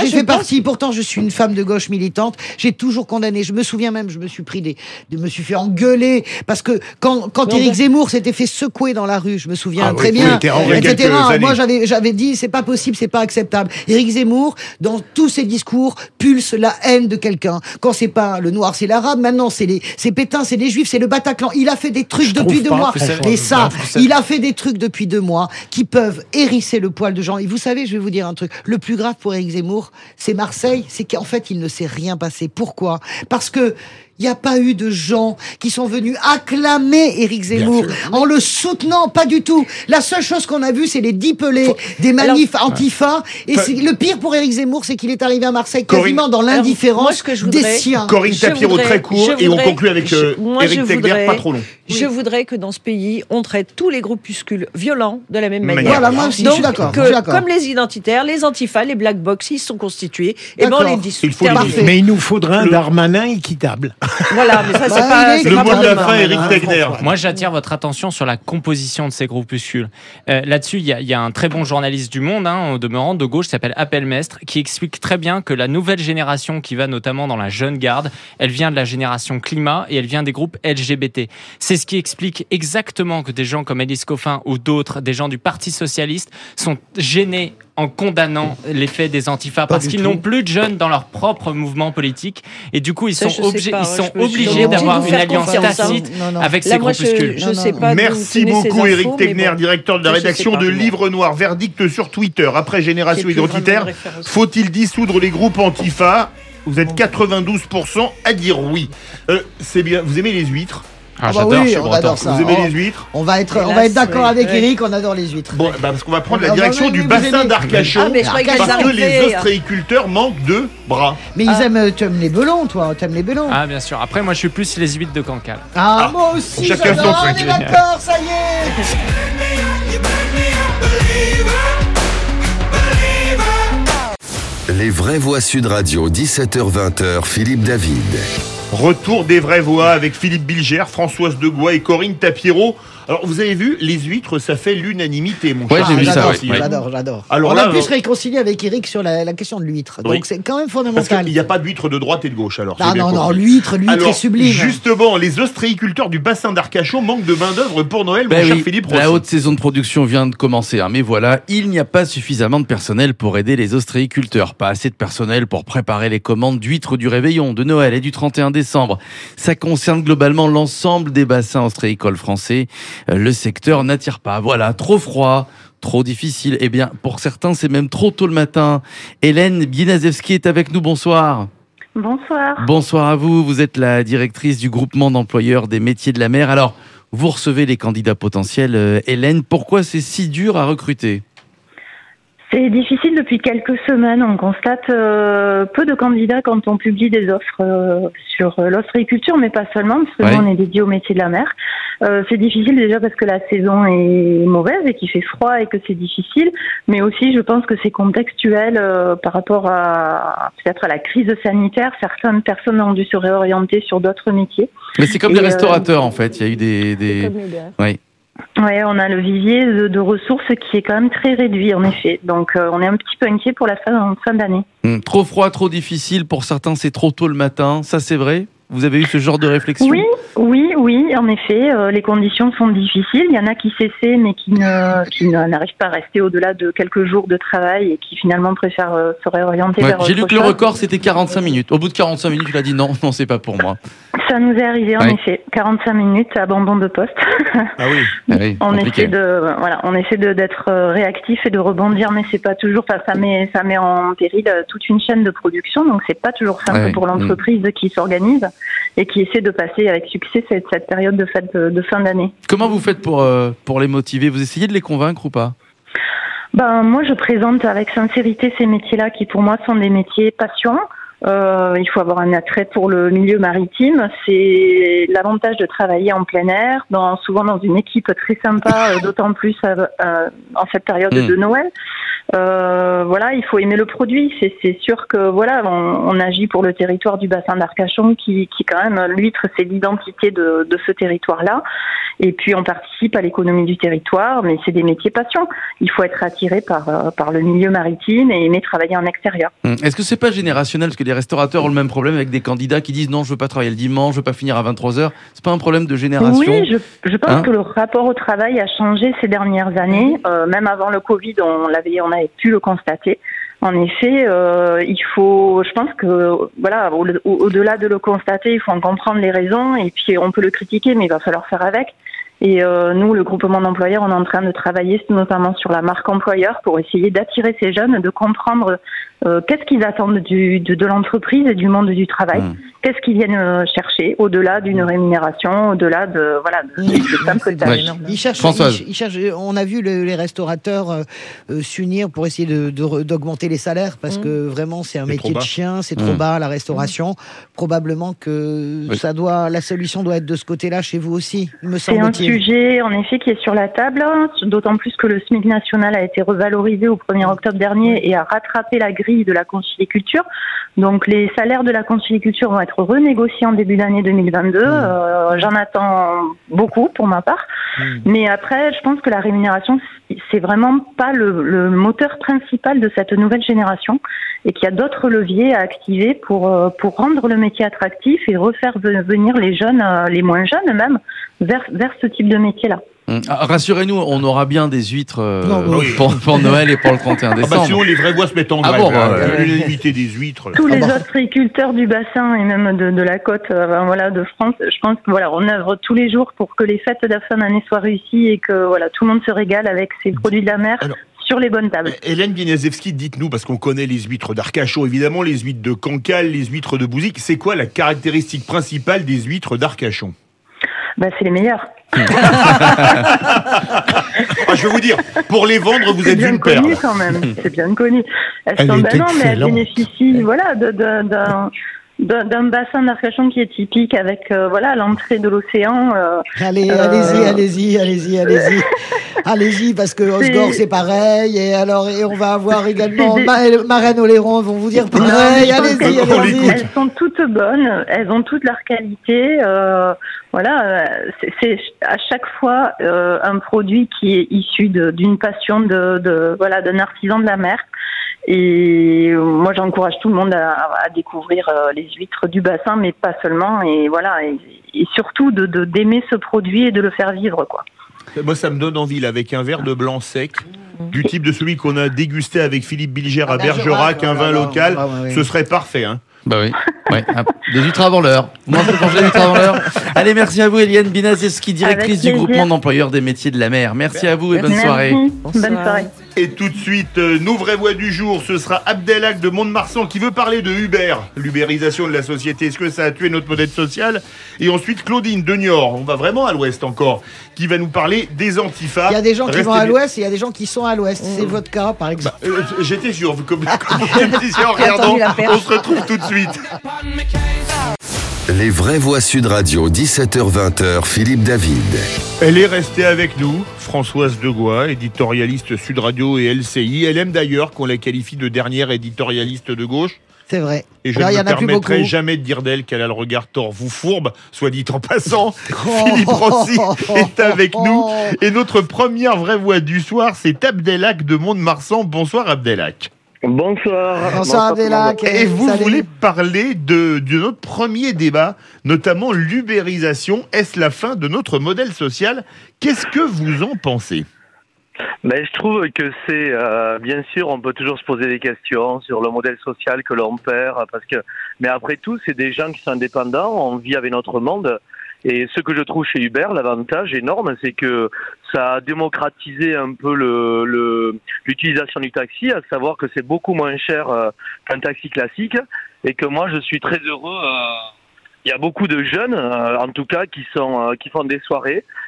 si, pourtant je suis une femme de gauche militante, j'ai toujours condamné. Je me souviens même, je me suis pris des, de, me suis fait engueuler parce que quand quand Éric Zemmour s'était fait secouer dans la rue, je me souviens Ah très oui, bien, oui, et cetera. Moi années. j'avais j'avais dit c'est pas possible, c'est pas acceptable. Éric Zemmour, dans tous ses discours, pulse la haine de quelqu'un. Quand c'est pas le noir, c'est l'arabe. Maintenant c'est les c'est Pétain, c'est les juifs, c'est le Bataclan. Il a fait des trucs Je depuis trouve deux pas mois. que ça- Et ça, ça- il a fait des trucs depuis deux mois qui peuvent hérisser le poil de gens. Et vous savez, je vais vous dire un truc. Le plus grave pour Éric Zemmour, c'est Marseille. C'est qu'en fait, il ne s'est rien passé. Pourquoi ? Parce que il n'y a pas eu de gens qui sont venus acclamer Éric Zemmour en le soutenant, pas du tout. La seule chose qu'on a vue, c'est les dix pelés des manifs Alors, antifa. Et Enfin, c'est le pire pour Éric Zemmour, c'est qu'il est arrivé à Marseille Corinne- quasiment dans Alors, moi, l'indifférence ce que je des voudrais- siens. Corinne Je Tapiro, voudrais- très court, je et on voudrais- conclut avec euh, je- moi, Éric je Tegler, voudrais- pas trop long. Je voudrais que dans ce pays, on traite tous les groupuscules violents de la même Manière. manière. Voilà, moi aussi, je Donc, suis d'accord, que, je suis d'accord. comme les identitaires, les antifas, les black box, ils sont constitués, et ben on D'accord. les dissout. Il faut les Terminé. dissoudre. Mais il nous faudrait un Le- Darmanin équitable. Voilà, mais ça, c'est Bah, pas. il est- c'est Le pas mot de pour la demain. fin, Éric Tegler. Moi, j'attire votre attention sur la composition de ces groupuscules. Euh, Là-dessus, il y, a- il y a un très bon journaliste du Monde, hein, au demeurant, de gauche, qui s'appelle Appelmestre, qui explique très bien que la nouvelle génération qui va notamment dans la jeune garde, elle vient de la génération climat et elle vient des groupes L G B T. C'est ce qui explique exactement que des gens comme Élise Coffin ou d'autres, des gens du Parti Socialiste, sont gênés en condamnant les faits des antifas parce du qu'ils tout. n'ont plus de jeunes dans leur propre mouvement politique et du coup ils Ça, sont, je sais obligés, pas, ils ouais, sont je peux- je obligés peux d'avoir vous une faire alliance confiance, hein. tacite Non, non. avec Là, ces moi, je, groupuscules. je Non, sais non. pas. d'où Merci tenaient ces beaucoup, infos, Éric mais Tegner, bon. directeur de la Ça, je sais rédaction pas, de mais bon. Livre Noir. Verdict sur Twitter. Après Génération J'ai plus Identitaire, vraiment de référence. faut-il dissoudre les groupes antifa ? Vous êtes quatre-vingt-douze pour cent à dire oui. Euh, c'est bien. Vous aimez les huîtres ? Ah, Ah bah j'adore, oui, je suis on breton. adore ça. Vous aimez Oh, les huîtres ? On va être, on Hélas, va être d'accord oui, avec oui. Eric, on adore les huîtres. Bon, bah parce qu'on va prendre la Ah bah direction oui, du vous bassin aimez- d'Arcachon. Ah, mais je croyais qu'elles Parce que les arrivaient. ostréiculteurs manquent de bras. Mais ils aiment, euh, tu aimes les belons, toi, t'aimes les belons. Ah bien sûr. Après moi je suis plus les huîtres de Cancale. Ah, Ah, moi aussi, chacun son j'adore, on truc. est d'accord, ça y est. Les vraies voix Sud Radio, dix-sept heures vingt, Philippe David. Retour des vraies voix avec Philippe Bilger, Françoise Degois et Corinne Tapiro. Alors, vous avez vu, les huîtres, ça fait l'unanimité, mon Ouais, cher. j'ai vu ça, J'adore, ouais. Ouais. j'adore, j'adore. Alors On là, a pu euh, se réconcilier avec Eric sur la, la question de l'huître. Oui. Donc c'est quand même Parce fondamental. qu'il n'y a pas d'huître de droite et de gauche, alors. Ah c'est bien non, non, compris. l'huître, l'huître Alors, est sublime. justement, les ostréiculteurs du bassin d'Arcachon manquent de main-d'œuvre pour Noël, Ben mon cher oui, Philippe la Rossi. haute saison de production vient de commencer, hein, mais voilà, il n'y a pas suffisamment de personnel pour aider les ostréiculteurs. Pas assez de personnel pour préparer les commandes d'huîtres du réveillon, de Noël et du trente et un décembre. Ça concerne globalement l'ensemble des bassins ostréicoles français. Euh, Le secteur n'attire pas. Voilà, trop froid, trop difficile. Eh bien, pour certains, c'est même trop tôt le matin. Hélène Bienazewski est avec nous. Bonsoir. Bonsoir. Bonsoir à vous. Vous êtes la directrice du groupement d'employeurs des métiers de la mer. Alors, vous recevez les candidats potentiels. Euh, Hélène, pourquoi c'est si dur à recruter ? C'est difficile depuis quelques semaines. On constate euh, peu de candidats quand on publie des offres euh, sur euh, l'ostréiculture, mais pas seulement, parce que Ouais. nous, on est dédié au métier de la mer. Euh, c'est difficile déjà parce que la saison est mauvaise et qu'il fait froid et que c'est difficile, mais aussi je pense que c'est contextuel euh, par rapport à peut-être à la crise sanitaire. Certaines personnes ont dû se réorienter sur d'autres métiers. Mais c'est comme Et, les euh, restaurateurs, en fait. Il y a eu des... des... Oui. Ouais, on a le vivier de, de ressources qui est quand même très réduit, en effet. Donc, euh, on est un petit peu inquiet pour la fin, fin d'année. Hum, trop froid, trop difficile. Pour certains, c'est trop tôt le matin. Ça, c'est vrai ? Vous avez eu ce genre de réflexion ? Oui, oui, oui, en effet, euh, les conditions sont difficiles. Il y en a qui s'essaient, mais qui ne, qui ne- n'arrivent pas à rester au-delà de quelques jours de travail et qui finalement préfèrent euh, se réorienter Ouais, vers j'ai lu autre que le chose. record, c'était quarante-cinq minutes. Au bout de quarante-cinq minutes, il a dit non, non, c'est pas pour moi. Ça nous est arrivé, en Ouais. effet. quarante-cinq minutes, abandon de poste. Ah oui. Ah oui, On compliqué. essaie de, voilà, on essaie de d'être euh, réactif et de rebondir, mais c'est pas toujours. Enfin, ça met, ça met en péril euh, toute une chaîne de production, donc c'est pas toujours simple Ouais, pour l'entreprise qui s'organise et qui essaie de passer avec succès cette, cette période de fête de, de fin d'année. Comment vous faites pour, euh, pour les motiver ? Vous essayez de les convaincre ou pas ? Ben moi, je présente avec sincérité ces métiers-là qui, pour moi, sont des métiers passion. Euh, il faut avoir un attrait pour le milieu maritime. C'est l'avantage de travailler en plein air, dans, souvent dans une équipe très sympa, euh, d'autant plus euh, euh, en cette période mmh. de Noël. Euh, voilà, il faut aimer le produit. C'est, c'est sûr que voilà, on, on agit pour le territoire du bassin d'Arcachon, qui, qui quand même l'huître, c'est l'identité de, de ce territoire-là. Et puis on participe à l'économie du territoire, mais c'est des métiers passion. Il faut être attiré par euh, par le milieu maritime et aimer travailler en extérieur. Est-ce que c'est pas générationnel, parce que les restaurateurs ont le même problème avec des candidats qui disent non, je veux pas travailler le dimanche, je veux pas finir à vingt-trois heures. C'est pas un problème de génération? Oui, je, je pense hein que le rapport au travail a changé ces dernières années. Euh, même avant le Covid, on l'avait, on avait pu le constater. En effet, euh, il faut, je pense que voilà, au, au, au-delà de le constater, il faut en comprendre les raisons et puis on peut le critiquer, mais il va falloir faire avec. Et euh, nous, le groupement d'employeurs, on est en train de travailler notamment sur la marque employeur pour essayer d'attirer ces jeunes, de comprendre euh, qu'est-ce qu'ils attendent du, de, de l'entreprise et du monde du travail. Mmh. Qu'est-ce qu'ils viennent chercher au-delà d'une rémunération, au-delà de voilà de, de, de simple tâches. Ils cherchent, ils, ils cherchent, on a vu le, les restaurateurs euh, euh, s'unir pour essayer de, de, d'augmenter les salaires parce mmh. que vraiment c'est un c'est métier de chien, c'est mmh. trop bas la restauration. Mmh. Probablement que oui. ça doit, la solution doit être de ce côté-là chez vous aussi, me semble-t-il. C'est un sujet en effet qui est sur la table, d'autant plus que le SMIC national a été revalorisé au premier octobre dernier et a rattrapé la grille de la conchyliculture. Donc les salaires de la conchyliculture vont être renégociés en début d'année deux mille vingt-deux. Mmh. Euh, j'en attends beaucoup pour ma part. Mmh. Mais après, je pense que la rémunération, c'est vraiment pas le, le moteur principal de cette nouvelle génération et qu'il y a d'autres leviers à activer pour, pour rendre le métier attractif et refaire venir les jeunes, les moins jeunes même, vers, vers ce type de métier-là. Ah, rassurez-nous, on aura bien des huîtres euh, non, oui. pour, pour Noël et pour le trente et un décembre. Ah bah sinon les vrais voix se mettent en grève. Ah bon, bah, euh, l'unanimité des huîtres. Tous ah les bah. ostréiculteurs du bassin et même de, de la côte, euh, voilà, de France, je pense que voilà, on œuvre tous les jours pour que les fêtes de la fin d'année soient réussies et que voilà, tout le monde se régale avec ces produits de la mer. Alors, sur les bonnes tables. Hélène Bieniaszewski, dites-nous, parce qu'on connaît les huîtres d'Arcachon, évidemment, les huîtres de Cancale, les huîtres de Bouzic, c'est quoi la caractéristique principale des huîtres d'Arcachon? Bah, c'est les meilleurs. ah, je vais vous dire, pour les vendre, vous c'est êtes une perle. C'est bien connu perle. quand même, c'est bien connu. Elles elle sont, ben non, mais elles excellente. bénéficient voilà, de, de, d'un, d'un, d'un bassin d'Arcachon qui est typique avec euh, voilà, l'entrée de l'océan. Euh, Allez, euh, allez-y, allez-y, allez-y, allez-y. Allez-y, parce que Osgore, c'est... c'est pareil. Et alors, et on va avoir également des... Ma- Marraine Oléron, vont vous dire pareil. Non, allez-y, allez-y. Elles sont toutes bonnes, elles ont toutes leur qualité. Euh, voilà, c'est, c'est à chaque fois euh, un produit qui est issu de, d'une passion de, de voilà d'un artisan de la mer. Et moi, j'encourage tout le monde à, à découvrir euh, les huîtres du bassin, mais pas seulement. Et voilà, et, et surtout de, de d'aimer ce produit et de le faire vivre, quoi. Moi, ça me donne envie, là, avec un verre de blanc sec, du type de celui qu'on a dégusté avec Philippe Bilger à Bergerac, un vin local, ah, ouais, ouais. ce serait parfait, hein. Bah oui, ouais. Des huîtres avant l'heure. Moi, je peux manger des huîtres avant l'heure. Allez, merci à vous, Hélène Bieniaszewski, directrice du groupement d'employeurs des métiers de la mer. Merci à vous et bonne merci. soirée. Bonne soirée. Et tout de suite, euh, nos vraies voix du jour, ce sera Abdelhak de Mont-de-Marsan qui veut parler de Uber, l'ubérisation de la société. Est-ce que ça a tué notre modèle social? Et ensuite, Claudine de Niort, on va vraiment à l'ouest encore, qui va nous parler des antifas. Il y a des gens Restez qui vont à bien. l'ouest et il y a des gens qui sont à l'ouest. Mmh. C'est votre cas, par exemple. Bah, euh, j'étais sûr, comme, comme je me disais en regardant, on se retrouve tout de suite. Les vraies voix Sud Radio, dix-sept heures vingt, Philippe David. Elle est restée avec nous, Françoise Degois, éditorialiste Sud Radio et L C I. Elle aime d'ailleurs qu'on la qualifie de dernière éditorialiste de gauche. C'est vrai. Et je Alors, ne me permettrai beaucoup. jamais de dire d'elle qu'elle a le regard tort vous fourbe, soit dit en passant. Philippe Rossi est avec nous. Et notre première vraie voix du soir, c'est Abdelhak de Mont-de-Marsan. Bonsoir Abdelhak. Bonsoir. Bonsoir Abdelhak. Et vous Salut. voulez parler de, de notre premier débat, notamment l'ubérisation. Est-ce la fin de notre modèle social? Qu'est-ce que vous en pensez? Ben, je trouve que c'est, euh, bien sûr, on peut toujours se poser des questions sur le modèle social que l'on perd, parce que, mais après tout, c'est des gens qui sont indépendants, on vit avec notre monde. Et ce que je trouve chez Uber, l'avantage énorme, c'est que ça a démocratisé un peu le, le, l'utilisation du taxi, à savoir que c'est beaucoup moins cher euh, qu'un taxi classique, et que moi je suis très heureux. Euh, il y a beaucoup de jeunes, euh, en tout cas, qui sont euh, qui font des soirées,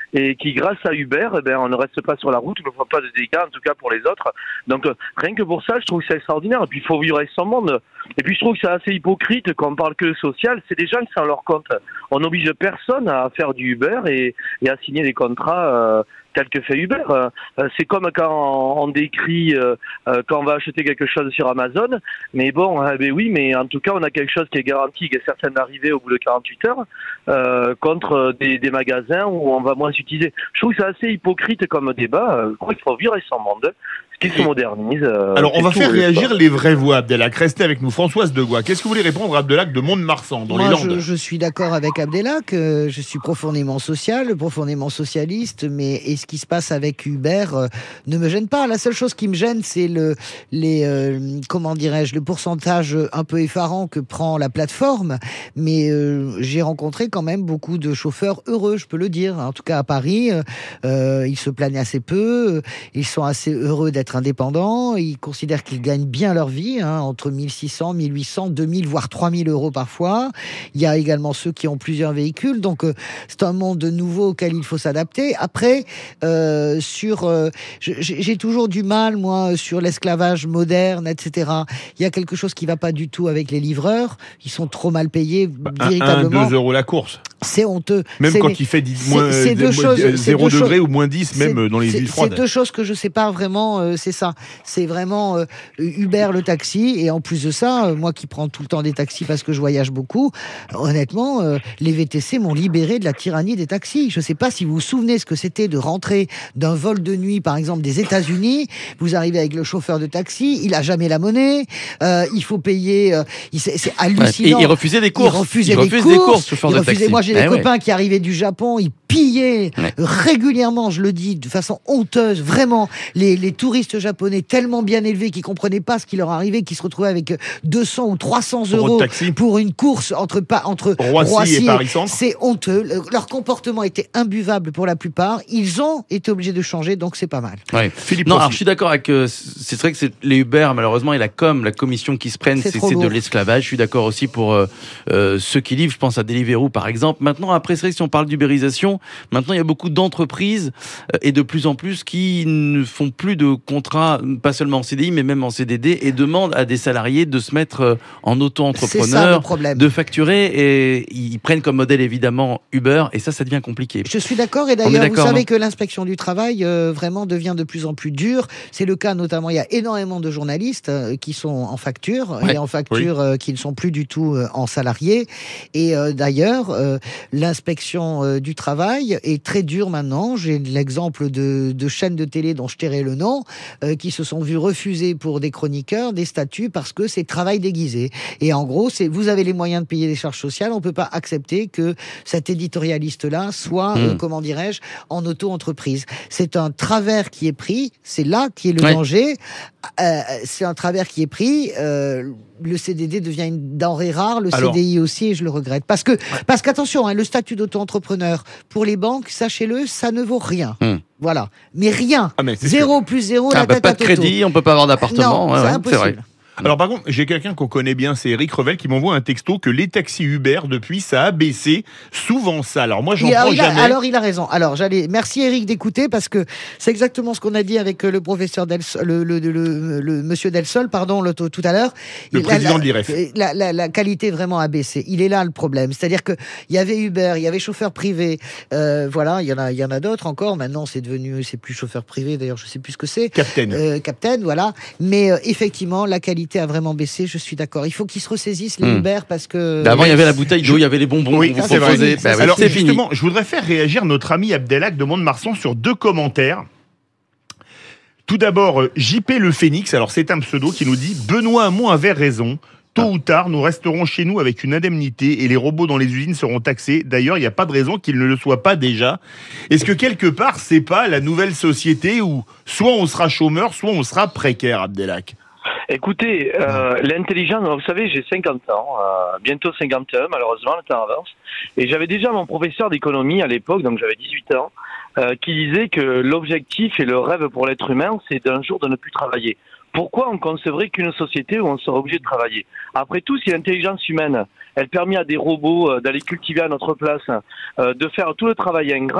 et qui, grâce à Uber, eh ben, on ne reste pas sur la route, on ne voit pas de dégâts, en tout cas pour les autres. Donc, euh, rien que pour ça, je trouve que c'est extraordinaire. Et puis, il faut vivre avec son monde. Et puis, je trouve que c'est assez hypocrite qu'on parle que social. C'est des gens qui s'en leur compte. On n'oblige personne à faire du Uber et, et à signer des contrats euh, tels que fait Uber. Euh, c'est comme quand on décrit euh, euh, quand on va acheter quelque chose sur Amazon. Mais bon, euh, ben oui, mais en tout cas, on a quelque chose qui est garanti, qui est certain d'arriver au bout de quarante-huit heures, euh, contre des, des magasins où on va moins s'utiliser. Je trouve que c'est assez hypocrite comme débat. Je crois qu'il faut vivre avec son monde, qui se modernise. Euh, Alors, on va tout, faire euh, réagir les vraies voix, Abdelak. Restez avec nous. Françoise Degois, qu'est-ce que vous voulez répondre à Abdelak de Mont-de-Marsan, dans Moi, les Landes? je, je suis d'accord avec Abdelak. euh, Je suis profondément social, profondément socialiste, mais et ce qui se passe avec Uber euh, ne me gêne pas. La seule chose qui me gêne, c'est le, les, euh, comment dirais-je, le pourcentage un peu effarant que prend la plateforme. Mais euh, j'ai rencontré quand même beaucoup de chauffeurs heureux, je peux le dire. En tout cas, à Paris, euh, ils se plaignent assez peu. Ils sont assez heureux d'être indépendants. Ils considèrent qu'ils gagnent bien leur vie, hein, entre mille six cents, mille huit cents, deux mille, voire trois mille euros parfois. Il y a également ceux qui ont plusieurs véhicules. Donc, euh, c'est un monde nouveau auquel il faut s'adapter. Après, euh, sur, euh, j'ai toujours du mal, moi, sur l'esclavage moderne, et cetera. Il y a quelque chose qui va pas du tout avec les livreurs. Ils sont trop mal payés, Bah, véritablement. un, deux euros la course. C'est honteux. Même C'est- quand il fait dix, moins, c'est deux euh, choses- c'est zéro deux degré choses- ou moins dix, même c'est- dans les c'est- villes froides. C'est deux choses que je sépare vraiment, euh, c'est ça. C'est vraiment euh, Uber, le taxi, et en plus de ça, euh, moi qui prends tout le temps des taxis parce que je voyage beaucoup, honnêtement, euh, les V T C m'ont libéré de la tyrannie des taxis. Je ne sais pas si vous vous souvenez ce que c'était de rentrer d'un vol de nuit, par exemple, des États-Unis. Vous arrivez avec le chauffeur de taxi, il a jamais la monnaie, euh, il faut payer, euh, il- c'est c'est hallucinant. Et il refusait des courses. Il refusait, Il des, refuse courses. des courses, chauffeur Il de refusait- taxi. Moi, j'ai des Eh ouais. copains qui arrivaient du Japon, ils pillaient régulièrement, je le dis, de façon honteuse, vraiment, les, les touristes japonais tellement bien élevés qu'ils comprenaient pas ce qui leur arrivait, qui se retrouvaient avec deux cents ou trois cents Euros de euros taxi. pour une course entre, pas, entre Roissy Roissy et Paris-Centre. C'est honteux. Le- Leur comportement était imbuvable pour la plupart. Ils ont été obligés de changer, donc c'est pas mal. Ouais. Philippe non, Rossi. alors je suis d'accord avec. euh, c'est vrai que c'est les Uber, malheureusement, et la com, la commission qui se prennent, C'est c'est trop c'est de lourd. l'esclavage. Je suis d'accord aussi pour euh, euh, ceux qui livrent. Je pense à Deliveroo, par exemple. Maintenant, après, c'est vrai que si on parle d'ubérisation, maintenant il y a beaucoup d'entreprises euh, et de plus en plus qui ne font plus de contrats, pas seulement en C D I, mais même en C D D, et demandent à des salariés de se mettre euh, en C'est ça, le auto-entrepreneur, problème. de facturer, et ils prennent comme modèle évidemment Uber, et ça, ça devient compliqué. Je suis d'accord, et On est d'ailleurs, vous d'accord, savez non que l'inspection du travail euh, vraiment devient de plus en plus dure. C'est le cas notamment, il y a énormément de journalistes euh, qui sont en facture, Ouais, et en facture euh, qui ne sont plus du tout euh, en salarié. Et euh, d'ailleurs, euh, l'inspection euh, du travail est très dure maintenant. J'ai l'exemple de, de chaînes de télé dont je tairai le nom, euh, qui se sont vues refuser pour des chroniqueurs des statuts parce que c'est travail déguisé. Et en gros, c'est vous avez les moyens de payer des charges sociales, on peut pas accepter que cet éditorialiste-là soit, euh, Mm. comment dirais-je, en auto-entreprise. C'est un travers qui est pris, c'est là qui est le Ouais. danger. Euh, c'est un travers qui est pris. euh, le C D D devient une denrée rare, le Alors- C D I aussi, et je le regrette. Parce que, parce qu'attention, hein, le statut d'auto-entrepreneur pour les banques, sachez-le, ça ne vaut rien. Mm. Voilà, mais rien. Ah, mais c'est Zéro plus zéro, la Ah, bah, tête pas à de Toto. crédit, on peut pas avoir d'appartement. Non, ouais, c'est ouais, impossible. vrai. Alors par contre, j'ai quelqu'un qu'on connaît bien, c'est Eric Revel, qui m'envoie un texto que les taxis Uber, depuis, ça a baissé souvent ça. Alors moi, j'en Il a- prends il a- jamais. alors il a raison. Alors j'allais. Merci Eric d'écouter parce que c'est exactement ce qu'on a dit avec euh, le professeur Del, le, le, le, le- le monsieur Delsol, pardon, le, tout à l'heure. Le La- président la- de l'I R E F. La, la, la qualité vraiment a baissé. Il est là le problème. C'est-à-dire que il y avait Uber, il y avait chauffeur privé. Euh, voilà, il y en a, il y en a d'autres encore. Maintenant, c'est devenu, c'est plus chauffeur privé. D'ailleurs, je sais plus ce que c'est. Captain. Euh, Captain, voilà. Mais euh, effectivement, la qualité a vraiment baissé. Je suis d'accord. Il faut qu'ils se ressaisissent les Hmm. Uber parce que. Bah, avant, il y avait la bouteille d'eau, il y avait les bonbons Oui, qu'on vous ça, c'est vrai. proposait. Bah, ouais, Alors c'est fini. justement, je voudrais faire réagir notre ami Abdelak de Mont-de-Marsan sur deux commentaires. Tout d'abord, euh, J P le Phénix, alors c'est un pseudo qui nous dit « Benoît Hamon avait raison. Tôt ou tard, nous resterons chez nous avec une indemnité et les robots dans les usines seront taxés. D'ailleurs, il n'y a pas de raison qu'ils ne le soient pas déjà. » Est-ce que quelque part, c'est pas la nouvelle société où soit on sera chômeur, soit on sera précaire, Abdelak? Écoutez, euh, l'intelligence, vous savez, j'ai cinquante ans, euh, bientôt cinquante et un, malheureusement, le temps avance. Et j'avais déjà mon professeur d'économie à l'époque, donc j'avais dix-huit ans, euh, qui disait que l'objectif et le rêve pour l'être humain, c'est d'un jour de ne plus travailler. Pourquoi on concevrait qu'une société où on sera obligé de travailler? Après tout, si l'intelligence humaine, elle permet à des robots euh, d'aller cultiver à notre place, euh, de faire tout le travail ingrat,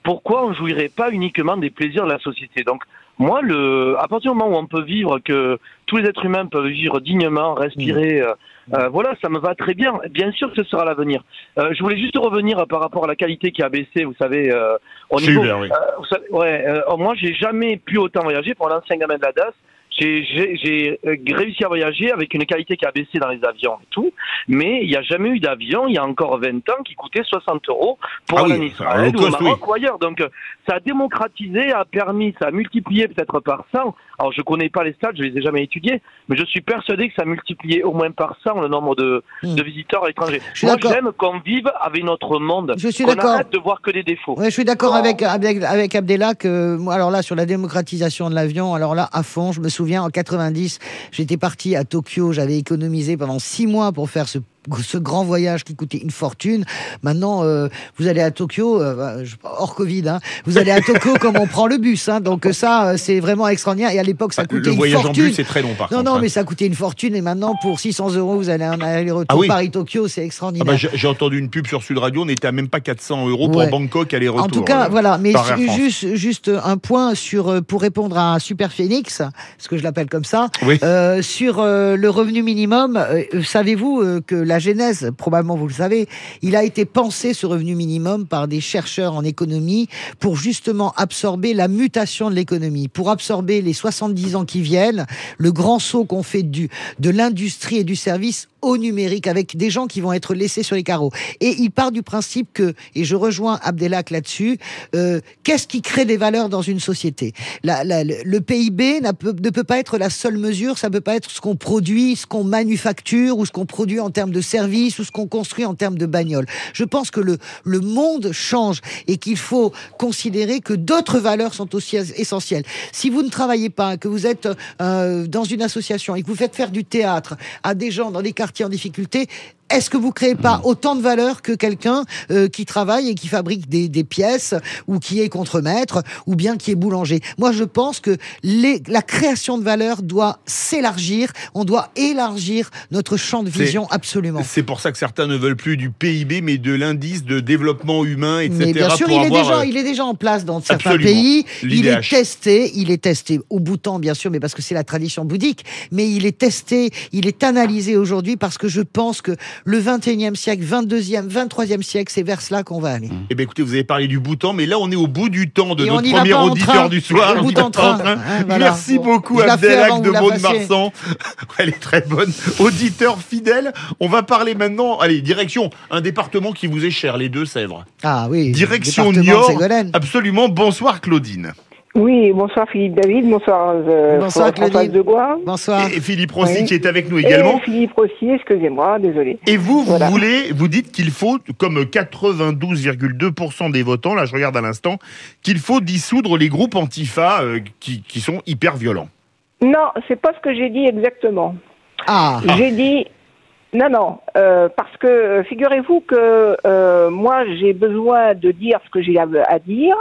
pourquoi on jouirait pas uniquement des plaisirs de la société? Donc, moi, le, à partir du moment où on peut vivre, que tous les êtres humains peuvent vivre dignement, respirer, mmh. euh, euh, voilà, ça me va très bien. Bien sûr que ce sera l'avenir. Euh, je voulais juste revenir par rapport à la qualité qui a baissé, vous savez, euh, au C'est niveau. Uber, oui. euh, vous savez, ouais, euh, moi, j'ai jamais pu autant voyager pour l'ancien gamin de la D A S. J'ai, j'ai, j'ai réussi à voyager avec une qualité qui a baissé dans les avions et tout, mais il n'y a jamais eu d'avion, il y a encore vingt ans, qui coûtait soixante euros pour Ah aller oui, en Israël cost, ou au Maroc oui. ou ailleurs. Donc, ça a démocratisé, a permis, ça a multiplié peut-être par cent. Alors, je connais pas les stats, je les ai jamais étudiés, mais je suis persuadé que ça a multiplié au moins par cent le nombre de, mmh. de visiteurs étrangers. Moi, d'accord. j'aime qu'on vive avec notre monde, je suis qu'on d'accord. arrête de voir que des défauts. Ouais, je suis d'accord oh. avec, avec, avec Abdellah que, moi, alors là, sur la démocratisation de l'avion, alors là, à fond, je me souviens, en quatre-vingt-dix, j'étais parti à Tokyo, j'avais économisé pendant six mois pour faire ce ce grand voyage qui coûtait une fortune. Maintenant, euh, vous allez à Tokyo, euh, hors Covid, hein, vous allez à Tokyo comme on prend le bus. Hein, donc ça, euh, c'est vraiment extraordinaire. Et à l'époque, ça coûtait le une voyage fortune. en bus, c'est très long, par non, contre. Non, non, hein. mais ça coûtait une fortune. Et maintenant, pour six cents euros, vous allez un aller-retour Ah oui. Paris-Tokyo, c'est extraordinaire. Ah bah, j'ai, j'ai entendu une pub sur Sud Radio, on était à même pas quatre cents euros pour Ouais. Bangkok aller-retour. En tout cas, euh, voilà. Mais par Air France. juste, juste un point sur, pour répondre à Super Phoenix, ce que je l'appelle comme ça, oui. euh, sur euh, le revenu minimum. Euh, savez-vous euh, que la genèse, probablement vous le savez, il a été pensé, ce revenu minimum, par des chercheurs en économie pour justement absorber la mutation de l'économie, pour absorber les soixante-dix ans qui viennent, le grand saut qu'on fait du, de l'industrie et du service au numérique, avec des gens qui vont être laissés sur les carreaux. Et il part du principe que, et je rejoins Abdellah là-dessus, euh, qu'est-ce qui crée des valeurs dans une société? la, la, Le P I B ne peut, ne peut pas être la seule mesure, ça ne peut pas être ce qu'on produit, ce qu'on manufacture, ou ce qu'on produit en termes de services, ou ce qu'on construit en termes de bagnoles. Je pense que le, le monde change et qu'il faut considérer que d'autres valeurs sont aussi essentielles. Si vous ne travaillez pas, que vous êtes euh, dans une association et que vous faites faire du théâtre à des gens dans des quartiers en difficulté, est-ce que vous créez pas autant de valeur que quelqu'un euh, qui travaille et qui fabrique des, des pièces, ou qui est contremaître, ou bien qui est boulanger? Moi, je pense que les, la création de valeur doit s'élargir. On doit élargir notre champ de vision, c'est, absolument. C'est pour ça que certains ne veulent plus du P I B, mais de l'indice de développement humain, et cetera. Mais bien sûr, pour il est, avoir, déjà, euh, il est déjà en place dans certains absolument. pays. L'I D H. Il est testé, il est testé au Bhoutan, bien sûr, mais parce que c'est la tradition bouddhique. Mais il est testé, il est analysé aujourd'hui, parce que je pense que le vingt et unième siècle, vingt-deuxième, vingt-troisième siècle, c'est vers cela qu'on va aller. Eh bien, écoutez, vous avez parlé du Bhoutan, mais là, on est au bout du temps de Et notre on y va premier pas en auditeur train. du soir. Au On bout y va en pas en train. train. Hein, voilà. Merci Bon. beaucoup, Je la fais Abdellah avant de vous la Maude-Marsan. Elle est très bonne. Auditeur fidèle. On va parler maintenant, allez, direction un département qui vous est cher, les Deux-Sèvres. Ah oui. Direction département de Niort. Ségolène. Absolument. Bonsoir, Claudine. Oui, bonsoir Philippe David, bonsoir, euh, bonsoir Françoise Claudine. de Gois. Bonsoir. Et Philippe Rossi Oui. qui est avec nous également. Et Philippe Rossi, excusez-moi, désolé. Et vous, vous Voilà. voulez, vous dites qu'il faut, comme quatre-vingt-douze virgule deux pour cent des votants, là je regarde à l'instant, qu'il faut dissoudre les groupes antifa euh, qui, qui sont hyper violents. Non, c'est pas ce que j'ai dit exactement. Ah. J'ai dit... Non, non, euh, parce que euh, figurez-vous que euh, moi j'ai besoin de dire ce que j'ai à, à dire,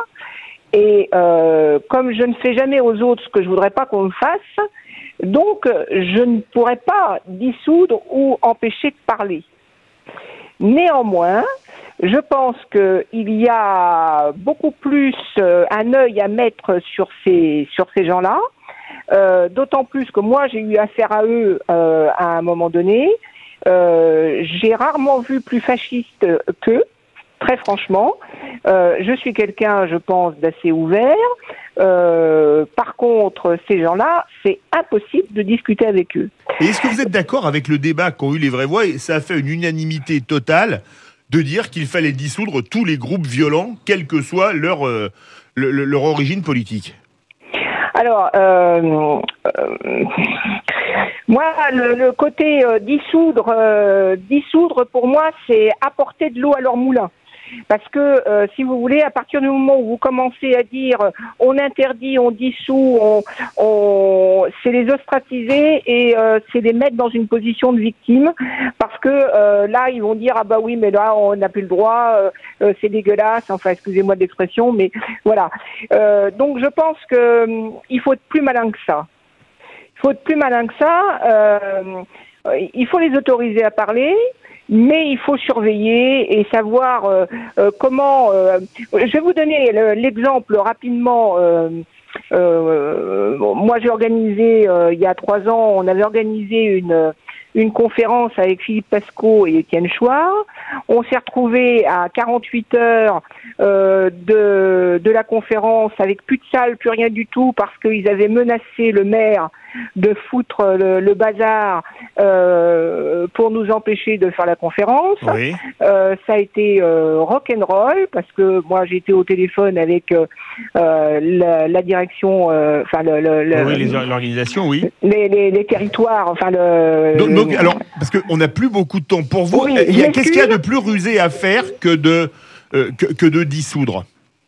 et euh, comme je ne fais jamais aux autres ce que je voudrais pas qu'on me fasse, donc je ne pourrais pas dissoudre ou empêcher de parler. Néanmoins, je pense qu'il y a beaucoup plus euh, un œil à mettre sur ces sur ces gens-là, euh, d'autant plus que moi j'ai eu affaire à eux euh, à un moment donné. Euh, j'ai rarement vu plus fasciste qu'eux, très franchement. Euh, je suis quelqu'un, je pense, d'assez ouvert. Euh, par contre, ces gens-là, c'est impossible de discuter avec eux. Et est-ce que vous êtes d'accord avec le débat qu'ont eu les vraies voix, et ça a fait une unanimité totale, de dire qu'il fallait dissoudre tous les groupes violents, quelle que soit leur, euh, le, le, leur origine politique? Alors, euh, euh, moi, le, le côté euh, dissoudre, euh, dissoudre, pour moi, c'est apporter de l'eau à leur moulin. Parce que, euh, si vous voulez, à partir du moment où vous commencez à dire euh, on interdit, on dissout, on, on, c'est les ostraciser et euh, c'est les mettre dans une position de victime. Parce que euh, là, ils vont dire ah bah oui, mais là, on n'a plus le droit, euh, euh, c'est dégueulasse. Enfin, excusez-moi de l'expression, mais voilà. Euh, donc, je pense que euh, il faut être plus malin que ça. Il faut être plus malin que ça. Euh, il faut les autoriser à parler. mais il faut surveiller et savoir euh, euh, comment. Euh, je vais vous donner le, l'exemple rapidement. Euh, euh, moi, j'ai organisé euh, il y a trois ans, on avait organisé une une conférence avec Philippe Pascot et Étienne Chouard. On s'est retrouvés à quarante-huit heures euh, de, de la conférence avec plus de salle, plus rien du tout, parce qu'ils avaient menacé le maire de foutre le, le bazar euh, pour nous empêcher de faire la conférence. Oui. Euh, ça a été euh, rock'n'roll, parce que moi j'ai été au téléphone avec euh, la, la direction, enfin euh, le, le, oui, les, l'organisation, oui. Les, les, les territoires, enfin le. Donc, donc alors, parce qu'on n'a plus beaucoup de temps pour vous, oui, il y a, qu'est-ce qu'il y a de plus rusé à faire que de, euh, que, que de dissoudre?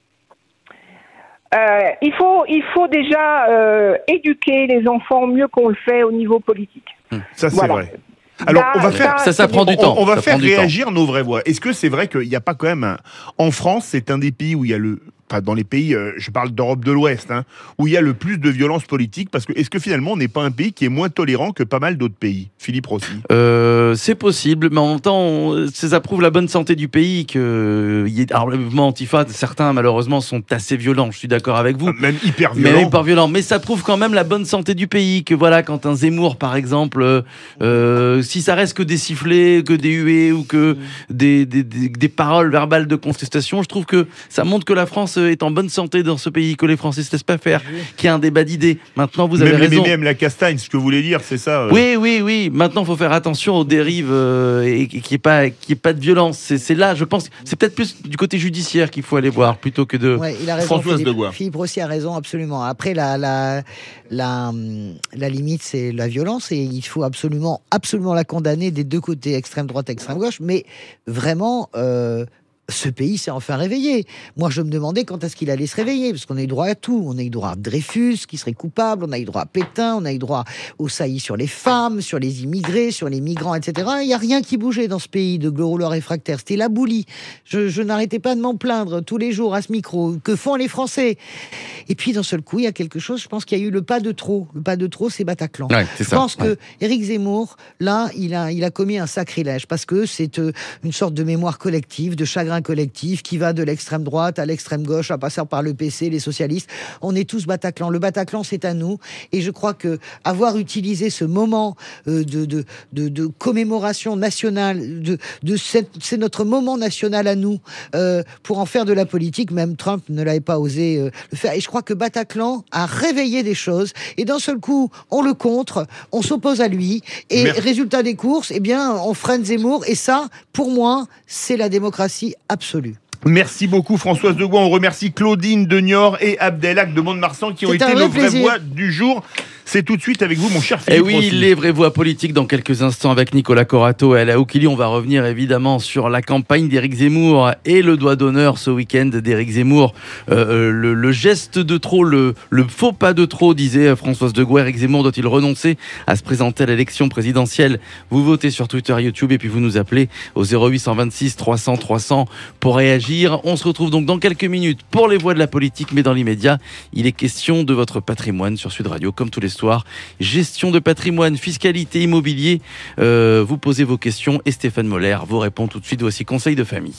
Euh, il faut, il faut déjà euh, éduquer les enfants mieux qu'on le fait au niveau politique. Ça, c'est voilà. vrai. Alors, on va faire, ça, ça prend du temps. On, on va ça faire réagir temps. nos vraies voix. Est-ce que c'est vrai qu'il n'y a pas quand même un... En France, c'est un des pays où il y a le... Enfin, dans les pays, euh, je parle d'Europe de l'Ouest, hein, où il y a le plus de violence politique, parce que est-ce que finalement, on n'est pas un pays qui est moins tolérant que pas mal d'autres pays? Philippe Rossi. Euh, c'est possible, mais en même temps, on, ça prouve la bonne santé du pays. Que, y ait, alors, le mouvement Antifa, certains, malheureusement, sont assez violents, je suis d'accord avec vous. Même hyper violents. Mais hyper violents. Mais ça prouve quand même la bonne santé du pays. Que voilà, quand un Zemmour, par exemple, euh, si ça reste que des sifflets, que des huées ou que des, des, des, des paroles verbales de contestation, je trouve que ça montre que la France est en bonne santé dans ce pays, que les Français se laissent pas faire, qu'il y a un débat d'idées. Maintenant, vous avez même raison. Les même la castagne, ce que vous voulez dire, c'est ça euh... Oui, oui, oui. Maintenant, il faut faire attention aux dérives euh, et qu'il n'y ait pas, qu'il y ait pas de violence. C'est, c'est là, je pense, c'est peut-être plus du côté judiciaire qu'il faut aller voir plutôt que de ouais, il a raison, Françoise Philippe, de Gouin. Philippe Rossi a raison, absolument. Après, la, la, la, la limite, c'est la violence et il faut absolument, absolument la condamner des deux côtés, extrême droite, extrême gauche. Mais vraiment. Euh, Ce pays s'est enfin réveillé. Moi, je me demandais quand est-ce qu'il allait se réveiller, parce qu'on a eu droit à tout. On a eu droit à Dreyfus, qui serait coupable, on a eu droit à Pétain, on a eu droit aux saillies sur les femmes, sur les immigrés, sur les migrants, et cetera. Il n'y a rien qui bougeait dans ce pays de gros réfractaires. C'était la boulie. Je, je n'arrêtais pas de m'en plaindre tous les jours à ce micro. Que font les Français? Et puis, d'un seul coup, il y a quelque chose, je pense qu'il y a eu le pas de trop. Le pas de trop, c'est Bataclan. Ouais, c'est je ça, pense ouais. que Éric Zemmour, là, il a, il a commis un sacrilège, parce que c'est euh, une sorte de mémoire collective, de chagrin collectif qui va de l'extrême droite à l'extrême gauche, à passer par le P C, les socialistes. On est tous Bataclan. Le Bataclan, c'est à nous. Et je crois que avoir utilisé ce moment euh, de, de, de, de commémoration nationale, de, de cette, c'est notre moment national à nous, euh, pour en faire de la politique. Même Trump ne l'avait pas osé euh, le faire. Et je crois que Bataclan a réveillé des choses. Et d'un seul coup, on le contre, on s'oppose à lui. Et Merci. Résultat des courses, eh bien, on freine Zemmour. Et ça, pour moi, c'est la démocratie absolue. Merci beaucoup Françoise de Gouin. On remercie Claudine de Niort et Abdelhak de Mont-de-Marsan qui ont C'est été un vrai nos vraies plaisir. voix du jour. C'est tout de suite avec vous, mon cher Et Philippe oui, Rossi. les vraies voix politiques dans quelques instants avec Nicolas Corato et Alain Oukili. On va revenir évidemment sur la campagne d'Éric Zemmour et le doigt d'honneur ce week-end d'Éric Zemmour. Euh, le, le geste de trop, le, le faux pas de trop, disait Françoise de Gouin. Éric Zemmour doit-il renoncer à se présenter à l'élection présidentielle? Vous votez sur Twitter, YouTube et puis vous nous appelez au zéro huit cent vingt-six trois cents trois cents pour réagir. On se retrouve donc dans quelques minutes pour les voix de la politique, mais dans l'immédiat, il est question de votre patrimoine sur Sud Radio, comme tous les soirs. Gestion de patrimoine, fiscalité, immobilier. Euh, vous posez vos questions et Stéphane Moller vous répond tout de suite. Voici Conseil de famille.